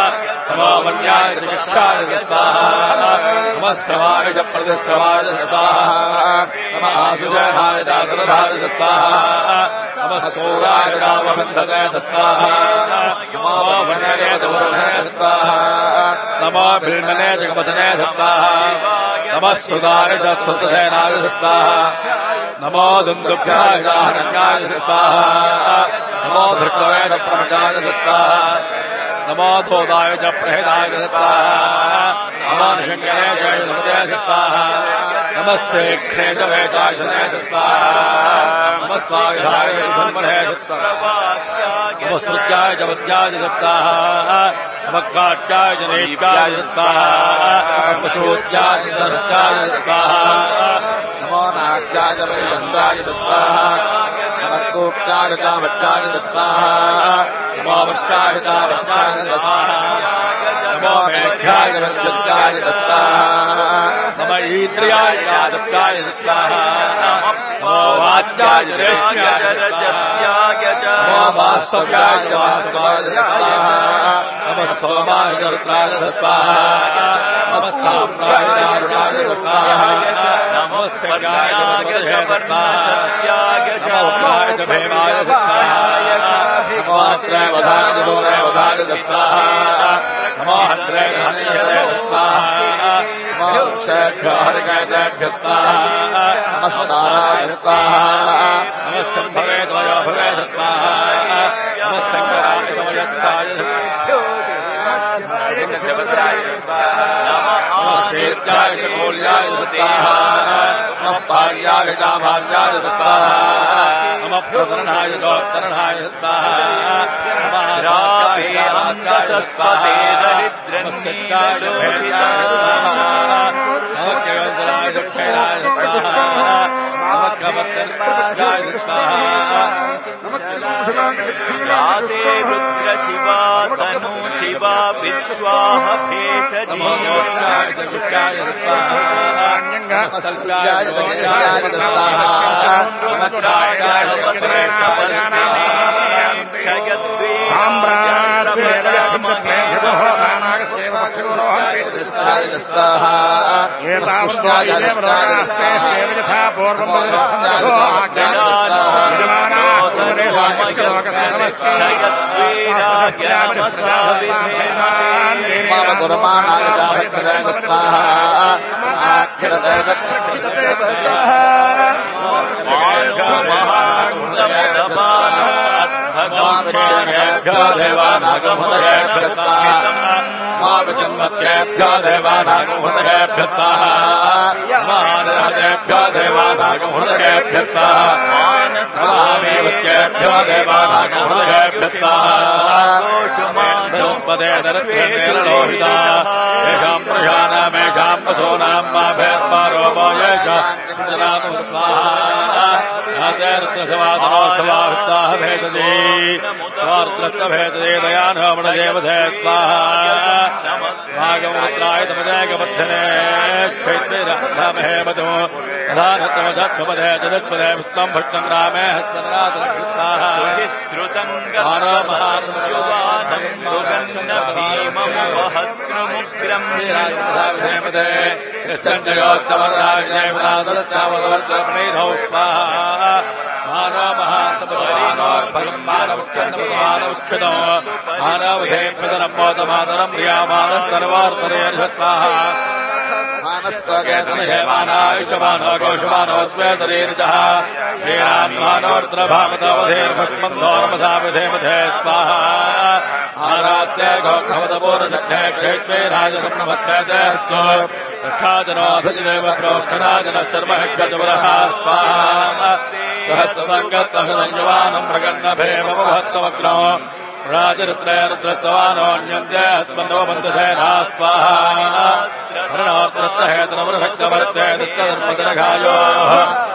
नमो मन्याय शिष्याय स्वाहा नमस्त्रवाय च प्रतिश्रवाय स्वाहा नमः आसुजनाय दासरधाय स्वाहा नमः सोगाय रामबन्धनाय स्वाहा नमो वनये दवरनाय स्वाहा नमो बिल्मने जगमथने स्वाहा नमः सुदाय च सुसुधनाय स्वाहा नमो दुन्दुभ्याय च हरण्याय स्वाहा नमो धृतवे च प्रमटाय स्वाहा नमो सोदाय च प्रहेदाय स्वाहा नमो निषण्यने च समुदय स्वाहा नमस्ते क्षे च वेदाय स्वाहा नमस्वायुधाय च ब्रह्मणे स्वाहा नमस्रुत्याय च वद्याय स्वाहा नमकाट्याय च नेत्याय स्वाहा नमस्शोत्याय च दर्शाय स्वाहा नमो नाट्याय च वैशन्ताय स्वाहा नमस्कोक्ताय च वट्टाय स्वाहा नमो वष्टाय च वष्टाय स्वाहा नमो मेघ्याय च वज्रत्याय स्वाहा नमो ईन्द्रियाय च आदत्याय स्वाहा नमो वाच्याय च रेष्ट्याय नमो वास्तव्याय च वास्तवाय स्वाहा नमः सोमाय च रुद्राय स्वाहा नमः साम्राय च अरुणाय स्वाहा नमो सत्याय च मधुमते स्वाहा नमो उग्राय च भीमाय स्वाहा नमो अत्रे वधाय च दूरे वधाय च स्वाहा नमो हन्त्रे च हन्यते स्वाहा नमो क्षेभ्यो हरिकेतेभ्यः स्वाहा नमस्ताराय स्वाहा नमः शम्भवे च वयोभवे च स्वाहा नमः शङ्कराय च वयत्ताय नमस्तेत्याय च मूल्याय स्वाहा नमः पार्याय च भार्याय स्वाहा नमः प्रतरणाय च दोत्तरणाय स्वाहा नमः रात्याय स्वाहा नमः सत्याय च भेदाय स्वाहा नमः केवलराय च क्षयराय स्वाहा नमः कमत्तराय स्वाहा राधे रुद्र शिवा तनु शिवा विश्वाह नमोऽस्ताय च शुक्राय स्वाहा नमस्ताय च ज्ञानाय स्वाहा नमस्ताय च गुरुमानाय जावत्तराय स्वाहा आक्षरते भगवानेभ्यो देवानागमहृदयेभ्यः स्वाहा मावचन्मत्येभ्यो देवानागमहृदयेभ्यः स्वाहा महादेवेभ्यो देवानागमहृदयेभ्यः स्वाहा महादेवत्येभ्यो देवानागमहृदयेभ्यः स्वाहा पदे दरत्वेलोहिता येषां प्रजानामेषां वसूनां मा भेदपारोपो येषां स्वाहा नातेरत्रसवादनो स्वाहस्ताः भेदते स्वार्त्रत्वभेदते दयानोमणदेवधे स्वाहा भागवत्राय तमदेकबद्धने क्षेत्रेरामहे मधु प्रधानत्वमधत्वपदे जगत्पदे पुष्पं भट्टं रामे हस्तनाथ स्वाहा श्रुतं मानवधेमानम मानस्तगेतनहेमानायुषमानो गोषमानो स्वेतरीर्जः श्रीरान्मानोर्द्रभामतावधेर्भक्मन्धोर्मधाविधेमधे स्वाहा आरात्ये गोक्षमतपूर्णशक्ते क्षेत्रे राजसम्नमस्ते स्तो रक्षाजनोऽभिजदेव प्रोक्षराजनः शर्महक्षजवरः स्वाहा सहस्रसङ्गत्वसंयुवानम् मृगन्नभेमभक्तवक्नो राजरुद्रे रुद्रस्तवानोऽन्यन्ते स्पन्दो बन्धसेना स्वाहा हरणोत्रत्तहेतनवृभक्तवर्ते दुष्टधर्मदनघायोः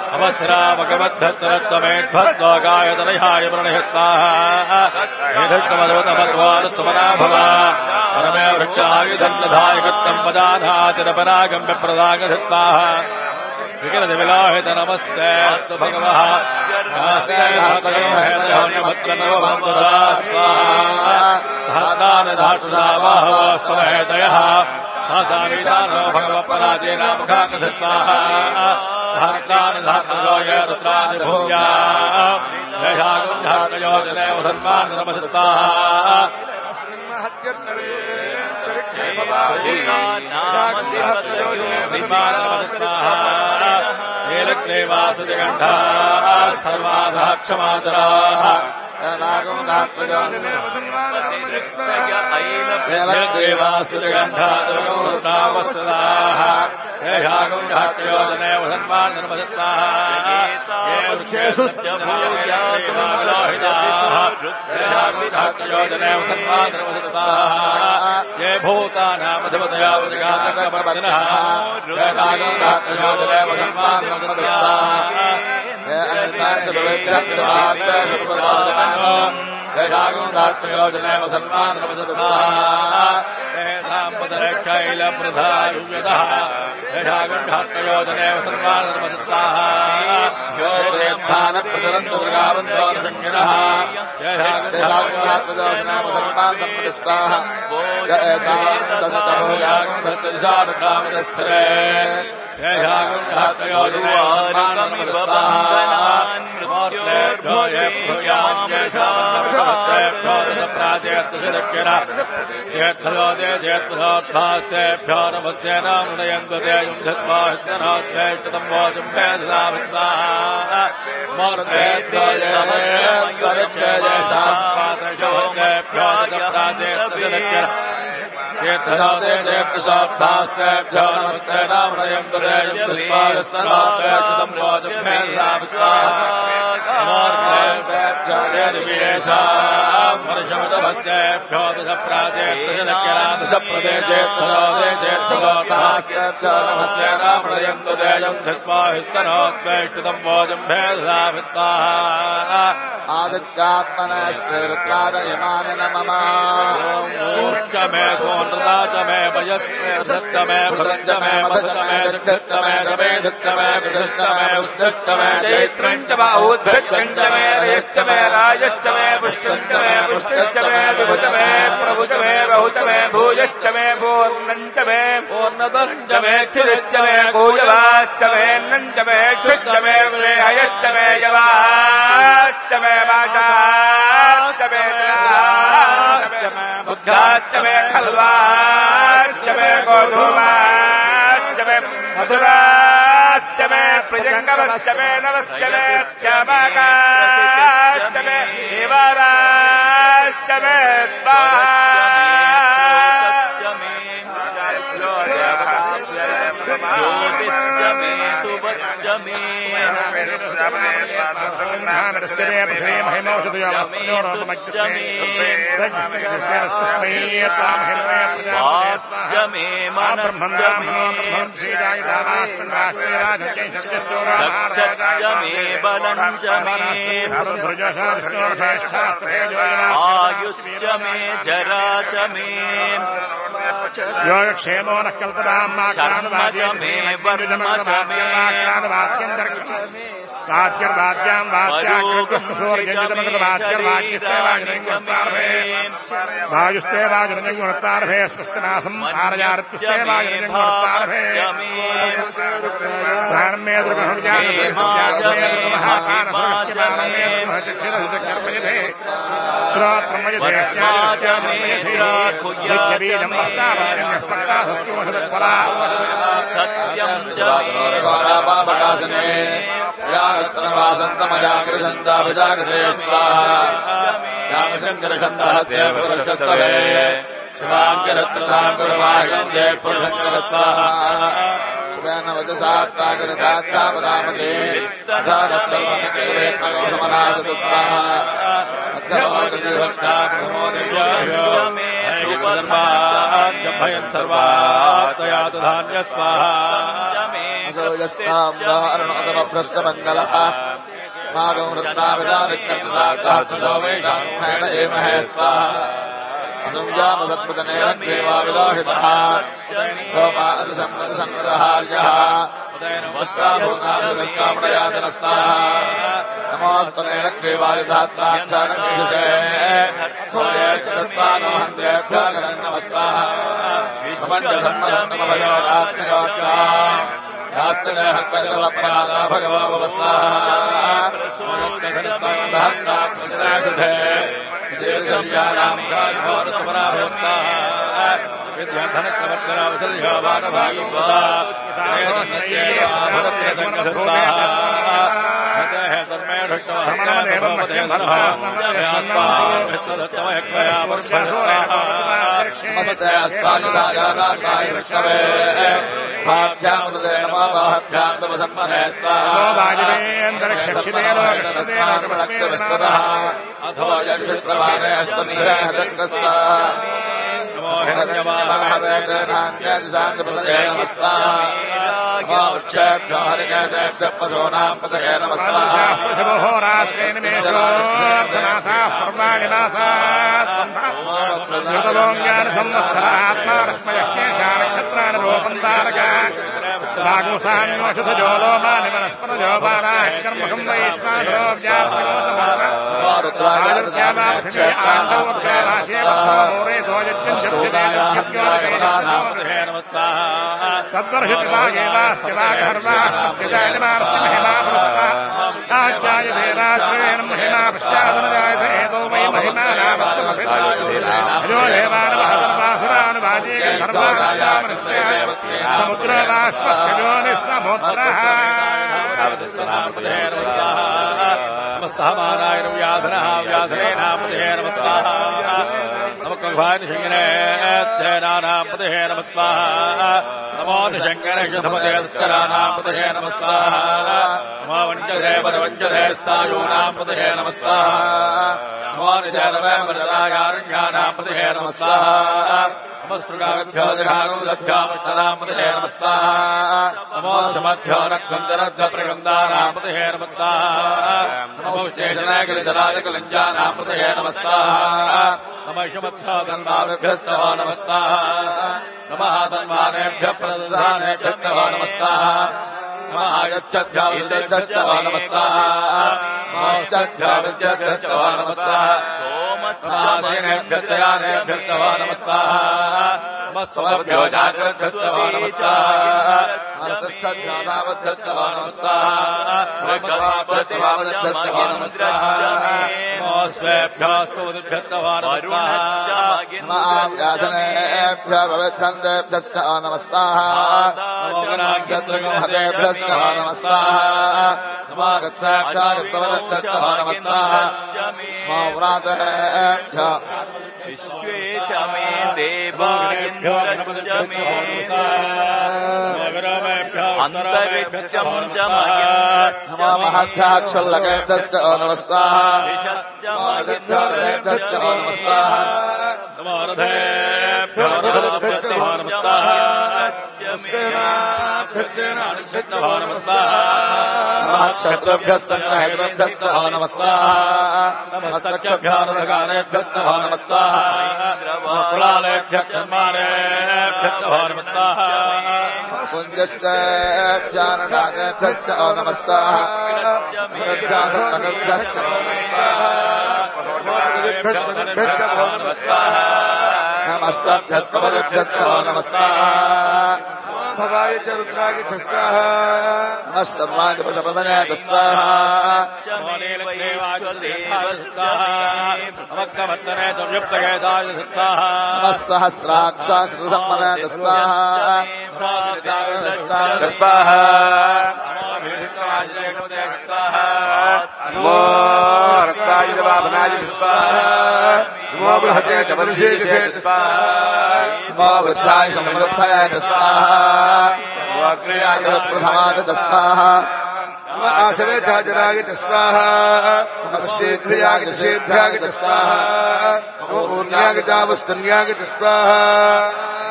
अवस्थिरामकबद्धत्तरत्तमेध्वद्लोकायतनयाय प्रणिः स्वाहा मेधक्षमदोतमत्वानुस्तमना भव परमे वृक्षायुधन्नधायकत्वम् पदाधाचिरपरागम् विप्रदागधित्वाः विकिरदिविलाहित नमस्ते अस्तु भगवः नमस्ते स्वाहा सहस्रानुधातुधा बाहवस्तमहेतयः सहसामीतानो भगवत्पराजेनामुखाकथ स्वाहा सहस्रानुधातुजो ये रुद्रादिभूया यशागुंधात्मयोजने मुसल्मान् नमः स्वाहा वासुजगण्ठाः सर्वाधः क्षमातराः देवासुरगन्धावस्तदाः येषागुंधात्मयोजने वसन्मान् वृक्षेषु येषागुंधात्मयोजने वसन्मान् ये भूतानामधिपतया उद्घातकपर्दिनः येषागुंधात्मयोजने वसन्मान् यशागुंधात्मयोजने मुसल्मान् शैलप्रधायुयतः यशागुंधात्मयोजने मुसल्मान् योगेत्थानप्रचरन्तुर्गावन्तोर्षङ्गिनः यशागुंधात्मयोजने मुसल्मान् सम्पतिस्ताः यशागुंधस्तभोजागुंधर्तविषादग्रामदस्थिरे यशागुंधात्मयोजने चेत्थयोदेभ्यो नमस्ते नामृदयन्ते युद्धत्वाहितनाथेष्टतं वोचं तीर्थयोदेभ्यो नमस्ते नामृदयन्ते युद्धस्वाहितनाथेष्टतं वोचं मनुष्यमतभस्तेभ्यो दशप्राजेत्थप्रदेजेत्थरोदेजेत्थरोदेजेत्थरो नमस्ते रामणयन्तु देयं धृत्वाहिस्तनोत्वेष्टितं वोजं भेदसाभित्वाः आदित्यात्मनश्रीरुद्राजयमानि नमः ऊर्जमे सोनृदाचमे वयस्मे धृत्तमे भृतञ्चमे मधुचमे धृत्तमे रमे धृत्तमे विधृत्तमे उद्धृत्तमे चैत्रञ्चमे औद्धृत्यञ्चमे रयश्चमे राजश्चमे पुष्टञ्चमे पुष्टश्चमे विभुतमे प्रभुतमे बहुतमे भूयश्चमे पूर्णञ्चमे पूर्णदञ्चमे क्षुरिश्चमे कूजवाश्चमे नञ्चमे क्षुच्चमे हयश्चमे यवाश्चमे वाचाश्चमे बुद्धाश्चमे खल्वाश्चमे गोधूमाश्चमे मधुराश्चमे प्रजङ्गमश्चमे नवश्चमे श्यामाकाश्चमे देवाराश्चमे ज्योतिश्चमे सुवच्चमे वाच्चमे मनश्चमे बलञ्चमे आयुश्चमे जराचमे योगक्षेमो न कल्पदाम् कर्मचमे वर्मचमे वाच्यर्वाद्याम् वायुस्ते वाजुरञ्जुर्तार्भे स्वस्तिनासम् भारयार्तुस्ते वाजुरञ्जुर्तार्भे प्राणमे दुर्गहुर्जासमे श्रोत्रमयधेष्याजम् यानत्रवासन्तमजागृसन्ताभिजागृते स्वाहा श्यामशङ्करशन्तहस्ते शिवाङ्करत्नसाङ्कुरवाहिम् जय पुरुषङ्कर स्वाहा शिवानवजसात्सागरसाक्षापदामते समनासत स्वाहा भयम् सर्वातयातु धान्य स्वाहा मागौ रत्नाविदारिक्तदातो वैषाहेण एमहे स्वाहा असंजामसत्पतनेन ग्रीवाविदाहितः गोमादिसंग्रहार्यः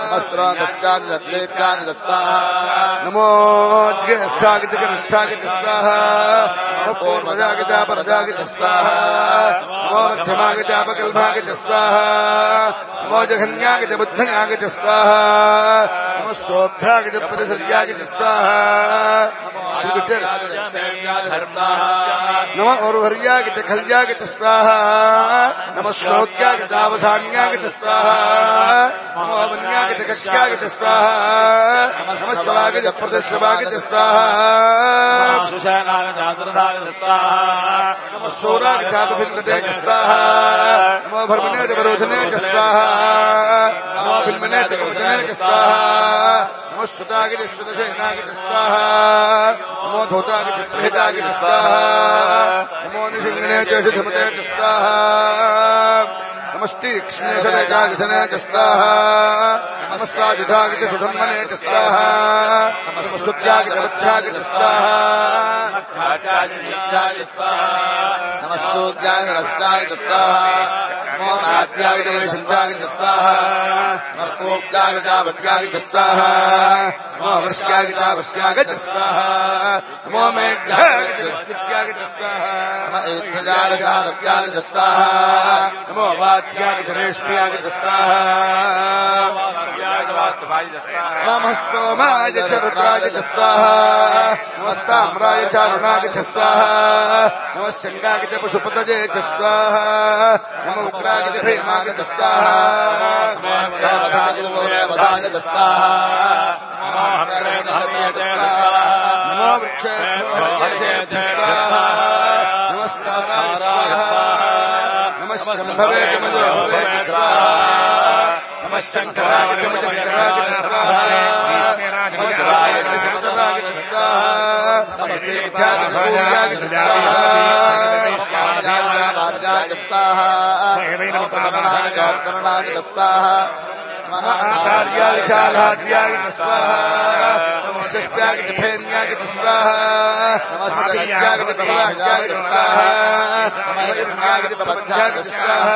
नमो ज्येष्ठागित स्वाहा नमो पूर्वजागित स्वाहा नमो मध्यमागित स्वाहा नमो जघन्यागित बुद्धयागित स्वाहा नमो स्तोभ्यागित परिसर्यागित स्वाहा नमो और्वर्यागित खल्यागित स्वाहा नमो श्लोक्यागित अवसान्यागित स्वाहा नमो अवन्यागित कक्ष्यागित स्वाहा नमो श्रवागित प्रतिश्रवागित स्वाहा नमो शौरागित स्वाहा नमो भर्मणे वरोधने स्वाहा नमो फिल्मने वरोधने स्वाहा नमो श्रुतागित श्रुतसेनागित स्वाहा नमो धोतागित प्रहितागित स्वाहा नमो निषिंगणे चषधमते स्वाहा नमस्तीक्ष्णेशवेजागिधने स्वाहा नमस्ताजिधागित सुधम्मने स्वाहा नमस्तुत्यागित वध्यागित स्वाहा नमस्सूद्यागित रस्तागित स्वाहा नमो नाद्यागित वैशन्त्यागित स्वाहा नमोक्त्यागित वड्यागित स्वाहा नमो वर्ष्यागित वश्यागित स्वाहा नमो मेघ्यागित स्वाहा नमो ऐन्द्रजागित स्वाहा नमो वाद्यागित रेष्म्यागित स्वाहा नमः सोमाय चरुतागित स्वाहा नमस्ताम्राय चारुणागित स्वाहा नमः शङ्गागित पशुपतये च स्वाहा नमो उग्रागित भीमागित स्वाहा नमो स्वाहा नमो वृक्षे स्वाहा नमस्काराय स्वाहा नमः शम्भवे च मजोभवे स्वाहा नमः शङ्कराय च मजशङ्कराय स्वाहा नमः शिवाय च शिवतराय स्वाहा नमः तीर्थाय भूयाय स्वाहा नमः स्वाहा नमः स्वाहा आचार्याय चालाद्याय स्वाहा नमः शिष्याय फेन्याय स्वाहा नमः सत्याय प्रभायाय स्वाहा नमः यज्ञाय प्रपद्याय स्वाहा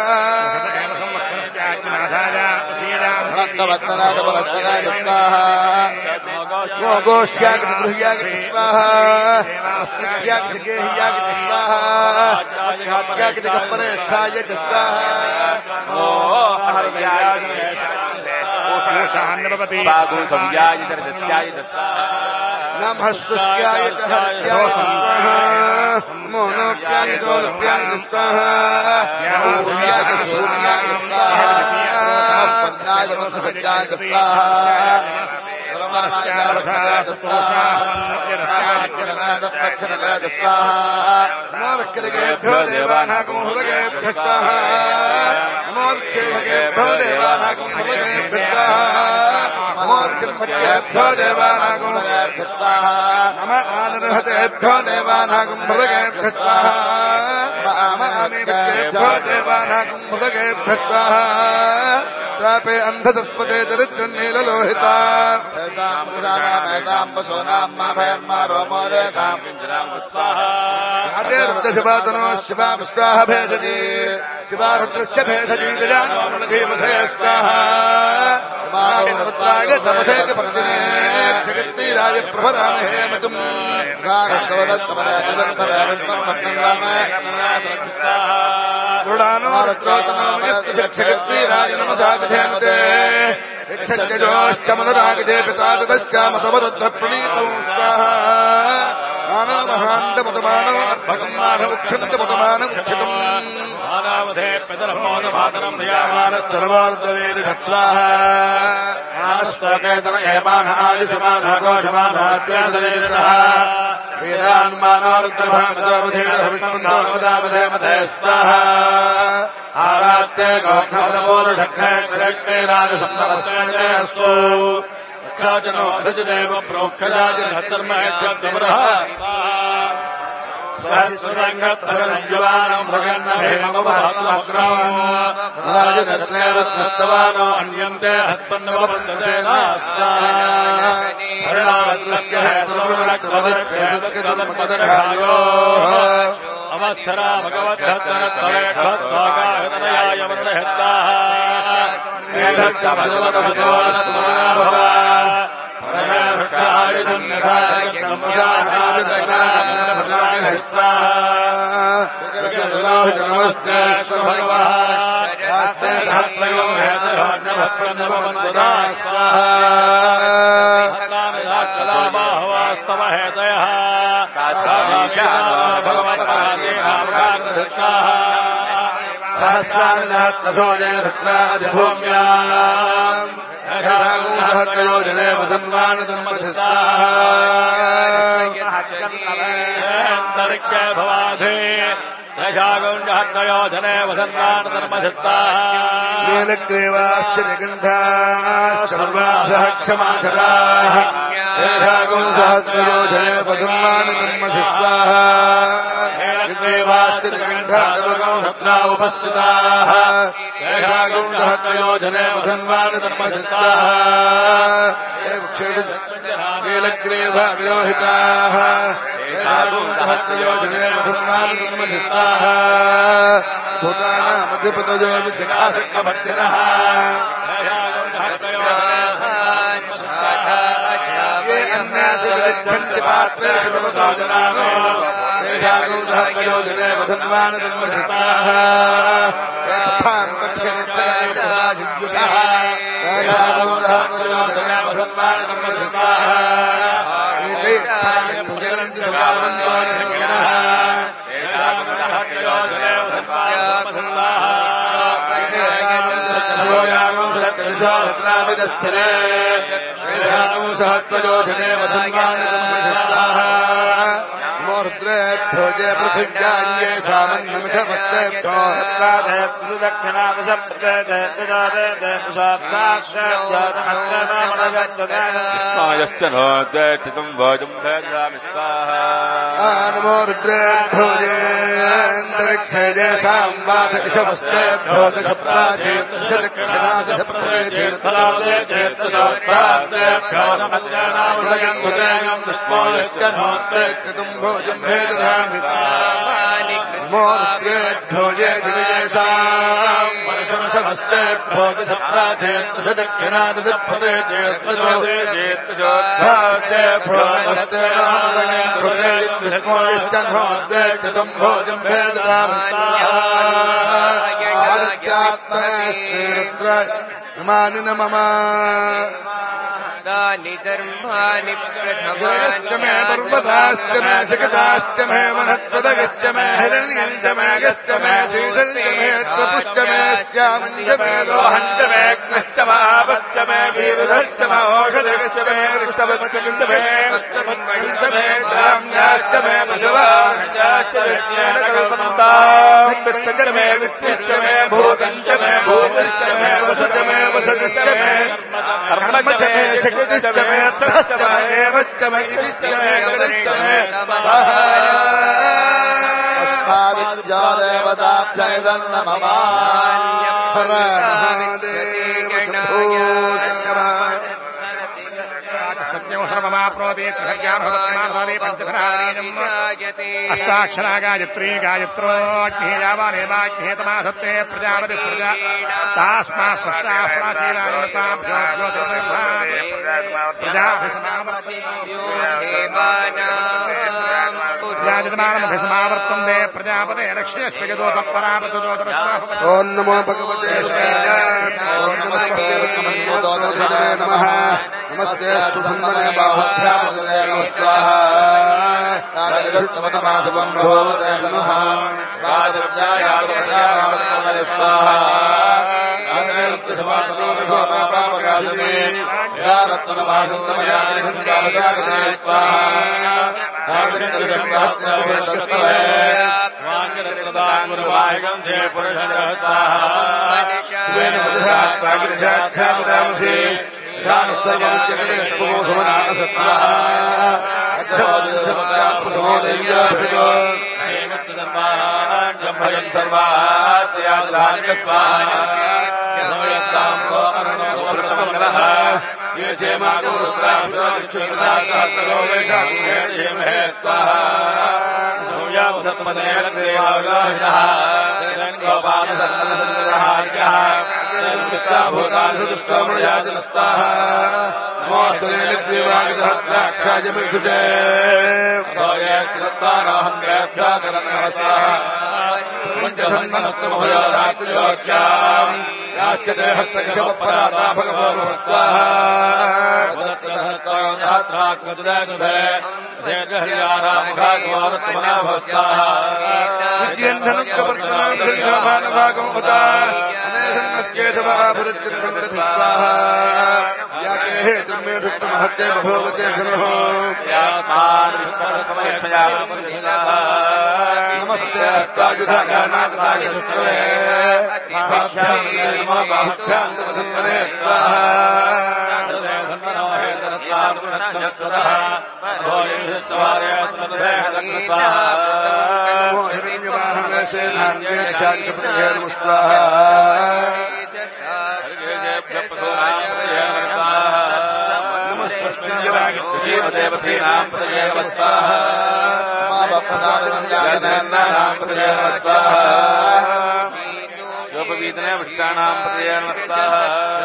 भक्तवत्तलाय परस्तलाय स्वाहा नमो गोष्ठ्याय गृह्याय स्वाहा अस्तित्याय गेह्याय स्वाहा आध्यात्याय कपरेष्ठाय स्वाहा नमो हरयाय नमः शुष्याय च हर्याय स्वाहा नमो नोप्याय दोर्प्याय स्वाहा नमो सूर्याय च सूर्याय स्वाहा पद्माय च सत्याय स्वाहा नमो विक्रयेभ्यो देवानागं हृदयेभ्यः स्वाहा नमो विक्षेभकेभ्यो देवानागं हृदयेभ्यः स्वाहा नमो चिन्मत्येभ्यो देवानागं हृदयेभ्यः स्वाहा नमो आनर्हतेभ्यो देवानागं हृदयेभ्यः स्वाहा नमो आमीभ्यो देवानागं हृदयेभ्यः स्वाहा त्रापे अन्धदस्पते दरिद्रनीललोहिता शिवातनो शिवा स्वाहा भेषजी शिवा रुद्रस्य भेषजी गजाननधीमसे स्वाहा शिवाय तपसे च पर्जने जगत्तीराय प्रभरामहे मतुम् गुणानो रत्रोतनामयस्त्रिजगत्तीराय नमसा विधेमते इच्छज्ञोश्चमनुरागजे पिता ततश्चामतवरुद्रप्रणीतौ स्वाहा मानो महान्तमतमानो अर्भकम् मानमुक्षन्तमतमानमुक्षितम् मानावधे पितरमोदमातरम् प्रियामानस्तरवार्दवेरिषत्स्वाहा आस्तकेतन एमान आयुषमानघोषमानात्यादरेरितः वीरान्मानोरुद्रभामदोमधेरहविष्णुन्दोमदामधेमधे स्वाहा आरात्ये गोघ्नपदपोरुषघ्ने क्षरेक्ते राजसम्नवस्ते अस्तु रक्षाजनो अधजदेव प्रोक्षराजनचर्महेच्छद्वरः स्वरङ्गत्थरञ्जवानम् मृगन्नभेममग्रम् राजरत्ने रत्नस्तवानो अन्यन्ते हत्पन्नवपन्दसेनास्तारणारत्नस्य हेतुर्वणक्वदर्भेदकदर्मकदर्भायोः अवस्थरा भगवद्धत्तरत्तरेष्वस्वागाहृतयाय वन्दहस्ताः सहस्राजने वसन्मानधर्मधिष्ठे भवाधे त्रयोजने वसन्मानधर्मधिष्ठाः नीलग्रीवाश्च निगन्धाः सर्वाभ्यः क्षमाचराः सहस्रयोजने वसन्मानधर्मधिष्ठाः नीलग्रीवाश्च निगन्धा उपस्थिताः सहस्रयोजने वसन्मानधर्मधिष्ठाः नीलग्रीव विरोहिताः सहस्रयोजने वसन्मानधर्मधिष्ठाः भूतानामधिपतयो विशिखाशक्तभट्टिनः ये अन्यासि विलिद्धन्ति पात्रेषु भवतो जनानो सहस्रयोजने वसन्मानधर्मधिष्ठाः यथां पठ्यनिच्छलैर्राजिद्युषः सहस्रयोजने वसन्मानधर्मधिष्ठाः एते भुजन्ति सुखावन्तो निरञ्जनः सहस्रयोजने वसन्मानधर्मधिष्ठाः मूर्ध्रेभ्यो जय पृथिव्यान्ये सामन्नमिषवस्तेभ्यो यश्च नोद्वेष्टितुं भोजं भेदामि स्वाहा मूर्ध्रेभ्यो जयन्तरिक्षे जयसां वाथकिषवस्तेभ्यो दश प्राचे दश दक्षिणा दश प्रवेचे भोजं भेदधामि मूर्ध्रेभ्यो जयसां वर्षंशवस्तेभ्यो दश प्राचे दश दक्षिणा दश प्रवेचे भोजं भेदधामि नमानि न मम धर्मानि प्रथमाश्च मे पर्वताश्च मे शिखताश्च मे वनस्पतगश्च मे हिरण्यञ्च मे गश्च मे शीशल्च मे प्रपुश्च मे श्यामञ्च मे लोहञ्च मे कृश्च महापश्च मे वीरधश्च मे औषधश्च मे ऋष्टवश्च मे कृष्णवत्मञ्च मे ग्राम्याश्च मे पशुवाश्च वित्तश्च मे वित्तश्च मे भूतञ्च मे भूतश्च मे वसत मे वसतिश्च मे कर्मच मे शक्तिश्च मे त्रहश्च मे एवश्च मे इतिश्च मे गतिश्च मे अस्मादित्यादेवताभ्यैदन्नमः हर महादेव शम्भो शङ्कर सत्यं सर्वमाप्नोति त्रिसर्गाभवत्मानवादे पञ्चधरादीनम् अष्टाक्षरा गायत्री गायत्रोऽग्निः यावानेवाग्निः तमासत्ते प्रजापतिः प्रजा तास्मात् सृष्टाः प्राचीनान्ताभ्यो प्रजापतिसमावर्तन्ते प्रजापते रक्ष्यस्य यदोतः परापतोदर ॐ नमो भगवते नमः नमस्ते सुसंवने बाहुभ्यामुदे नमस्वाहा तारगस्तमतमाधवं भवते नमः पादविद्यायावतरामतमय स्वाहा आनयत्समासनो विघोनापापकाशने यारत्नमासन्तमयादिसंजावदागते स्वाहा तारगस्तमतमाधवं वाङ्गरत्नदाङ्गुरुवायगं थे पुरुषः स्वाहा स्वेन मधुरात्मागिरिजाच्छामदामसे सर्वमुच्यते सुमोसमनासस्वाहा अध्यात्मसमोदर्याभितो भजन् सर्वात्याद्धान्यस्वाहा समयस्ताम्बोऽरुणमोऽमृतमङ्गलः ये चेमागोरुत्राभितो वेषामहे स्वाहा सूर्यावसत्मनेरदेवाविलोहितः गोपालसत्तनसन्निधार्यः भूतानुष्टामयाजनस्ताः नमोऽस्तुलेन्द्रियवागदहत्राक्षायमिषुषे नमस्ताः पञ्चसन्मनत्तमभयोरात्रियोग्याम् याश्चते हस्तकशवपराता भगवोस्वाहा विद्यन्धनुप्रवर्तनाभागमुता अनेशन्नस्केशवाभृत्यर्थमृतिस्वाहा याके हेतुर्मे धुष्टमहत्ये बभूवते घनुः नमस्ते हस्तायुधागानाथाय शुक्रवे नमो बाहुभ्यान्तमधन्वने स्वाहा नमो हिरण्यवाहनसेनान्वेक्षाक्षप्रभे नमः स्वाहा नमस्तस्मिन्देवतीनां प्रजय नमः स्वाहा नमावप्रदानां प्रजय नमः स्वाहा योपवीतने वृक्षाणां प्रजय नमः स्वाहा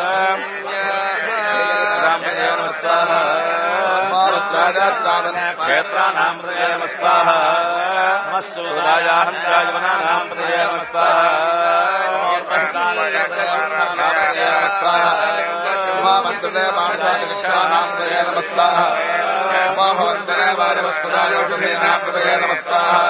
क्षेत्राणां प्रजय नमः स्वाहा नमस्सूरायाहन्याजवनानां प्रजय नमः स्वाहा नमस्ते मानसादिक्षाणां प्रजय नमः स्वाहा नमोऽन्तरे वारवस्पदायोषधीनां प्रजय नमः स्वाहा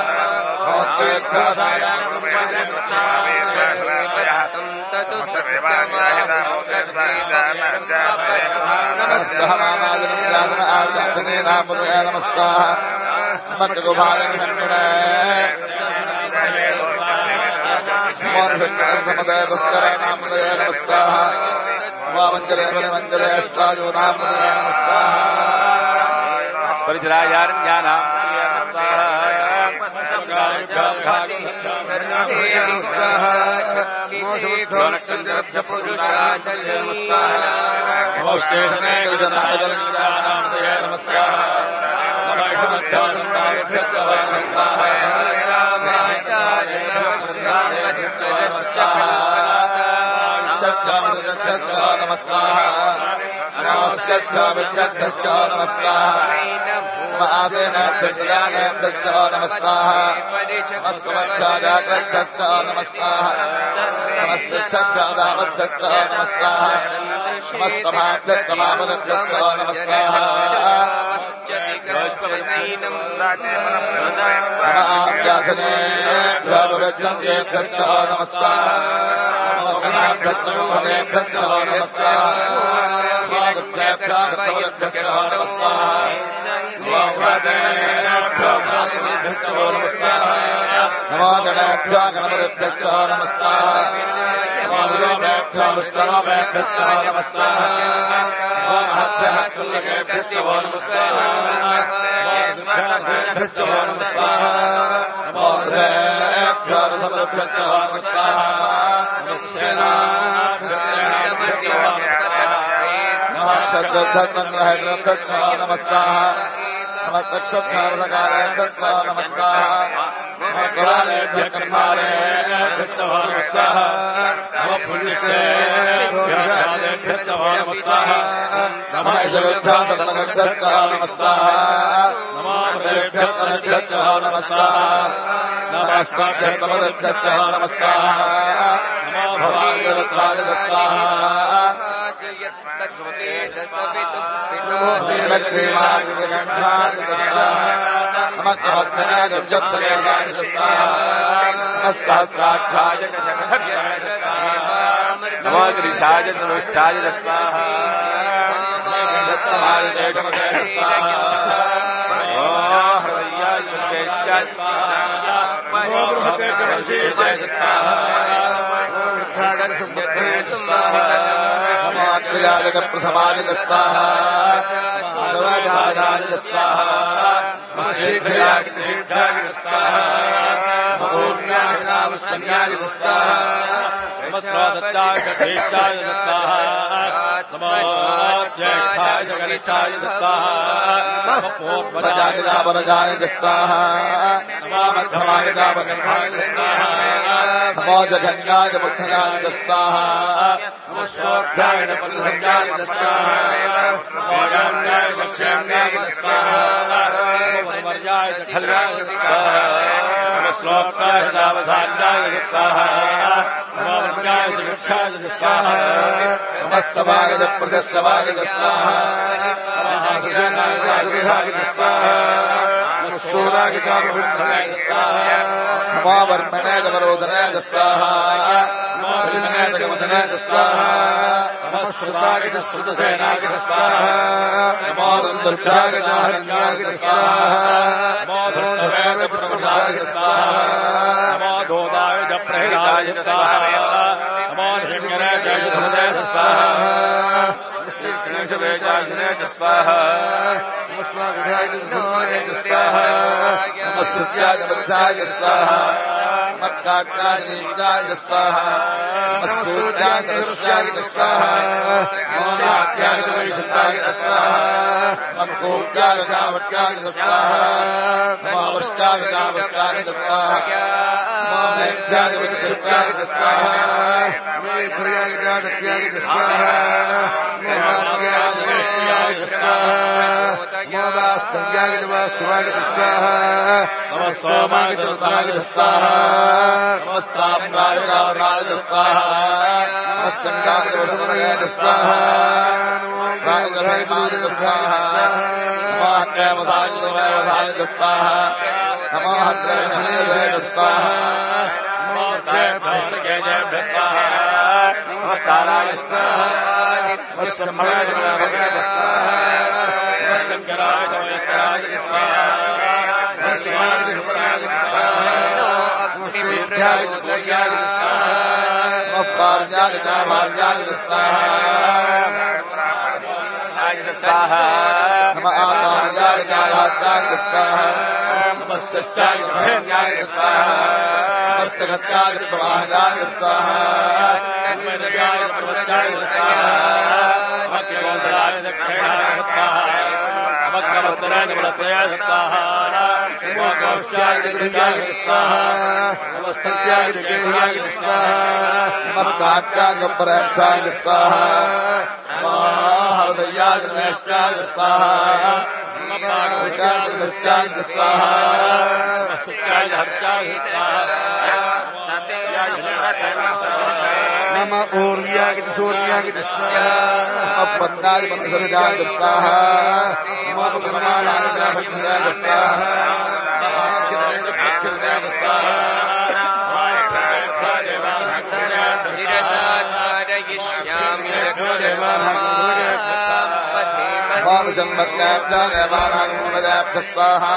परिचरायारण्यानां मध्यमाय कामकर्माय नमो जगन्याय बुद्धयाय स्वाहा नमो श्रोभ्याय पुरुषयाय स्वाहा नमो ज्ञानाय दक्षिणाय स्वाहा नमो वर्याय खल्याय स्वाहा नमो श्लोकाय दावसान्याय स्वाहा नमो वर्याय दक्षाय स्वाहा नमो स्तवाय प्रदस्तवाय स्वाहा नमो सुजनाय विधाय स्वाहा नमो शूराय कामविद्याय स्वाहा नमो वर्मणाय वरोधनाय स्वाहा नमो हरिनाय जगवदनाय स्वाहा नमो श्रुताय श्रुतसेनाय स्वाहा नमो दुर्गाय जाहन्याय स्वाहा नमो धोदाय प्रभुदाय स्वाहा नमो धोदाय प्रहराय स्वाहा नमो हिरण्याय जगवदनाय स्वाहा कृष्णवेजाय स्वाहा नमो स्वागताय धुनाय स्वाहा नमो स्तुत्याय वृद्धाय स्वाहा मत्काकाय नीताय स्वाहा नमस्तुत्याय दृश्याय स्वाहा नमो नाट्याय वैशताय स्वाहा नमो कोट्याय जावत्याय स्वाहा नमो वष्टाय जावत्याय स्वाहा नमो मैत्याय विद्याय स्वाहा नमो प्रियाय जावत्याय स्वाहा नमो भाग्याय स्वाहा नमो वास्तव्याय वास्तवाय स्वाहा नमो सोमाय दुर्गाय स्वाहा नमस्ताम्राय कामराय स्वाहा नमस्संगाय वसुदेवाय स्वाहा नमो राजभय गुरुदेव स्वाहा नमो हत्यावताय दुर्गाय स्वाहा नमो हत्याय स्वाहा नमो जय स्वाहा नमो ताराय स्वाहा नमो शंभराय स्वाहा नमो शंकराय स्वाहा नमो शिवाय स्वाहा स्वाहा नमः आकार्याय कालात्याय स्वाहा नमः सष्टाय भयाय स्वाहा नमः सगत्याय प्रवाहाय स्वाहा नमः जगाय प्रवत्याय स्वाहा नमः केवलाय दक्षिणाय स्वाहा नमः कमलतराय नमलतराय स्वाहा नमो गोष्ठाय गृहाय स्वाहा नमो स्तत्याय गृहाय स्वाहा नमः कात्याय पराष्ठाय स्वाहा नमो हृदयाय नष्टाय स्वाहा नमः पादुकाय दस्ताय स्वाहा नमः सुत्याय हर्याय स्वाहा नमः ऊर्याय सूर्याय स्वाहा नमः पद्माय मनसरजाय स्वाहा नमः पद्मालाय भक्ताय स्वाहा स्वाहा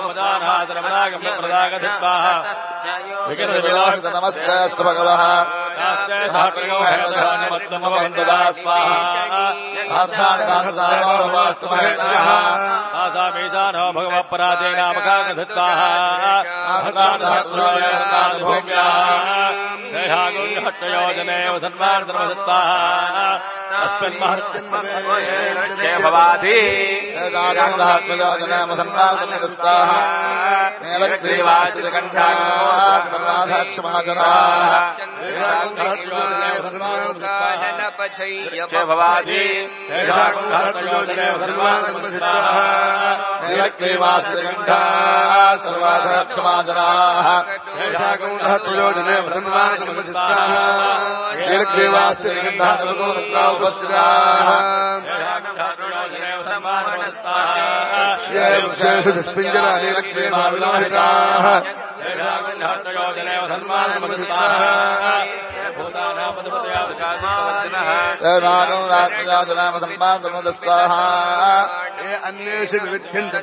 नमस्ते भगवः आसामीशानो भगवत्पराजेनामकागधत्ताः देहागुण्यहट्टयोजनेव सन्मानधर्मदत्ताः अस्मिन् महत्त्वन्महे भवाति सन्मानधर्मदत्ताः भवाति सर्वाधक्षमाजनाः अन्येषु विविध्यन्ते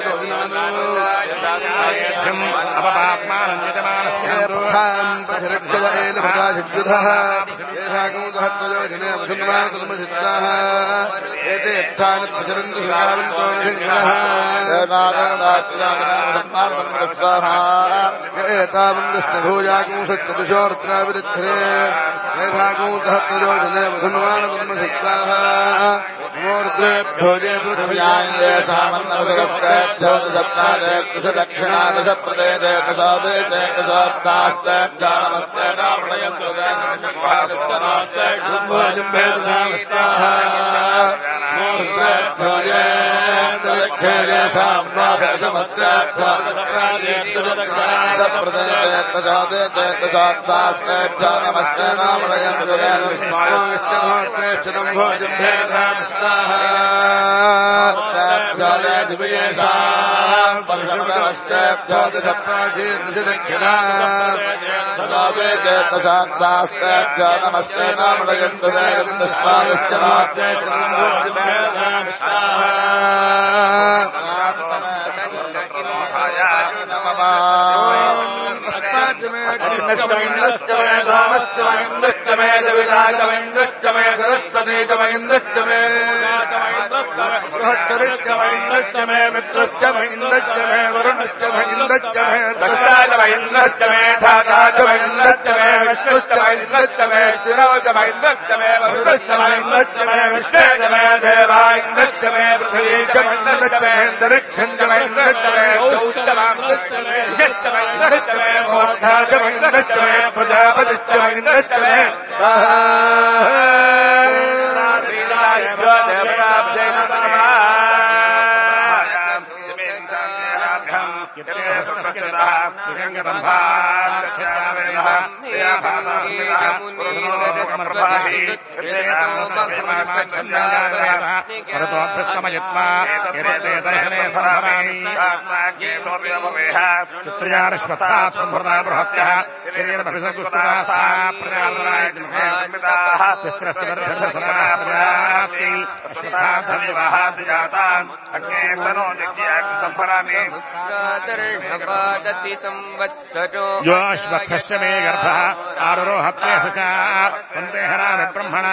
योऽश्वत्थस्य मे गर्भः आरुरोहत्ते सचा तन्ते हरामि ब्रह्मणा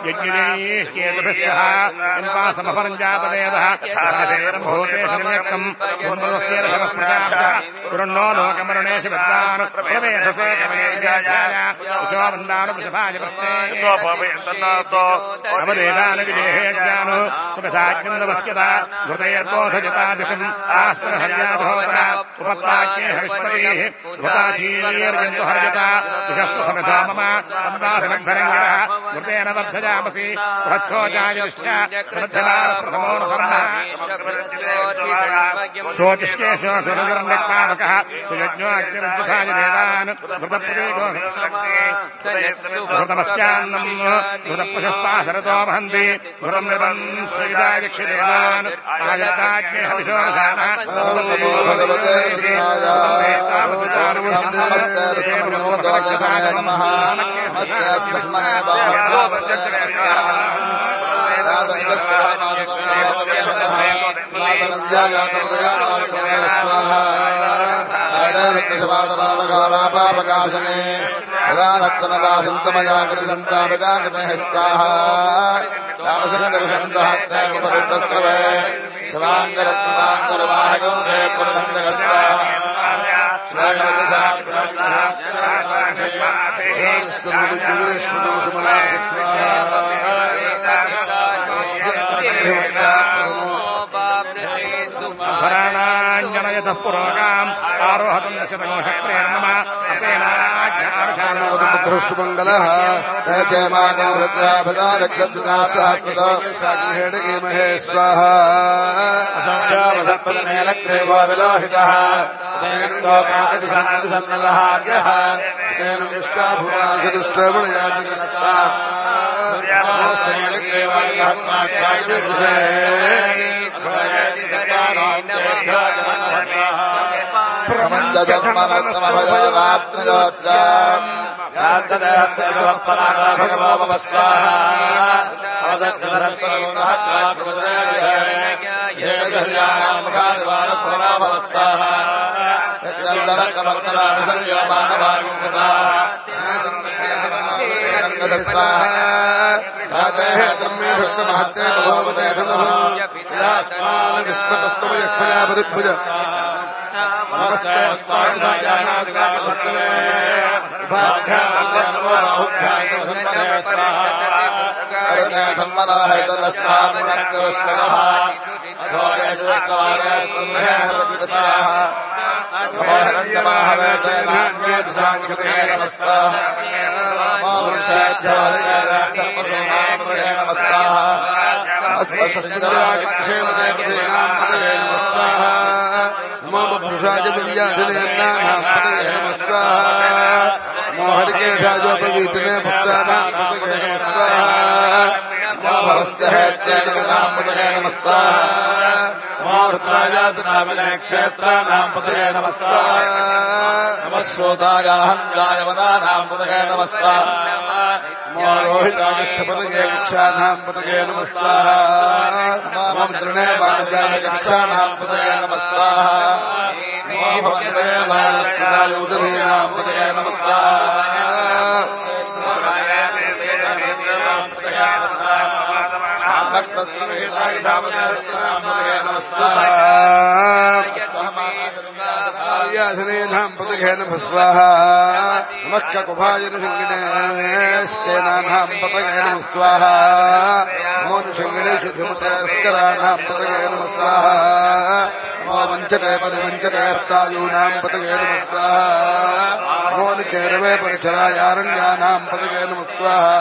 यज्ञैः केतुभिस्तः इन्वासमपरञ्जातवेदः शरीरम् भूतेषु नित्यम् सुन्दरस्य रसमस्मृजाभ्यः पुरन्नो लोकमरुणेषु विद्वान् प्रवेशसे कमलेन्द्राय उचो वन्दानुपशभाय प्रश्ने अवदेदानुविदेहेज्ञानो सुखसाज्ञन्दवस्यता घृतैर्बोधजतादिशम् आस्पदहर्याधोतरा उपत्वाक्ये हविष्पतिः घृताशीर्यन्तु हर्यता विशस्तु समिधा मम सन्दासनग्धरङ्गिरः घृतेन वर्धयामसि बृहच्छोजायिष्ठ समर्थनाप्रथमोऽनुसरणः शोचिष्टेषु सुरनिर्निक्पादकः सुयज्ञोऽग्निरञ्जुषाय देवान् घृतप्रदेशो घृतमस्यान्नम् घृतप्रशस्ता शरतो वहन्ति घृतम् निबन् श्रीदायक्षदेवान् आयताग्ने हविषोरसानः पापकाशने रामत्तनवासन्तमयाकृतन्तापजागतः स्वाहा रामशङ्करसन्तः शिवाङ्करत्नाङ्करवाहगौरे पुर्णन्दः स्वाहा भराणाञ्जनयतः पुरोगाम् आरोहतम् दशतमोषक्रेर्नमः अपेनाज्ञारुषाणोदमङ्गलः जयमानम् रुद्राभदारक्षत्राहेडगीमहे स्वाहा असंख्यावसत्पदनेलग्रेवो विलोहितः सन्नलहाग्यः तेन विश्वाभुवासदुष्टमणयादिनस्ता क्षेत्राणाम् पतये नमस्कार नमः सोदायाहङ्गाय वदानाम् पतये नमस्कार नमो रोहितागच्छपतये कक्षाणाम् पतये नमस्कार नमो तृणे वाणिजाय कक्षाणाम् पतये नमस्कार नमो भवन्तये वाणिस्थिताय उदरीणाम् पतये नमस्कार यासनेनाम् पतये नमः स्वाहा नमः ककुभाजनशङ्गिनेस्तेनाम् पतये नमः स्वाहा नमो निषङ्गिनेषुधिमतस्कराणाम् पतये नमः स्वाहा नमो वञ्चते परिवञ्चते अस्तायूनाम् पतये नमः स्वाहा नमो निचेरवे परिचरायारण्यानाम् पतये नमः स्वाहा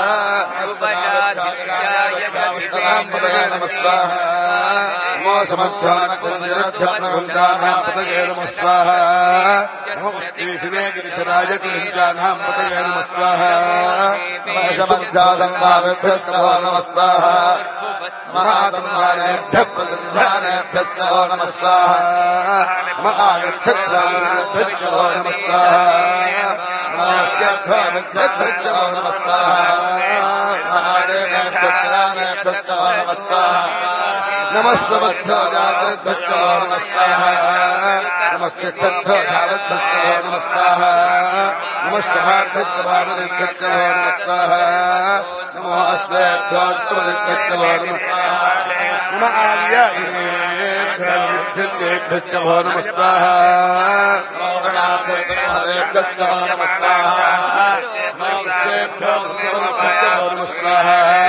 पतये नमः स्वाहा नमो समध्वानकुञ्जरध्वनकुञ्जानाम् पतये नमः स्वाहा नमो शिवे गिरिशराज कुञ्जानाम् पतये नमः स्वाहा नमः समध्वासङ्गाभ्यस्तवो नमः स्वाहा महातन्वानेभ्यः प्रतिध्यानेभ्यस्तवो नमः स्वाहा महागच्छत्राभ्यश्चो नमः स्वाहा नमस्याभ्याभ्यभ्यश्चो नमः स्वाहा महादेवेभ्यत्रानेभ्यस्तवो नमः स्वाहा नमस्वबद्धो जागृद्धो नमस्कार नमस्तिष्ठद्धो जागृद्धो नमस्कार नमस्कार्द्धो नमस्कार नमोस्तेभ्यो नमस्कार नम आर्यभ्यो नमस्कार गणाभ्यो नमस्कार नमस्कार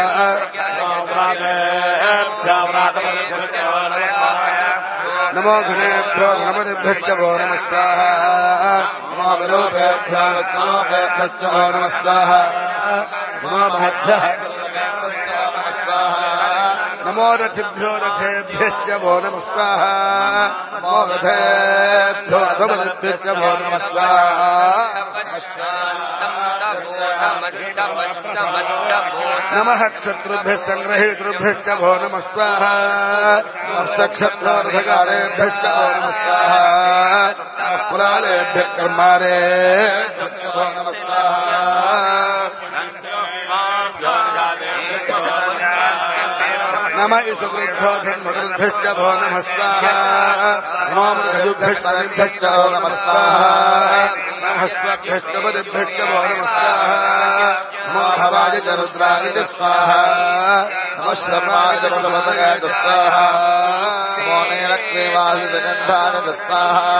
नमो घृणेभ्यो नमदिभ्यश्च वो नमस्कार नमो विलोभेभ्यो वित्तलोभेभ्यश्च वो नमस्कार नमो महद्भ्यः नमो रथिभ्यो रथेभ्यश्च वो नमस्कार नमो रथेभ्यो रथमदिभ्यश्च वो नमस्कार नमः क्षत्रुभ्यः सङ्ग्रहेतृभ्यश्च भो नमस्कार नमस्तक्षत्रोर्धकारेभ्यश्च भो नमस्कार कुलालेभ्यः कर्मारेभ्यश्च भो नमस्कार नमः ईशुकृभ्यो धर्मकृभ्यश्च भो नमस्कार नमो मृगभ्यश्च भो नमस्कार हस्वभ्यष्टपदिभ्यश्च वो नमस्ताः नमो भवाय च रुद्राय च स्वाहा नमः शर्माय च प्रभवतये च स्वाहा नमो नीलक्रीवासितकण्ठाय च स्वाहा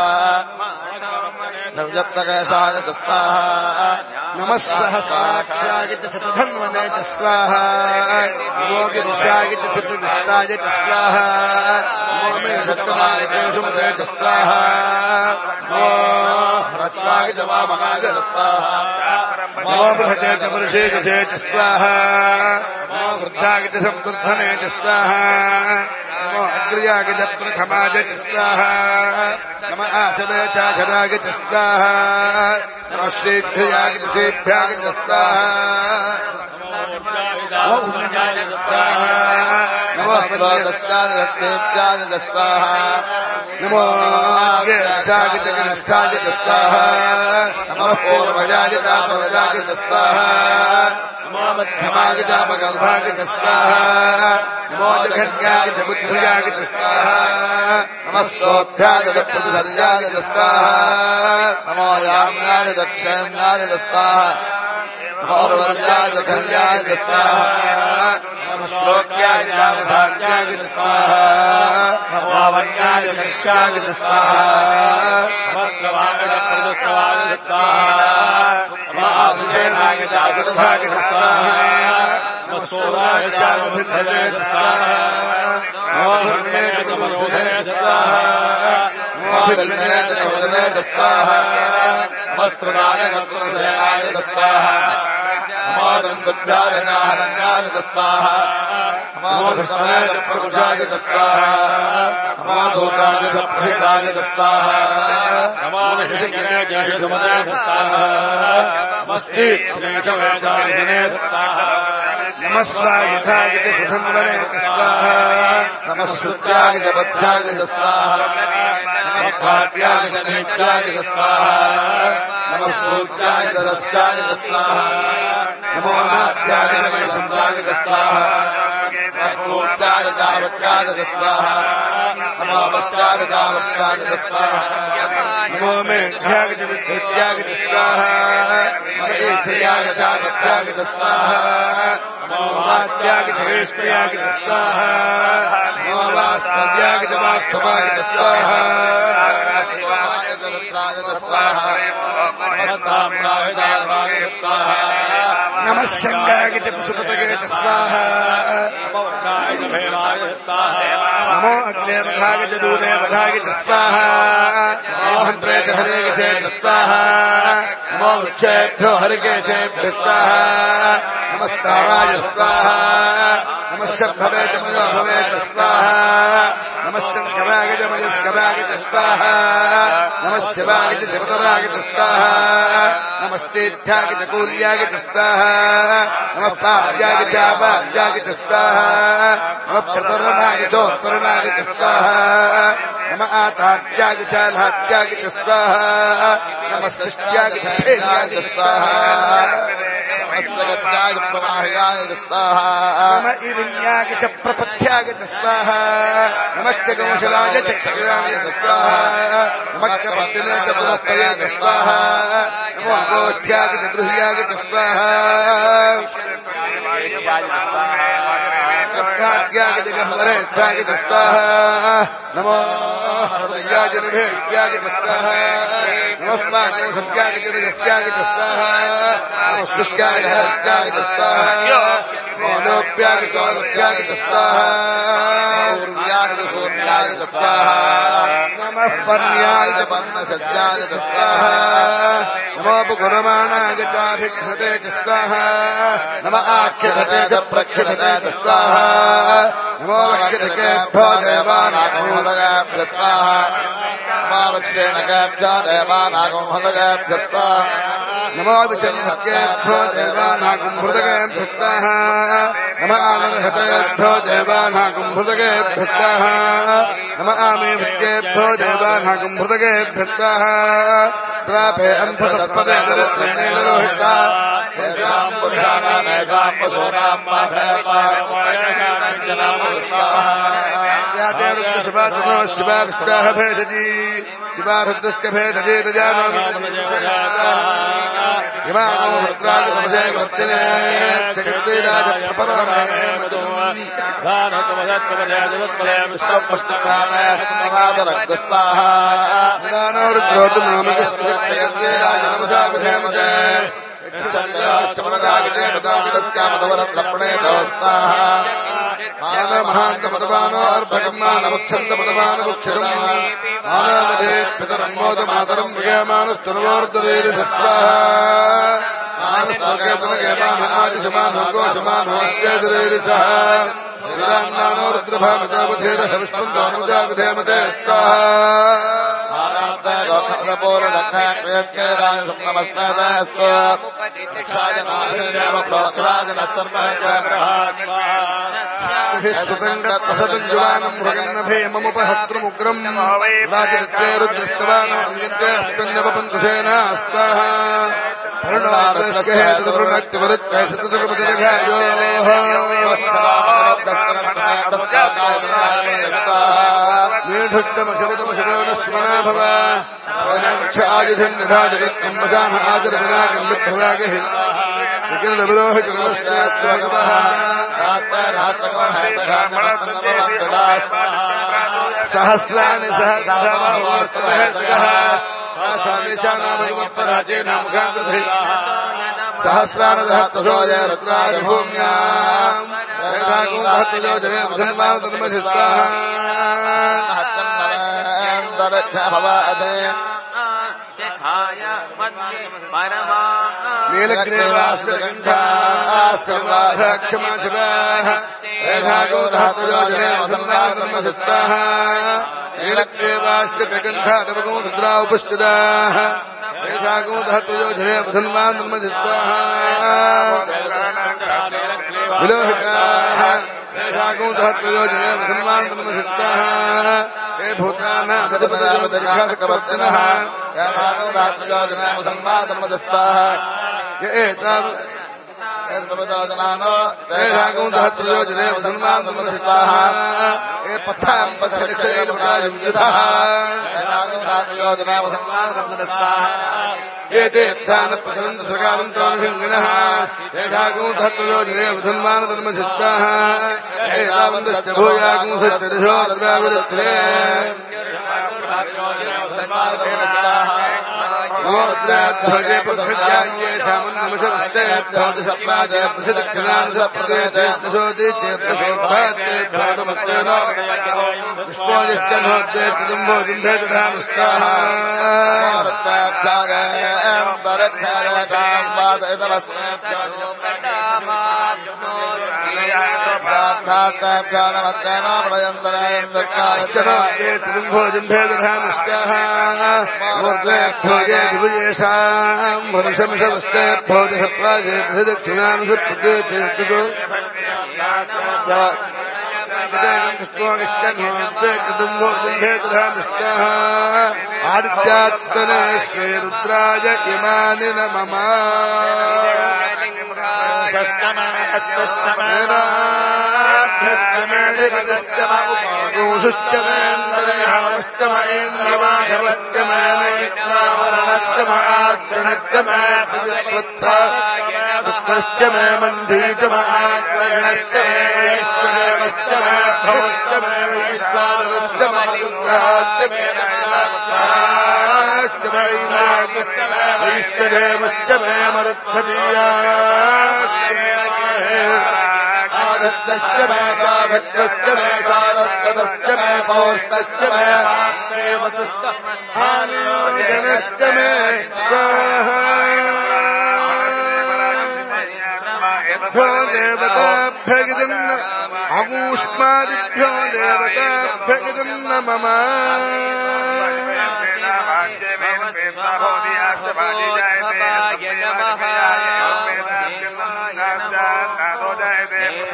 नवजप्तकेशाय च स्वाहा नमः सहस्राक्षाय च शतधन्वने च स्वाहा नमो गिरिशाय च शतविष्टाय च स्वाहा नमो मे शक्तमाय च सुमते च स्वाहा नमो ह्रस्वाय च वामनाय च स्वाहा नमो बृहते च पुरुषे च स्वाहा नमो वृद्धाय च संवर्धने च स्वाहा नमो अग्र्याय च प्रथमाय च स्वाहा नमः आशवे च धराय च स्वाहा नमः शीघ्रयाय च शीघ्राय च स्वाहा नमो भूमजाय च स्वाहा नमो स्रोतस्याय च स्वाहा नमो ज्येष्ठाय च कनिष्ठाय च स्वाहा नमः पूर्वजाय च परजाय च स्वाहा नमो मध्यमाय च अपगर्भाय च स्वाहा नमो जघन्याय च बुद्ध्याय च स्वाहा नमस्तोभ्याय च प्रतिसर्याय च स्वाहा नमो याम्याय च क्षेम्याय च स्वाहा नमो वर्याय च कल्याय च स्वाहा नमः श्लोक्याय च अवधान्याय च स्वाहा नमो वन्याय च शिष्याय च स्वाहा नमः प्रभाय च प्रदुष्टवाय च स्वाहा नमः आभिषेकाय च आयुधाय च स्वाहा नमः सोराय च अभिधते च स्वाहा नमो भर्णे च कमर्धने च स्वाहा नमो अभिदल्पने च कवचने च स्वाहा नमः स्त्रदाय च प्रसेनाय च स्वाहा नमो दन्तभ्याय च हरण्याय च स्वाहा नमो धृष्टाय च प्रभुजाय च स्वाहा नमो धूताय च प्रहिताय च स्वाहा नमो ऋषिकणे च ऋषुमते च स्वाहा नमस्ते श्रीशवे च विष्णे च स्वाहा नमः स्वायुधाय च सुधन्वने च स्वाहा नमः श्रुत्याय च वत्स्याय च स्वाहा नमः भाट्याय च नैत्याय च स्वाहा नमः सूत्याय च रस्याय च स्वाहा नमो नाट्याय च वैशन्ताय च स्वाहा नमः पूर्ताय च आवत्याय च स्वाहा नमो वस्त्याय च आवस्त्याय च स्वाहा नमो मेघ्याय च विद्युत्याय च स्वाहा नमो ईर्थयाय च आगत्याय च स्वाहा नमो वात्याय च वेश्मयाय च स्वाहा नमो वास्तव्याय च वास्तवाय च स्वाहा स्वाहाय च रुद्राय च स्वाहा नमस्ताम्राय च अर्वाय च स्वाहा नमः शङ्गाय च पशुपतये च स्वाहा नमो अग्ने वधाय च दूरे वधाय च स्वाहा नमो हन्त्रे च हरिकेशे च स्वाहा नमो वृक्षेभ्यो हरिकेशेभ्यः स्वाहा नमस्ताराय स्वाहा नमः शम्भवे च मयोभवे च स्वाहा नमः शङ्कराय च मयस्कराय च स्वाहा नमः शिवाय च शिवतराय च स्वाहा नमस्तेध्याय च कूल्याय च स्वाहा नमः पार्याय च आपार्याय च स्वाहा नमः प्रतरणाय चोत्तरणाय च स्वाहा नमः आतात्याय च लात्याय च स्वाहा नमः सृष्ट्याय च फेर्याय च स्वाहा नमस्तगत्याय च प्रवाहयाय च स्वाहा नमः इरिण्याय च प्रपथ्याय च स्वाहा नमः कौशलाय च क्षगिराय च स्वाहा नमः कपत्तिने च तुलस्तये च स्वाहा नमो गोष्ठ्याय च गृह्याय च स्वाहा ज्ञाय च गह्वरेत्याय च स्वाहा नमो हृदयाय च निभेष्याय च स्वाहा नमः पाकौषध्याय च रजस्याय च स्वाहा नमो स्पृश्याय च हरित्याय च स्वाहा नमो लोप्याय च लोप्याय च स्वाहा ऊर्व्याय च सूर्याय च स्वाहा नमः पर्ण्याय च पर्णशद्याय च स्वाहा नमो पुकुरमाणाय चाभिघ्नते च स्वाहा नमः आख्यधते च प्रख्यधते च स्वाहा नमो वक्षितकेभ्यो देवानागोमहृदयेभ्यः स्वाहा नमो वक्षेणकेभ्यो देवानागोमहृदयेभ्यः स्वाहा नमो विचन्हत्येभ्यो देवानागोमहृदयेभ्यः स्वाहा नमः आनर्हतेभ्यो देवानागोमहृदयेभ्यः स्वाहा नमः आमेभ्येभ्यो देवानागोमहृदयेभ्यः स्वाहा प्रापे अन्धसत्पदे दरिद्रन्नेलोहिता तेषाम् पुरुषाणामेव शिवा भेदजी शिवारुद्रस्य भेदजे हिमानो रुद्राज समजय वर्तिने जगद्वीराज प्रपरामे विश्वपष्टकामेस्तरादरग्रस्ताः रुद्रोतुनामकस्यद्वीराज नमसा विधेमते ृणे महान्तमदमानो अर्भगम्मानमुक्षन्तमदमानमुक्षरम् मानवदे पितरम्मोदमातरम् विजयमानस्तुर्वोर्दरेरिशस्त्राः मानस्तोकेतनगेमानो आदिशमानोगोशमानोऽस्तेदरेरिशः नो रुद्रभामजावधेरः विश्वम् दानमजा विधेमते स्तुतङ्गत्वसतञ्जुवानम् मृगन्नभेममुपहत्रमुग्रम् राजरित्रे रुद्रस्तवानोऽन्यन्तेऽस्मिन्नवपन्तुषेण स्वाहा मेढुष्टमशवतमशगोनस्मना भव वृक्ष आयुधन्यधा जगत्कम्बजान आदरविनागल्लभ्रवागः विकिरणविलोहितमस्तेऽस्त्वगवः सहस्राणि सहस्रवास्तवः सामेशाना भगवत्पराजेन मुखाकृति सहस्राणदः तथोजय रुद्राय भूम्याम् जने धन्वादन्मशिष्टाः नीलग्रीवास्तगन्धाक्षमाचुराः धन्वादन्मशिष्टाः नीलग्रीवास्य प्रगन्धादवगो रुद्रा उपस्थिताः धन्वादन्मशिष्टाः विलोहिताः धन्वादन्मशिष्टाः हे भूतानामधिपतिः धन्वादन्मदस्ताः जनानो धन्वादन्मदस्ताः हे पथाम् पथरिषयः ये तीर्थानप्रचलन्तसृगावन्ताभिङ्गिनः येषागुंधत्वयोजने धन्वानधर्मसिद्धाः हे रावन्तश्च भूयागुंसश्चदिशो रुद्राविरुत्रे नमो रुद्राध्वजे पृथ्व्यान्येषामन्नमशस्तेभ्योदशप्राजेर्दश दक्षिणादशप्रदेशेभ्यशोद्भयत्तेभ्योदमत्तेन विष्णोजिश्च नोद्देर्तिदुम्भो जिम्भे दधामुस्ताः भोजम्भेदधामुष्टाः भरुषमशवस्तेभ्यो दशप्राजेभ्यो दक्षिणानुसप्रदेशेभ्यो आदित्यात्मने श्रीरुद्राय इमानि नमः शुक्रश्च मे मन्धीच महाग्रहणश्च मे वैश्वदेवश्च मे भवश्च मे वैश्वानरश्च मधुराश्च मे नमश्च मे वैश्वदेवश्च मे मरुद्धवीयाश्च मे आदत्तश्च मे साभद्रश्च मे सारस्वतश्च मे पौष्टश्च मे हानियोजनश्च मे स्वाहा देवताभ्यगिदन्न अमूष्मादिभ्यो देवताभ्यगिदन्न मम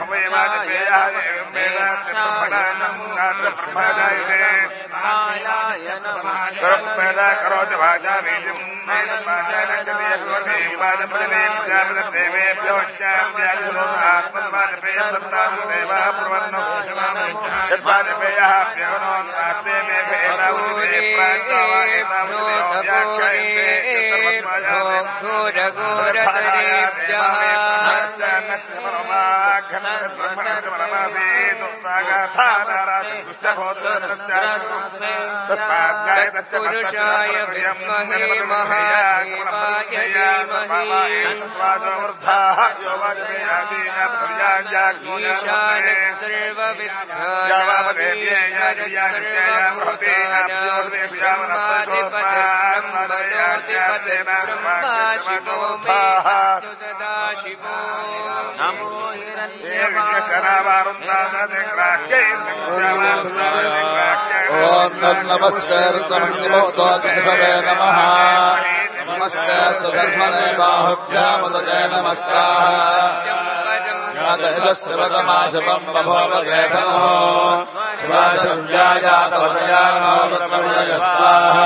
करोति भाजा बीजं पुरुषाय विद्महे महादेवाय धीमहि ईशानः सर्वविद्यादिपतिर्ब्रह्मणोऽधिपतिर्ब्रह्मा नमो ओम नमस्ते रुद्रमण्डलोदोत्सवे नमः नमस्ते सुधर्मणे बाहुभ्यामुदते नमस्कारः श्रीवतमाशवम् बभोवते धनुः शिवाशव्यायातवरयानो रुद्रमणय स्वाहा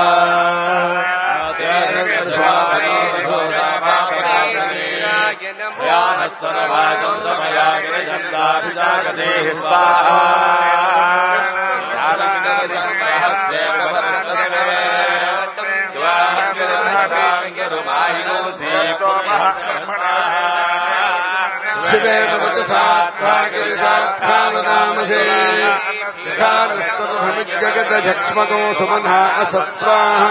यानस्तरवाचन्द्रमयागिरिजन्दाभिजागदेः स्वाहा शिवेन वचसात्मागिरिशाखावनामसे यथानस्तर्भमिज्जगदझक्ष्मको सुमनः असत्स्वाहा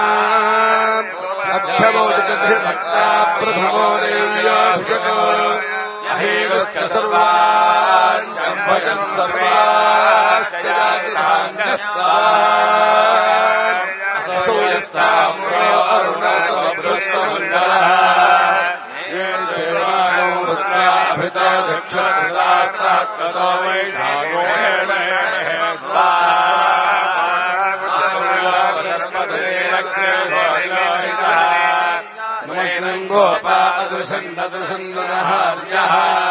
अभ्यवोदितभक्ता प्रथमो देव्याभिजगो अहेवश्च सर्वान् भजन् सर्वाश्च जातिधान्यस्तान् सूयस्ताम्रो अरुणतमभृष्टमण्डलः ये चेवानो वृत्ताभितो दक्षिणकृतात्मतो वैशाखो गोपादृशन्ददृशन्दनहार्यः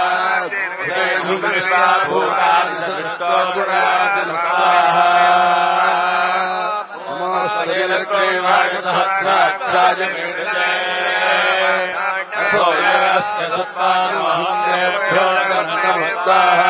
भूतादिष्टो पुरादिनस्वाहा नमोऽस्तुतिर्देवायुधहस्राक्षाय मेरुजे अथो यस्य तत्त्वानुमहं देभ्यो नमस्ताः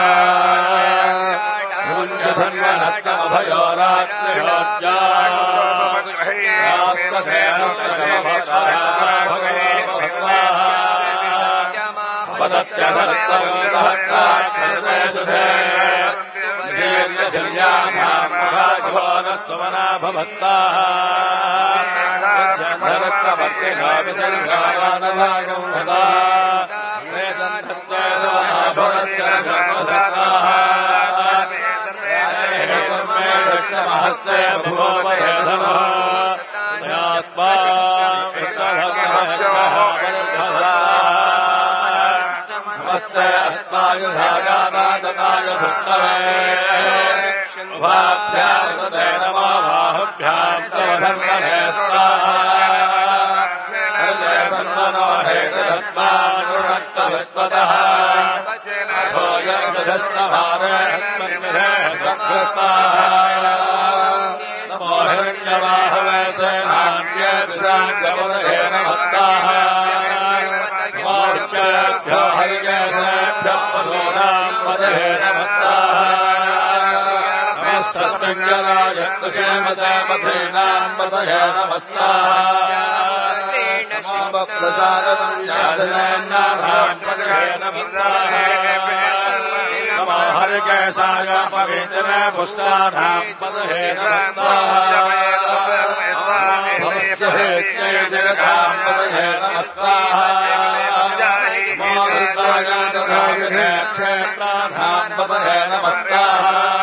नमस्ते अस्मायुधायानादनाय धुष्टवे उभाभ्यां नमो बाहुभ्यां सवधन्वने स्वाहा हृदयधन्वनो हेतरस्मानुरक्तविस्वतः भोजनविधस्तभारग्रस्वाहा नमो हिरण्यवाहवे सेनान्ये दिशाङ्गपदये नमस्ताः मोर्चेभ्यो हरिकेशेभ्यः पशूनां पदये नमस्ताः नमस्तस्मिञ्जनाय क्षेमते पथीनां पदये नमस्ताः नमो बप्रसादनां पदये नमस्ताः नमो हरिकेशाय पवित्रे पुष्टानां पदये नमस्ताः जगतां पदये नमस्ताः क्षेत्राणां पदये नमस्ताः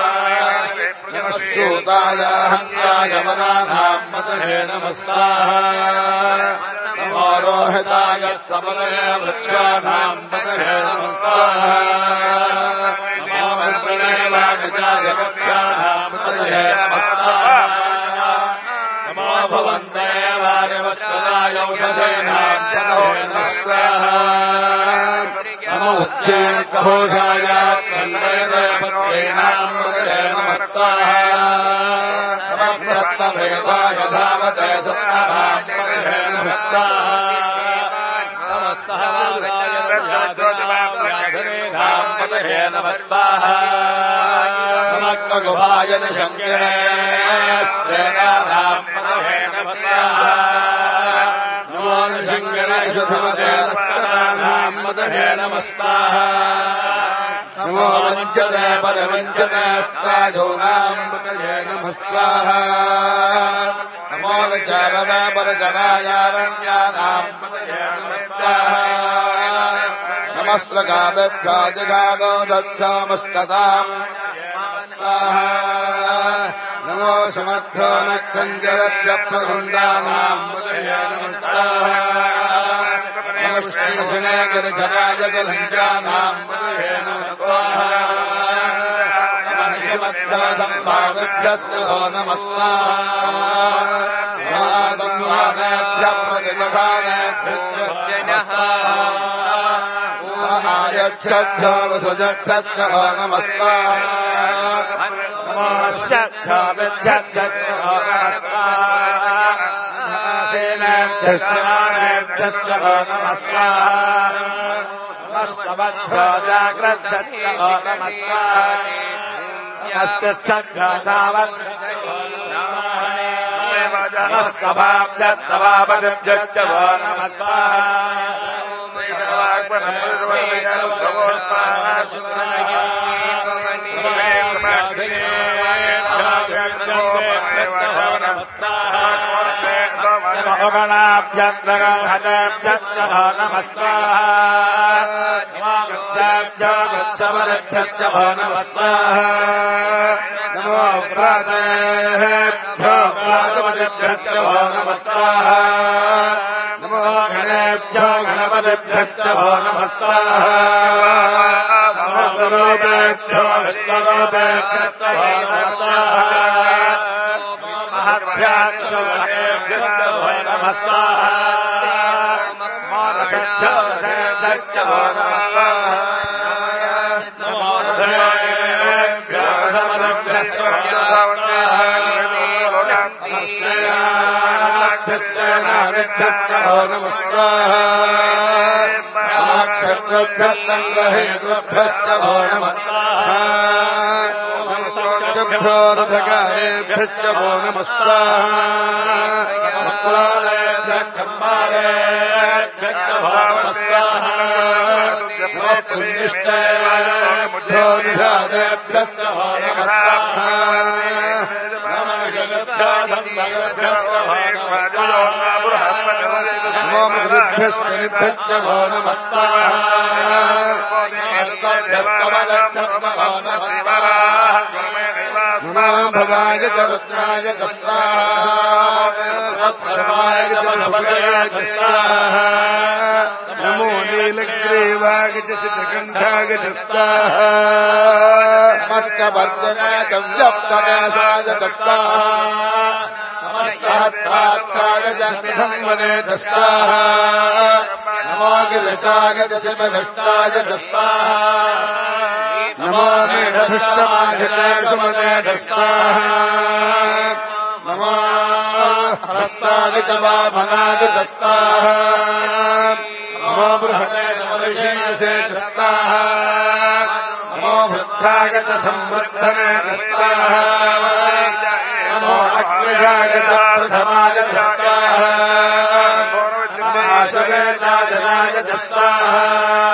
नमस्तूताय हन्त्राय वनानां पदये नमस्ताः नमो रोहिताय सपदये वृक्षाणां पदये नमस्ताः नमो मन्त्रणेवाणिजाय वृक्षाणां पदये नमस्ताः नमो भवन्ते वार्यवस्कराय औषधीनां पदये नमस्ताः नमो उच्चैर्घोषाय व्याधवेधाम्पतये नमः स्वाहा नमः शङ्करे श्रेणाम्पतये नमः स्वाहा नमो शङ्करेशुधमते नमः स्वाहा नमो वञ्चते परवञ्चते स्ताजोनाम्पतये नमः स्वाहा नमो विचारवे परचरायारण्यानाम्पतये नमः स्वाहा नमस्त्रगाभ्याजगागो दत्तामस्तताम् स्वाहा नमो समर्थो नक्तञ्जरत्यप्रवृन्दानाम्पतये नमः स्वाहा नमस्ते गिरिजराजगलञ्जानाम्पतये नमः स्वाहा नमस्मद्भ्यो नमः स्वाहा प्रतिदधानेभ्यो स्वाहा आयच्छद्भ्यो वसुजद्धो नमः स्वाहा नमश्चद्भ्यो विद्यद्भ्यो नमः स्वाहा सेनेभ्यश्चरानेभ्यश्च नमः स्वाहा नमस्तमद्भ्यो जाग्रद्धो नमः स्वाहा नमस्तच्छद्भ्यो तावद्भ्यो नमः सभाभ्यस्तभापतिभ्यश्च नमः स्वाहा गणाभ्यस्तगणहतेभ्यश्च नमः स्वाहा गच्छवरेभ्यश्च नमः स्वाहा नमो व्रातेभ्यो व्रातपतिभ्यश्च नमः स्वाहा नमो गणेभ्यो गणपतिभ्यश्च नमः स्वाहा नमो गुरुभ्यो विष्णुरूपेभ्यश्च नमः स्वाहा महद्भ्यश्च नमः स्वाहा नमो रथेभ्यो रथेभ्यश्च नमः स्वाहा नमो रथेभ्यो रथपतिभ्यश्च नमः स्वाहा क्षत्रभ्यस्तङ्ग्रहेतृभ्यश्च नमः स्वाहा नमस्भ्यो रथकारेभ्यश्च नमः स्वाहा खम्बारेभ्यश्च नमः स्वाहा पुण्यश्चैभ्यो निषादेभ्यश्च नमः स्वाहा नमो मृगभ्यश्च नमः स्वाहा नमो भवाय च रुद्राय च स्वाहा सर्वाय च नमः स्वाहा नमो नीलग्रीवाय च चित्रकण्ठाय च स्वाहा नमस्कवर्धनाय च व्यक्तनाशाय च स्वाहा नमस्ताक्षाय च संवने च स्वाहा नमो गिरिशाय च शिवभष्टाय च स्वाहा नमो मेढभृष्टमाय च सुमने च स्वाहा नमो हस्ताय च वामनाय च स्वाहा नमो बृहते नमऋषीयसे च स्वाहा नमो वृद्धाय च संवर्धने च स्वाहा नमो अग्निजाय च प्रथमाय च स्वाहा आशवेताजनाय च स्वाहा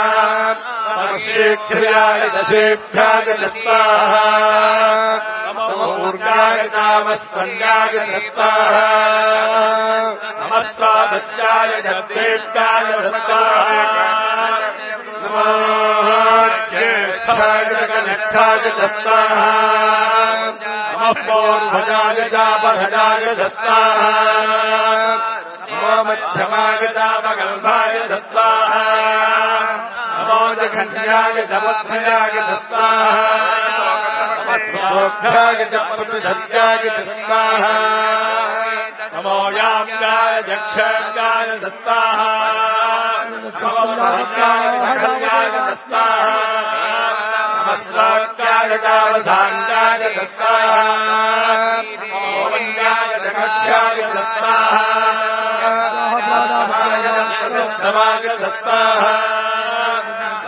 शीघ्राय च शीभ्याय च स्वाहा नमो ऊर्जाय चावस्पन्याय च स्वाहा नमः स्वादस्याय च दीप्ताय च स्वाहा नमो ज्येष्ठाय च कनिष्ठाय च स्वाहा नमः पौर्वजाय चापहजाय च स्वाहा नमो मध्यमाय चापगल्भाय च स्वाहा नमो जघन्याय च मध्ययाय च स्वाहा नमस्भ्याय च पृथुधत्याय च स्वाहा नमो याम्याय च क्षयाय च स्वाहा नमो महत्याय च खल्याय च स्वाहा नमस्वाक्याय चावसान्याय च स्वाहा नमो वन्याय च कक्ष्याय च स्वाहा नमस्वाय च स्वाहा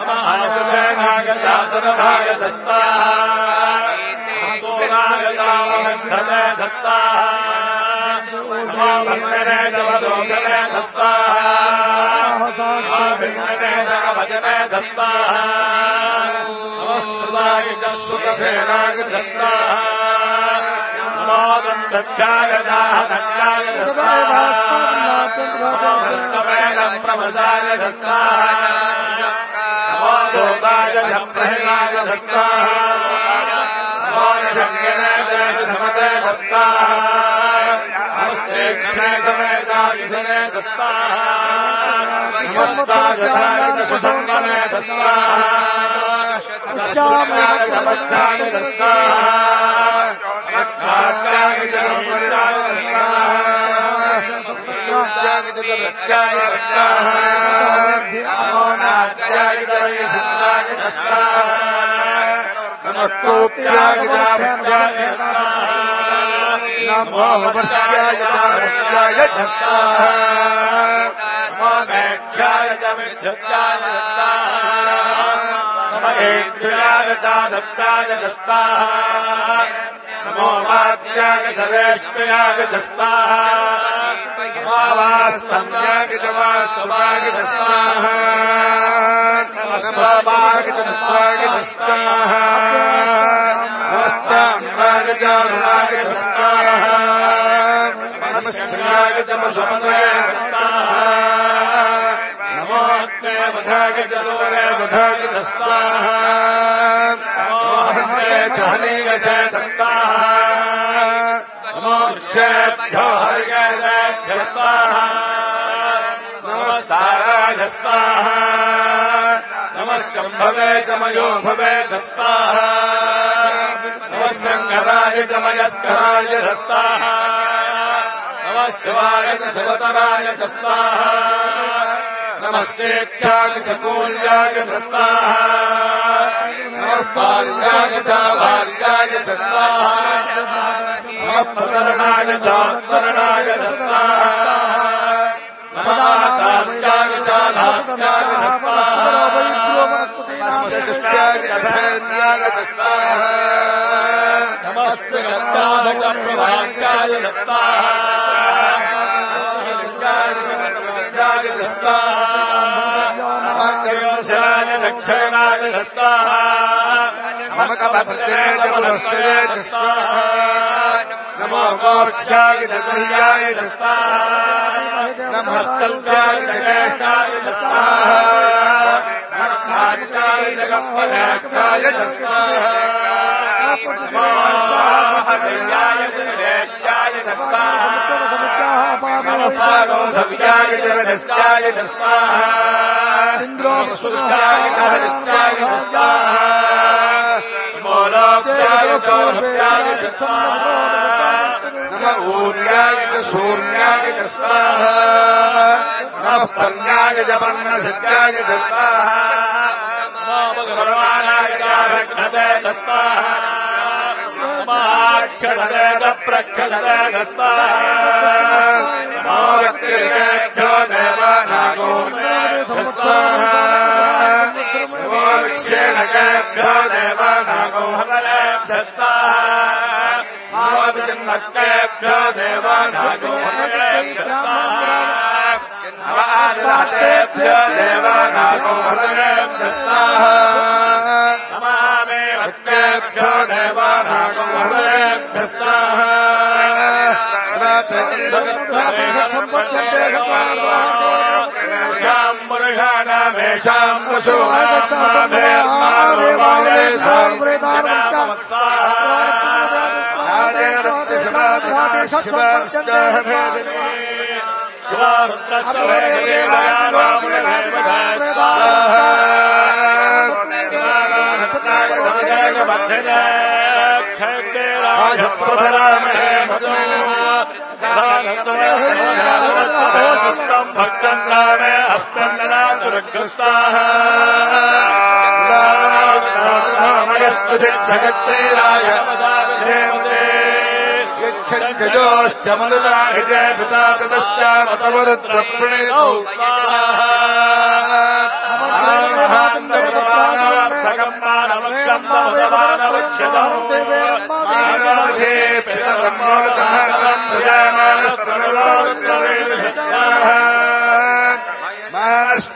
ृणेतु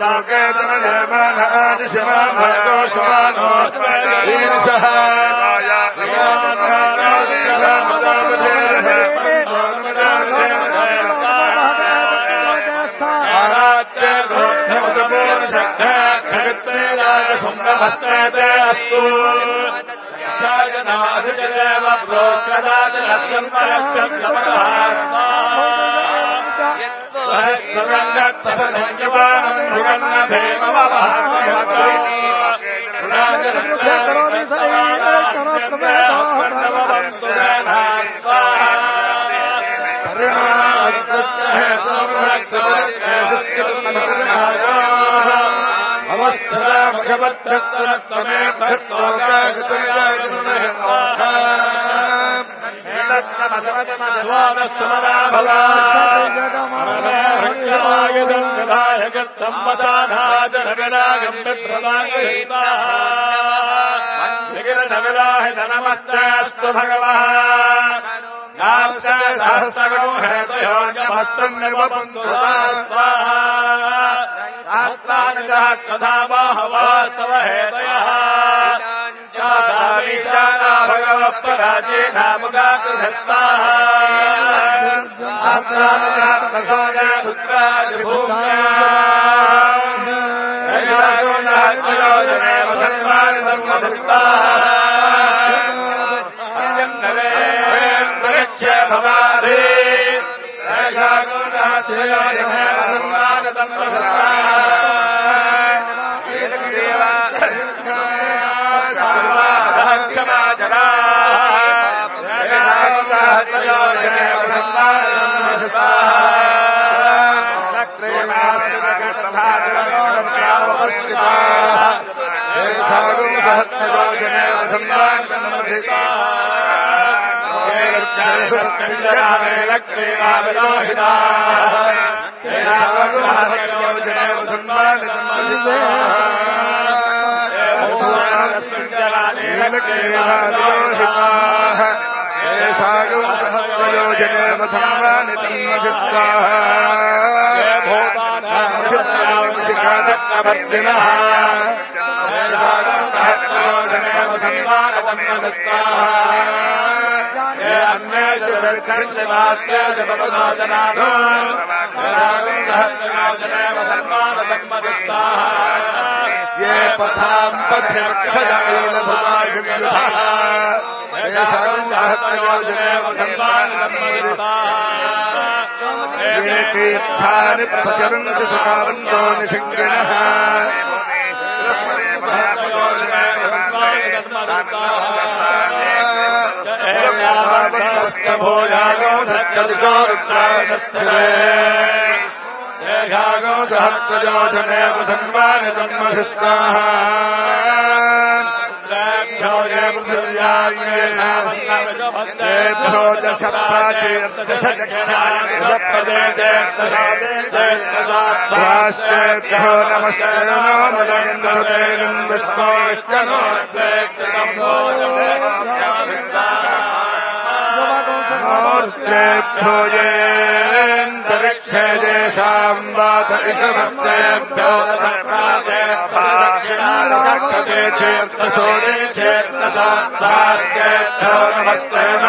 नमस्तेऽस्तु भगवान् सहस्रगणो हेतयोजमस्तम् निवपन्तु तथा बाहवास्तव हेतयः शामीशाना भगवः पराजेनामुगाकृधस्ताः ये पथाम् ये तीर्थानि प्रचरन्ति सुखावन्तो निषङ्गिणः भोजागो धत्तलिको रुद्रायस्थिरे देहागो सहत्तजोधनेव धन्वानि तन्मधिस्ताः तेभ्यो दश प्राचीर्दशप्रदेशेभ्यो नमस्ते नो मदयन्दुतेन विष्णो विष्णोर्तेभ्यो येऽन्तरिक्षे येषाम् वात इषमस्तेभ्यो दशप्रादेशेर्दशोदेशेर्दशास्तेभ्यो नमस्ते नो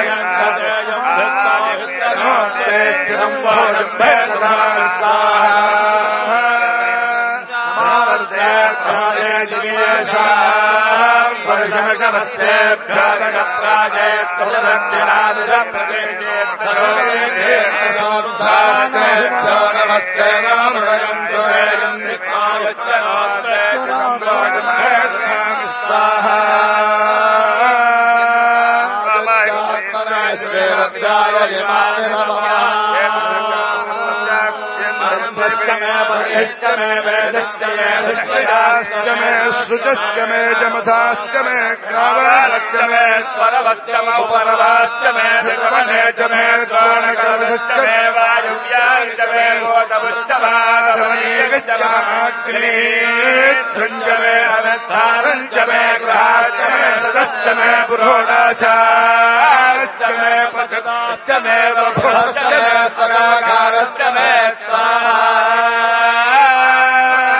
मे श्रुतश्च मे जमथाश्च मे क्रावश्च मे स्वरवश्च उपरवाश्च मे ऋतवने च मे द्रोणकवश्च मे वायुव्याश्च मे गोतवश्च माधवनीयश्च माग्निञ्च मे अनद्धारञ्च मे गृहाश्च मे सदश्च मे पुरोडाशाश्च मे पचताश्च मे वपुरश्च मे स्तराकारश्च मे स्वाहा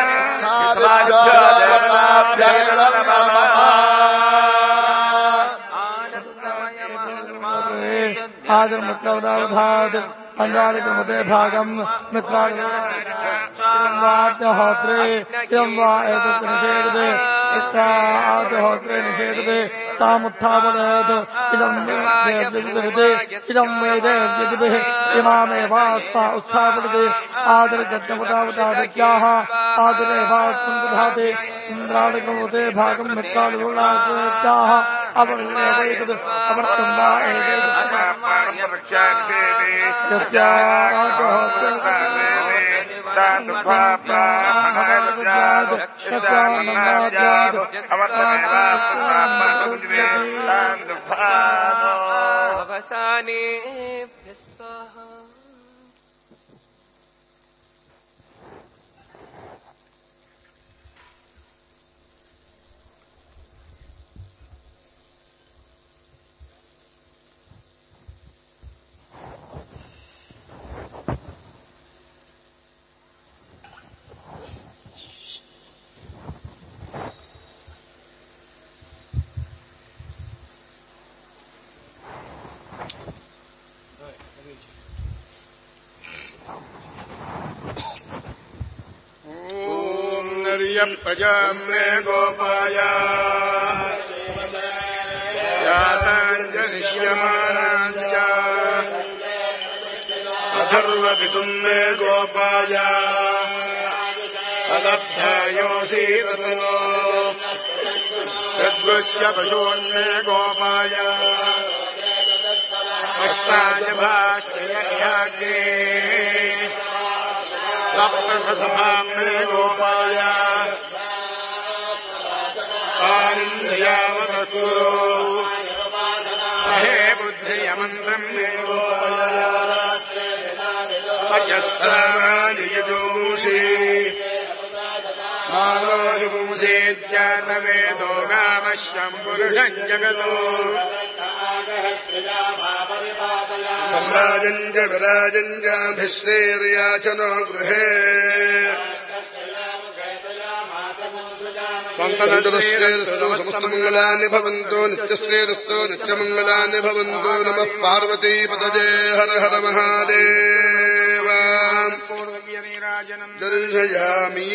आदर्मित्रवदावधात् अन्वादिक्रमते भागम् मित्रादिहोत्रे इदं वा एतत् निषेधते मित्रादिहोत्रे निषेधते तामुत्थापनेत् इदं वेदे इदं वेदेभिः इमामेवास्ता उत्थापनते आदरगच्छवदावतादत्याः आदरेवात्मदधाते इन्द्रादिक्रमते भागम् मित्रादिगुणात्याः अपरिवेदयत् अवर्तं वा प्रजाम्ने गोपाय याताञ्जनिष्यमानाञ्च अथर्वपितुम्ने गोपाय अलभ्यायोऽसीतनो यद्वश्य पशून्मे गोपाय अष्टाय भाष्ययाग्रे सप्तसभाम्ने गोपाय आनन्दयावतु हे बुद्धियमन्त्रम् मे गोपाय अजस्रामायजोषे मानोयुगुंसेज्जातवेदो गामश्वम् पुरुषम् जगतो सम्राजम् च विराजम् चाभिश्रेर्याचनो गृहे सन्तनजलस्तेरस्तो समस्तमङ्गलानि भवन्तु नित्यस्तेरस्तो नित्यमङ्गलानि भवन्तु नमः पार्वतीपतये हर हर महादेव दर्शयामि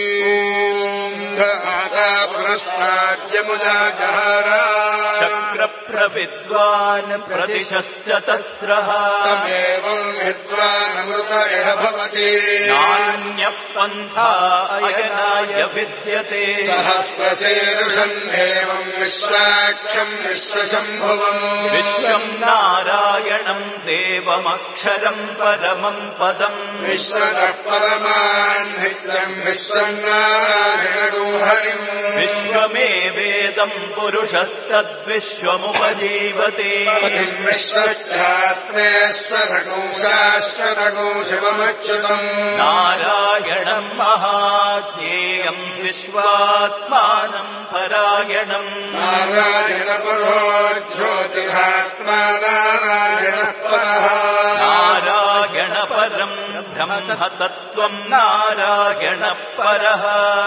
पुनस्ताद्यमुदाजहारा चक्रप्रविद्वान् प्रतिशश्च तस्रः तमेवम् विद्वानमृत इह भवति नान्यः पन्था अयनाय विद्यते सहस्रशीर्षम् एवम् विश्वाक्षम् विश्वशम्भुवम् विश्वम् नारायणम् देवमक्षरम् परमम् पदम् विश्वतः परमान्नित्यम् विश्वम् नारायणगो हरिम् विश्वमेवेदम् पुरुषस्तद्विश्वमुपजीवते पतिम् विश्वस्यात्मेश्वरगो शाश्वतगो शिवमच्युतम् नारायणम् महाज्ञेयम् विश्वात्मानम् परायणम् नारायणपरो ज्योतिरात्मा नारायणः परः नारायणपरम् ब्रह्म तत्त्वम् नारायणः परः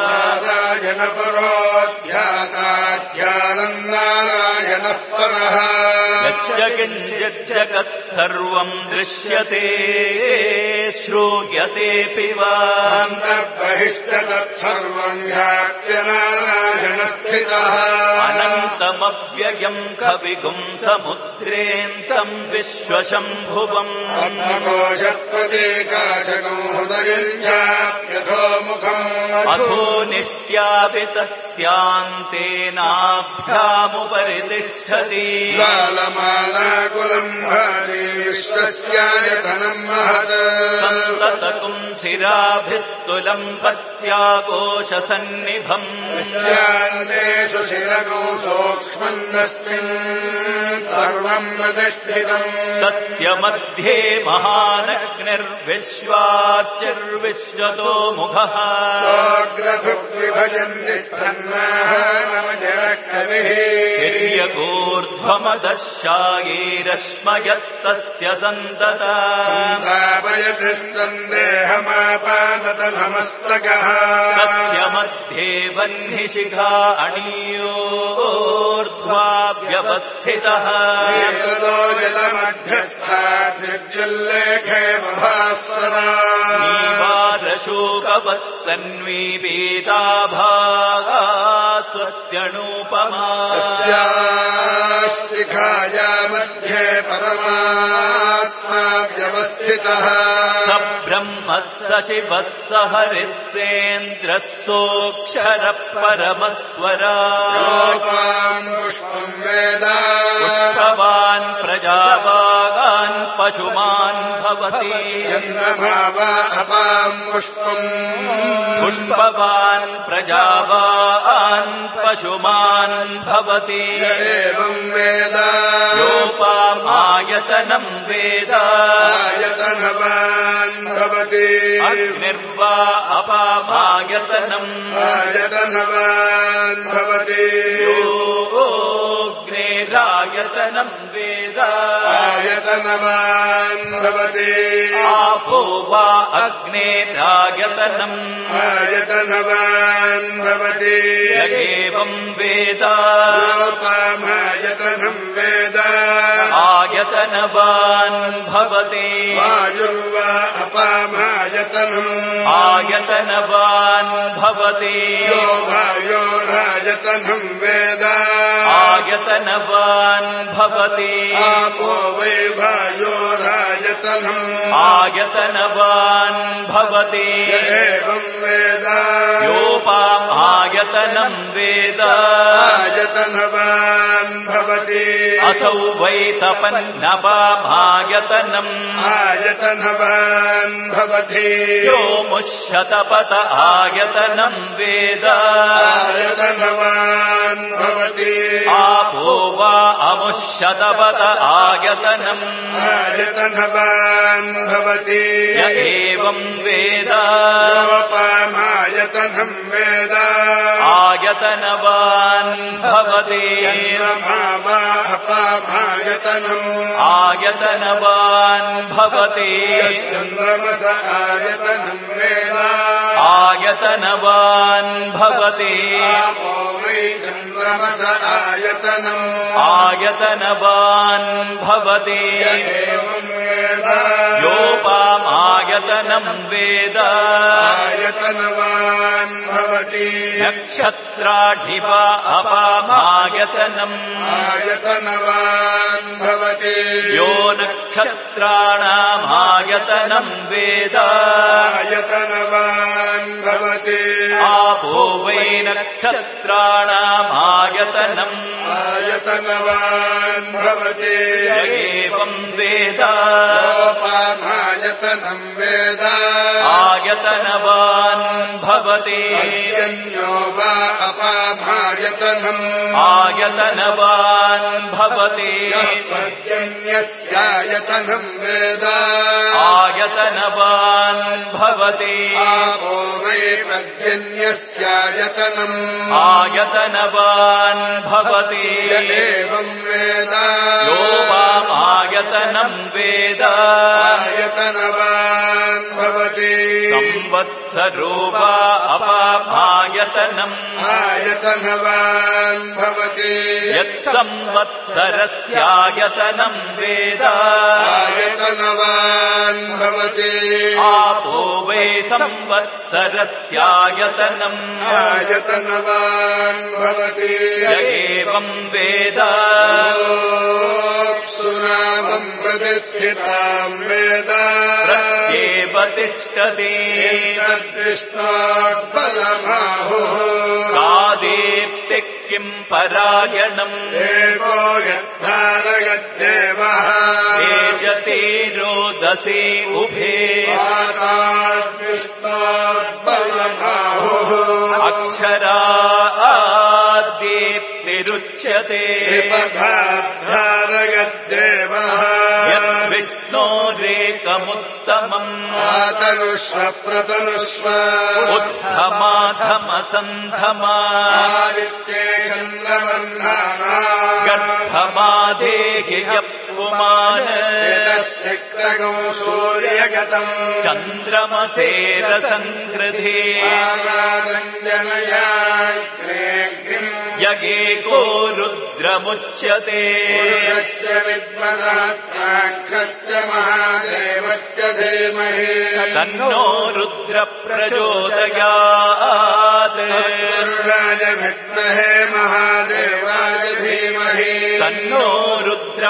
नारायणपरोऽध्याताध्यानम् नारायणः परः यच्च किञ्चिज्जगत् सर्वम् दृश्यते श्रूयतेऽपि वा अन्तर्बहिश्च तत्सर्वम् व्याप्य नारायणस्थितः अनन्तमव्ययम् कविगुम् समुद्रेऽन्तम् विश्वशम्भुवम् आत्मकोशप्रदेकाशकम् हृदयम् चाप्यधोमुखम् अथो निष्ट्यापि तत्स्यान्तेनाभ्यामुपरि तिष्ठति बालमालाकुलम् भारे विश्वस्यायतनम् महत् सन्ततकुञ्चिराभिस्तुलम् पत्याकोशसन्निभम् स्यान्तेषु शिरगो सूक्ष्मन्दस्मिन् सर्वम् प्रतिष्ठितम् तस्य मध्ये महानग्निर्विश्वाच्चिर्विश्वतो मुखः सोऽग्रभुग्विभजन्ति स्तन्नाः नमजः कविः सूर्यगूर्ध्वमदशायैरश्मयत्तस्य सन्तता सन्तापयति सन्देहमापादतलमस्तकः तस्य मध्ये वह्निशिखा अणीयोर्ध्वा व्यवस्थितः एतदो जलमध्यस्थाद्युल्लेखे मभास्वरा नीवारशोकवत्तन्वी वेदाभागा स्वत्यणूपमा शिखाया मध्ये परमात्मा व्यवस्थितः स ब्रह्मः सचिवः स हरिः सेन्द्रः सोऽक्षरः परमस्वरा योपाम् पुष्पम् वेद पुष्पवान् प्रजावान् पशुमान् भवति चन्द्रभावा अपाम् पुष्पम् पुष्पवान् प्रजावान् पशुमान् भवति एवम् वेद योपामायतनम् वेद आयतनवान् भवति अग्निर्वा अपामायतनम् आयतनवान् भवति योऽग्नेरायतनम् वेद आयतनवान् भवति आपो वा अग्नेरायतनम् आयतनवान् भवति एवम् वेद योपामायतनम् वेद आयतनवान् भवति वायुर्वा अपामायतनम् आयतनवान् भवति यो वायोरायतनम् वेद आयतनवान् भवति आपो वै वायोरायतनम् आयतनवान् भवति एवम् वेद योपामायतनम् वेद आयतनवान् भवति असौ वै तपन्नपामायतनम् आयतनवान् भवति यो मुष्यतपत आयतनम् वेद आयतनवान् भवति आपो वा अमुष्यतपत आयतनम् आयतनवान् भवति य एवम् वेद योपामायतनम् वेद आयतनवान् भवति चन्द्रभावा अपामायतनम् आयतनवान् भवति चन्द्रमस आयतनम् वेद आयतनवान् भवति आपो वै चन्द्रमस आयतनम् आयतनवान् भवति एवम् वेद योपामायतनम् वेद आयतनवान् भवति नक्षत्राढिवा अपामायतनम् आयतनवान् भवति यो नक्षत्राणामायतनम् वेद आयतनवान् भवति आपो वै नक्षत्राणामायतनम् आयतनवान् भवति एवम् वेद योपामायतनम् वेद आयतनवान् भवति पर्जन्यो वा अपामायतनम् आयतनवान् भवति पर्जन्यस्यायतनम् वेद आयतनवान् भवति आपो वै पर्जन्यस्यायतनम् आयतनवान् भवति एवम् वेद योपामायतनम् वेद आयतनवान् भवति संवत्सरो वा अपामायतनम् आयतनवान् भवति यत्संवत्सरस्यायतनम् वेद आयतनवान् भवति आपो वै संवत्सरस्यायतनम् आयतनवान् भवति एवम् वेद सुनामम् प्रतिष्ठिताम् वेद प्रत्येव तिष्ठति तद्विष्णोर्बलमाहुः कादेप्ति किम् परायणम् एको यद्धारयद्देवः तेजते रोदसी उभे विष्णोर्बलमाहुः अक्षरादीप्तिरुच्यते त्रिपदाद्धारयद्देवः यद्विष्णोरेकमुत्तमम् आतनुष्व प्रतनुष्व उत्थमाधमसन्धमा आदित्ये चन्द्रवर्णानाम् गर्भमादेहि यपुमान् शक्तगौ सूर्यगतम् चन्द्रमसेरसङ्कृधे यगेको रुद्रमुच्यते विद्मनाक्षस्य महादेवस्य धीमहि तन्नो रुद्र प्रचोदयात् तत्पुरुषाय विद्महे महादेवाय धीमहि तन्नो रुद्र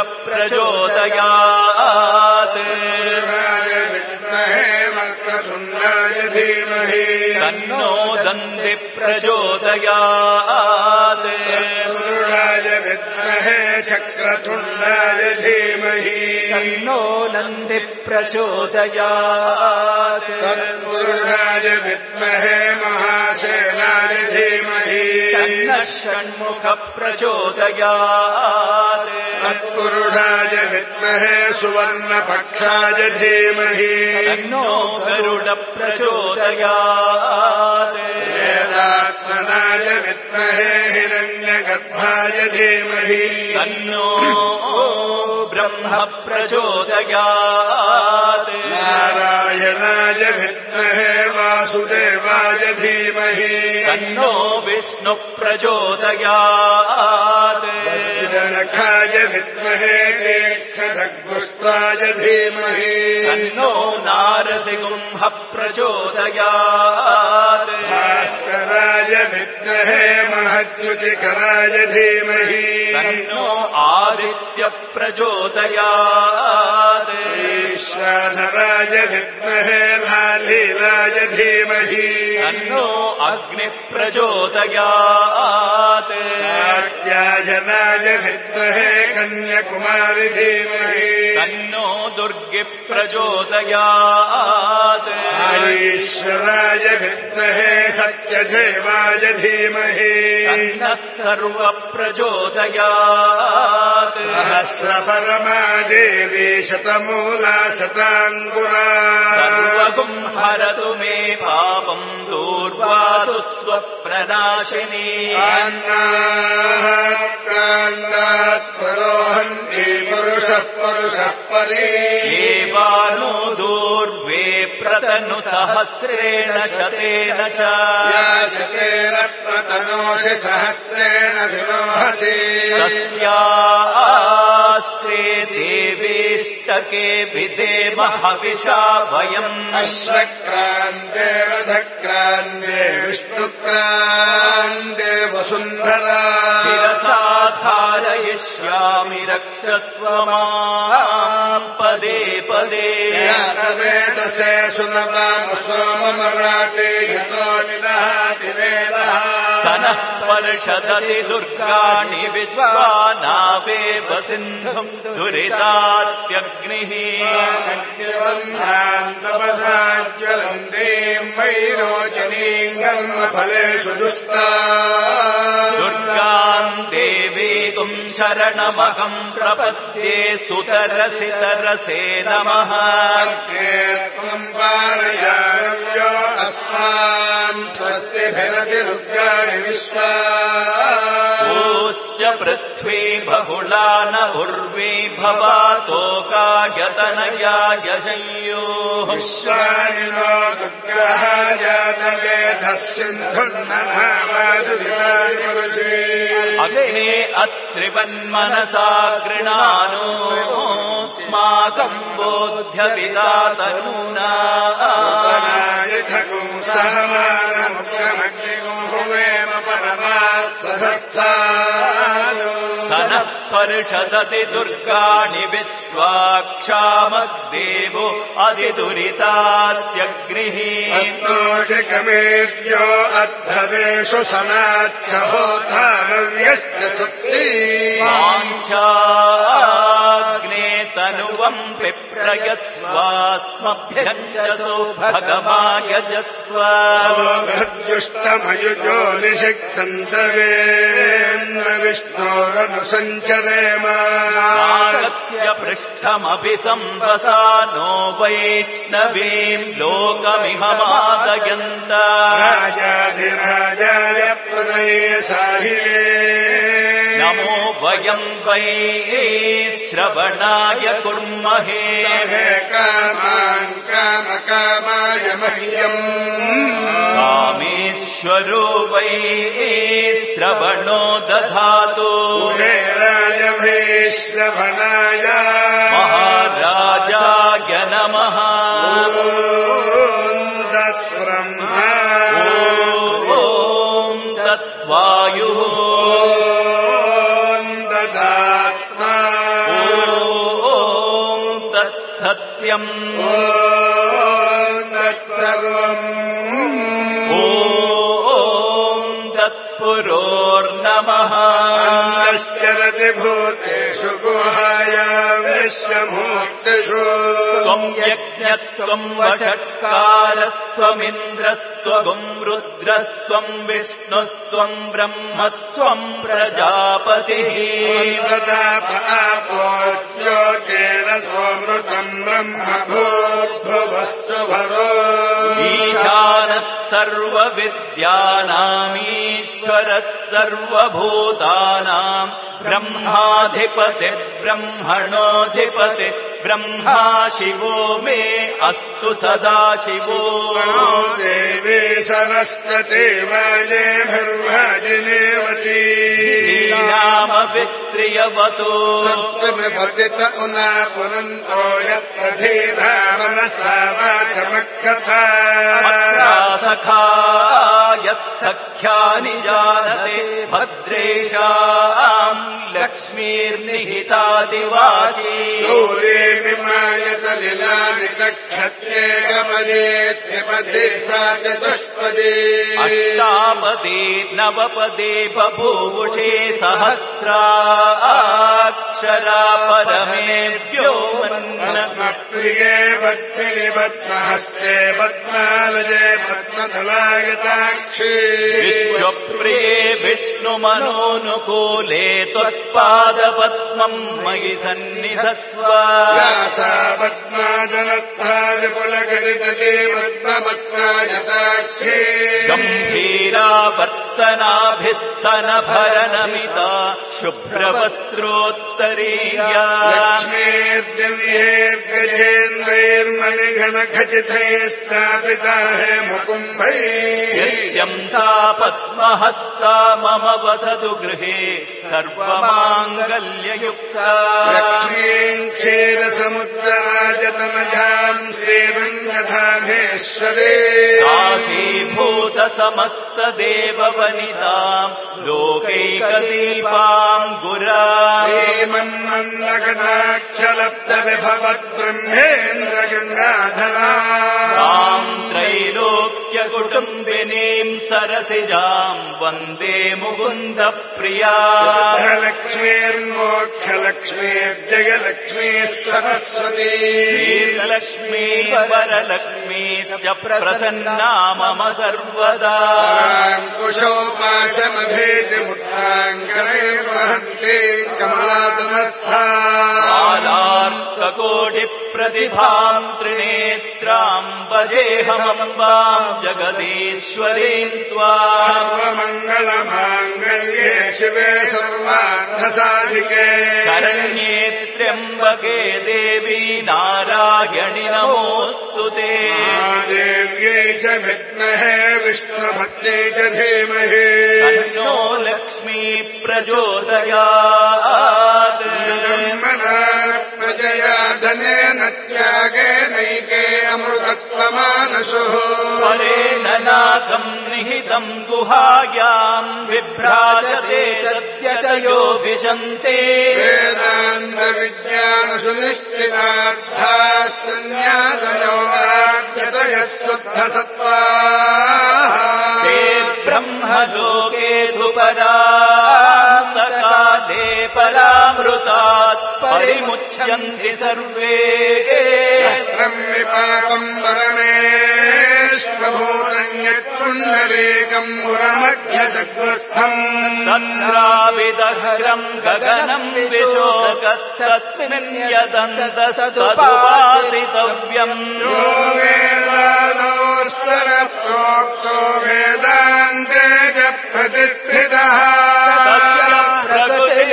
प्रचोदयात् विद्महे वक्रतुण्डाय धीमहि तन्नो दन्ति प्रचोदयात् तत्पुरुषाय विद्महे चक्रतुण्डाय धीमहि तन्नो नन्ति प्रचोदयात् तत्पुरुषाय विद्महे महासेनाय धीमहि तन्नः षण्मुख प्रचोदयात् तत्पुरुषाय विद्महे सुवर्णपक्षाय धीमहि तन्नो गरुड प्रचोदयात् वेदात्मनाय विद्महे हिरण्यगर्भाय धीमहि तन्नो ब्रह्म प्रचोदयात् नारायणाय विद्महे वासुदेवाय धीमहि तन्नो विष्णु प्रचोदयात् वज्रनखाय विद्महे तीक्ष्णखड्गुष्ट्राय धीमहि तन्नो नारसिंह प्रचोदयात् भास्कराय विद्महे महद्युतिकराय धीमहि तन्नो आदित्य प्रचोदयात् विश्वाधराय विद्महे लालीलाय धीमहि तन्नो अग्नि प्रचोदयात् कात्यायनाय विद्महे कन्याकुमारि धीमहि तन्नो दुर्गे प्रचोदयात् ईश्वराय विद्महे सत्यदेवाय धीमहि तन्नः सर्व प्रचोदयात् सहस्रपरमा देवी शतमूला शताङ्कुरा सर्वगुं हरतु मे पापं दूर्वातु स्वप्रनाशिनी काण्डात् परोहन्ति पुरुषः परे एवानो दूर्वे प्रतनु सहस्रेण शतेन च शतेन प्रतनोषि सहस्रेण विरोहसि तस्यास्ते देवीष्टके विधेम हविषा वयम् अश्वक्रान्ते रथक्रान्ते विष्णुक्रान्ते वसुन्धरा शिरसा धारयिष्यामि रक्षस्व माम् पदे पदे वेदसे सुनवाम सोममराते यतो निदहाति वेदः सनः पर्षदति दुर्गाणि विश्वानावेव सिन्धुम् दुरितात्यग्निः ज्वलन्तीम् वैरोचनीम् कर्मफलेषु दुष्टा दुर्गाम् देवीकुम् शरणमहम् प्रपद्ये सुतरसि तरसे नमः त्वम् पारयाम्यो अस्मान् स्वस्तिभिरति रुद्राणि विश्वा ोश्च पृथ्वी बहुला न उर्वी भवातोकायतनयाय संयोः विश्वानि नो दुर्गाजातवेधः सिन्धुर्नभावादुरितानि पुरुषे अग्ने अत्रिवन्मनसा गृणानो स्माकम् बोध्यविदातनूना सहमानमुग्रमग्निगुहुवेम परमात् सनः पर्षदति दुर्गाणि विश्वाक्षामद्देवो अधिदुरितात्यग्निः अग्नोषिकमेभ्यो अद्धवेषु सनाच्च होतारव्यश्च सुप्ती वाञ्छाग्ने तनुवम् विप्रयस्वास्मभ्यम् च भगमायजस्व भद्युष्टमयुजो निषिक्तन्तवेन्द्र विष्णोरनुसञ्चरेम नागस्य पृष्ठमपि संवसा नो वैष्णवीम् लोकमिहमादयन्त राजाधिराजाय प्रणय साहिरे नमो वयं वै श्रवणाय कुर्महे कामान् कामकामाय मह्यम् कामेश्वरो वै श्रवणो दधातु कुबेराय वै श्रवणाय महाराजाय नमः तत्ब्रह्मा तद्वायुः तदात्मा तत्सत्यम् तत्सर्वम् तत्पुरोर्नमः चरति भूतेषु गुहायाम् विश्वमूर्तिषु त्वम् यज्ञस्त्वम् वषट्कारस्त्वमिन्द्रस्त्वम् रुद्रस्त्वम् विष्णुस्त्वम् ब्रह्मत्वम् प्रजापतिः प्रजापतिर्ज्योतेन स्वमृतम् ब्रह्म भूर्भुवस्सु भरो ईशानः सर्वविद्यानामीश्वरः सर्वभूतानाम् ब्रह्माधिपतिर्ब्रह्मणोऽधिपतिः ब्रह्मा शिवो मे अस्तु सदा शिवो देवी सरस्वती वाजेभिर्वाजिनीवती नाम वित्रियवतो सत्त्वमिपतित उना पुनन्तो यत्तधीरा मनसा वाचमक्कथा सखा यत्सख्यानि जानते भद्रेशाम् लक्ष्मीर्निहितादिवाची गौरीमिमायतलिलानि कक्षत्येकपदेत्यपदे सा चतुष्पदे अष्टापदे नवपदे बभूवुषे सहस्राक्षरा परमेभ्यो प्रिये पद्मिनि पद्महस्ते पद्मालये पद्मदलायताक्षी विश्वप्रिये विष्णुमनोनुकूले त्वत्पादपद्मम् मयि सन्निधत्स्व व्यासा पद्माजनस्था विपुलघटितटे पद्मपत्रायताक्षी गम्भीरा वर्तनाभिस्तनभरनमिता शुभ्रवस्त्रोत्तरीया लक्ष्मीर्दिव्येर्गजेन्द्रैर्मणिगणखचितैः स्थापिता हे मुकुम्भैः यस्यं सा पद्महस्ता मम वसतु गृहे सर्वमाङ्गल्ययुक्ता लक्ष्मीम् क्षीरसमुद्रराजतनजाम् श्रीरङ्गधामेश्वरे दासीभूतसमस्तदेववनिताम् लोकैकदीपाम् गुरा श्रीमन्मन्दगणाक्षलब्धविभवद्ब्रह्मेन्द्रगङ्गाधरा ताम् त्रैलोक्यकुटुम्बिनीम् सरसिजाम् वन्दे मुकुन्दप्रिया लक्ष्मीर्मोक्षलक्ष्मीर्जयलक्ष्मीः सरस्वती वीरलक्ष्मी वरलक्ष्मी च प्रसन्ना मम सर्वदा कुशोपाशमभेदमुद्राङ्करे वहन्ते कमलातनस्था बालार्ककोटिप्रतिभाम् त्रिनेत्राम् भजेऽहमम्बाम् जगदीश्वरीम् त्वाम् सर्वमङ्गलमाङ्गल्ये शिवे सर्वार्थसाधिके शरण्ये त्र्यम्बके देवी नारायणि नमोऽस्तु ते देव्यै च विद्महे विष्णुभक्त्यै च धीमहि तन्नो लक्ष्मी प्रचोदयात् ब्रह्मणा प्रजया धनेन त्यागेनैके अमृतत्वमानसुः परेण नाकम् निहितम् गुहायाम् विभ्राजते तद्यतयो विशन्ते वेदान्तविज्ञानसुनिश्चितार्थाः सन्न्यासयो वाग्यतयः शुद्धसत्त्वाः ते ब्रह्मलोके धुपरान्तकाले परामृतात् परिमुच्यन्ति सर्वे ब्रह्मिपापम् परमेश्वभूतम् यत्पुण्डरीकम् पुरमध्यजग्रस्थम् तत्राविदहरम् गगनम् विशोकस्तस्मिन् यदन्तस्तदुपासितव्यम् यो वेदादोस्तरप्रोक्तो वेदान्ते च प्रतिष्ठितः तस्य प्रकृतिः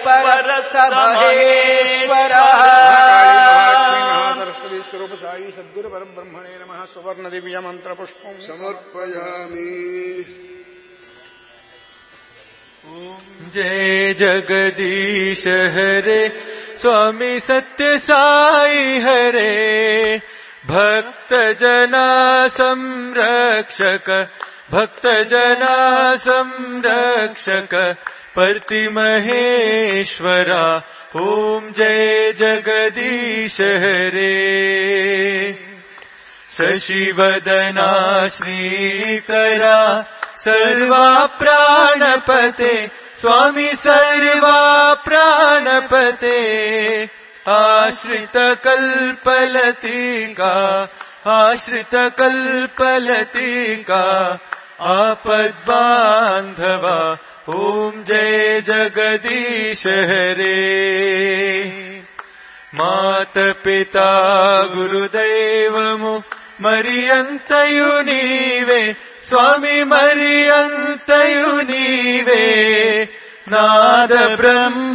परमहेश्वर सरस्वती स्वरूप साई सद्गुरु परम ब्रह्मणे नमः। सुवर्ण दिव्य मंत्र पुष्पं समर्पयामि। जय जगदीश हरे स्वामी सत्य साई हरे भक्त जना संरक्षक भक्त जना संरक्षक परति महेश्वरा ओम जय जगदीश हरे शशिवदना श्रीकरा सर्वा प्राणपते स्वामी सर्वा प्राणपते आश्रित कल्पलतिका आपद्बान्धवा ओम जय जगदीश हरे मात पिता गुरुदैवमु मरियंतयु नीवे स्वामी मरियंतयु नीवे नाद ब्रह्म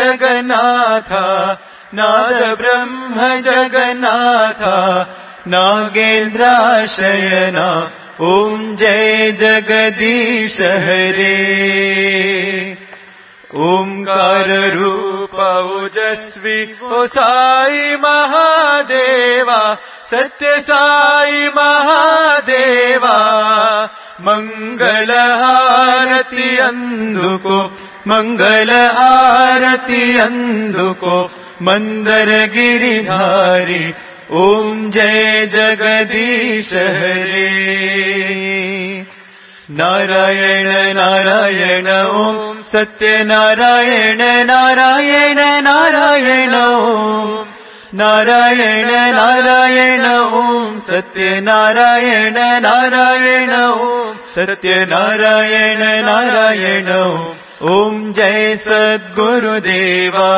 जगन्नाथ नागेन्द्राशयना ओम जय जगदीश हरे ओंकार रूप ओजस्वी ओ साई महादेवा सत्य साई महादेवा मंगल हारति अंदुको मंदर गिरिधारी ओम जय जगदीश हरे नारायण नारायण ओम सत्य नारायण नारायण नारायण ओम नारायण नारायण ओम सत्य नारायण नारायण ओम सत्य नारायण नारायण ओम जय सद्गुरुदेवा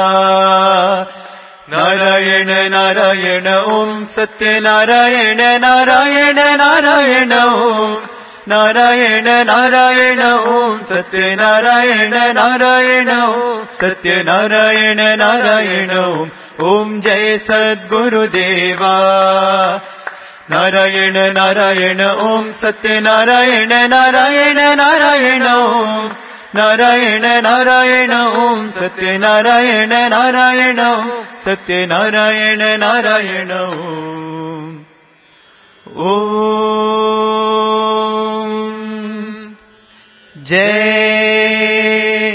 नारायण नारायण ओम सत्य नारायण नारायण नारायण ओम नारायण नारायण ओम सत्य नारायण नारायण ओम सत्य नारायण नारायण ओम जय सद्गुरुदेवा नारायण नारायण ओम सत्य नारायण नारायण नारायण ओम नारायण नारायण ओम सत्य नारायण नारायण ओम सत्य नारायण नारायण ओम जय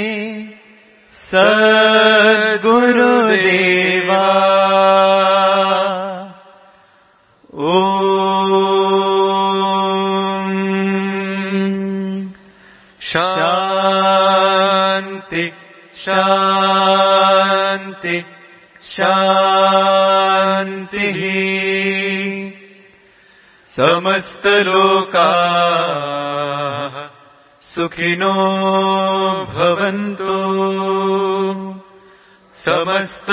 सद्गुरुदेवा ओम शांति शांति शांति समस्त लोकाः सुखिनो भवन्तु समस्त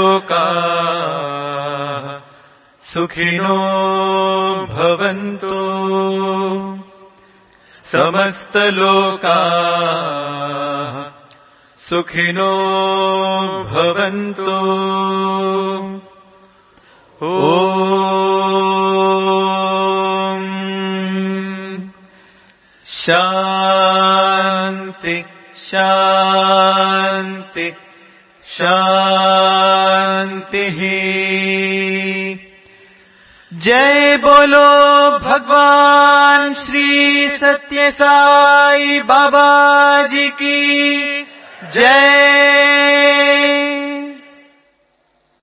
लोकाः सुखिनो भवन्तु समस्त लोकाः सुखिनो भवन्तु ओम शांति शांति शांति जय बोलो भगवान श्री सत्य साई बाबा जी की जय।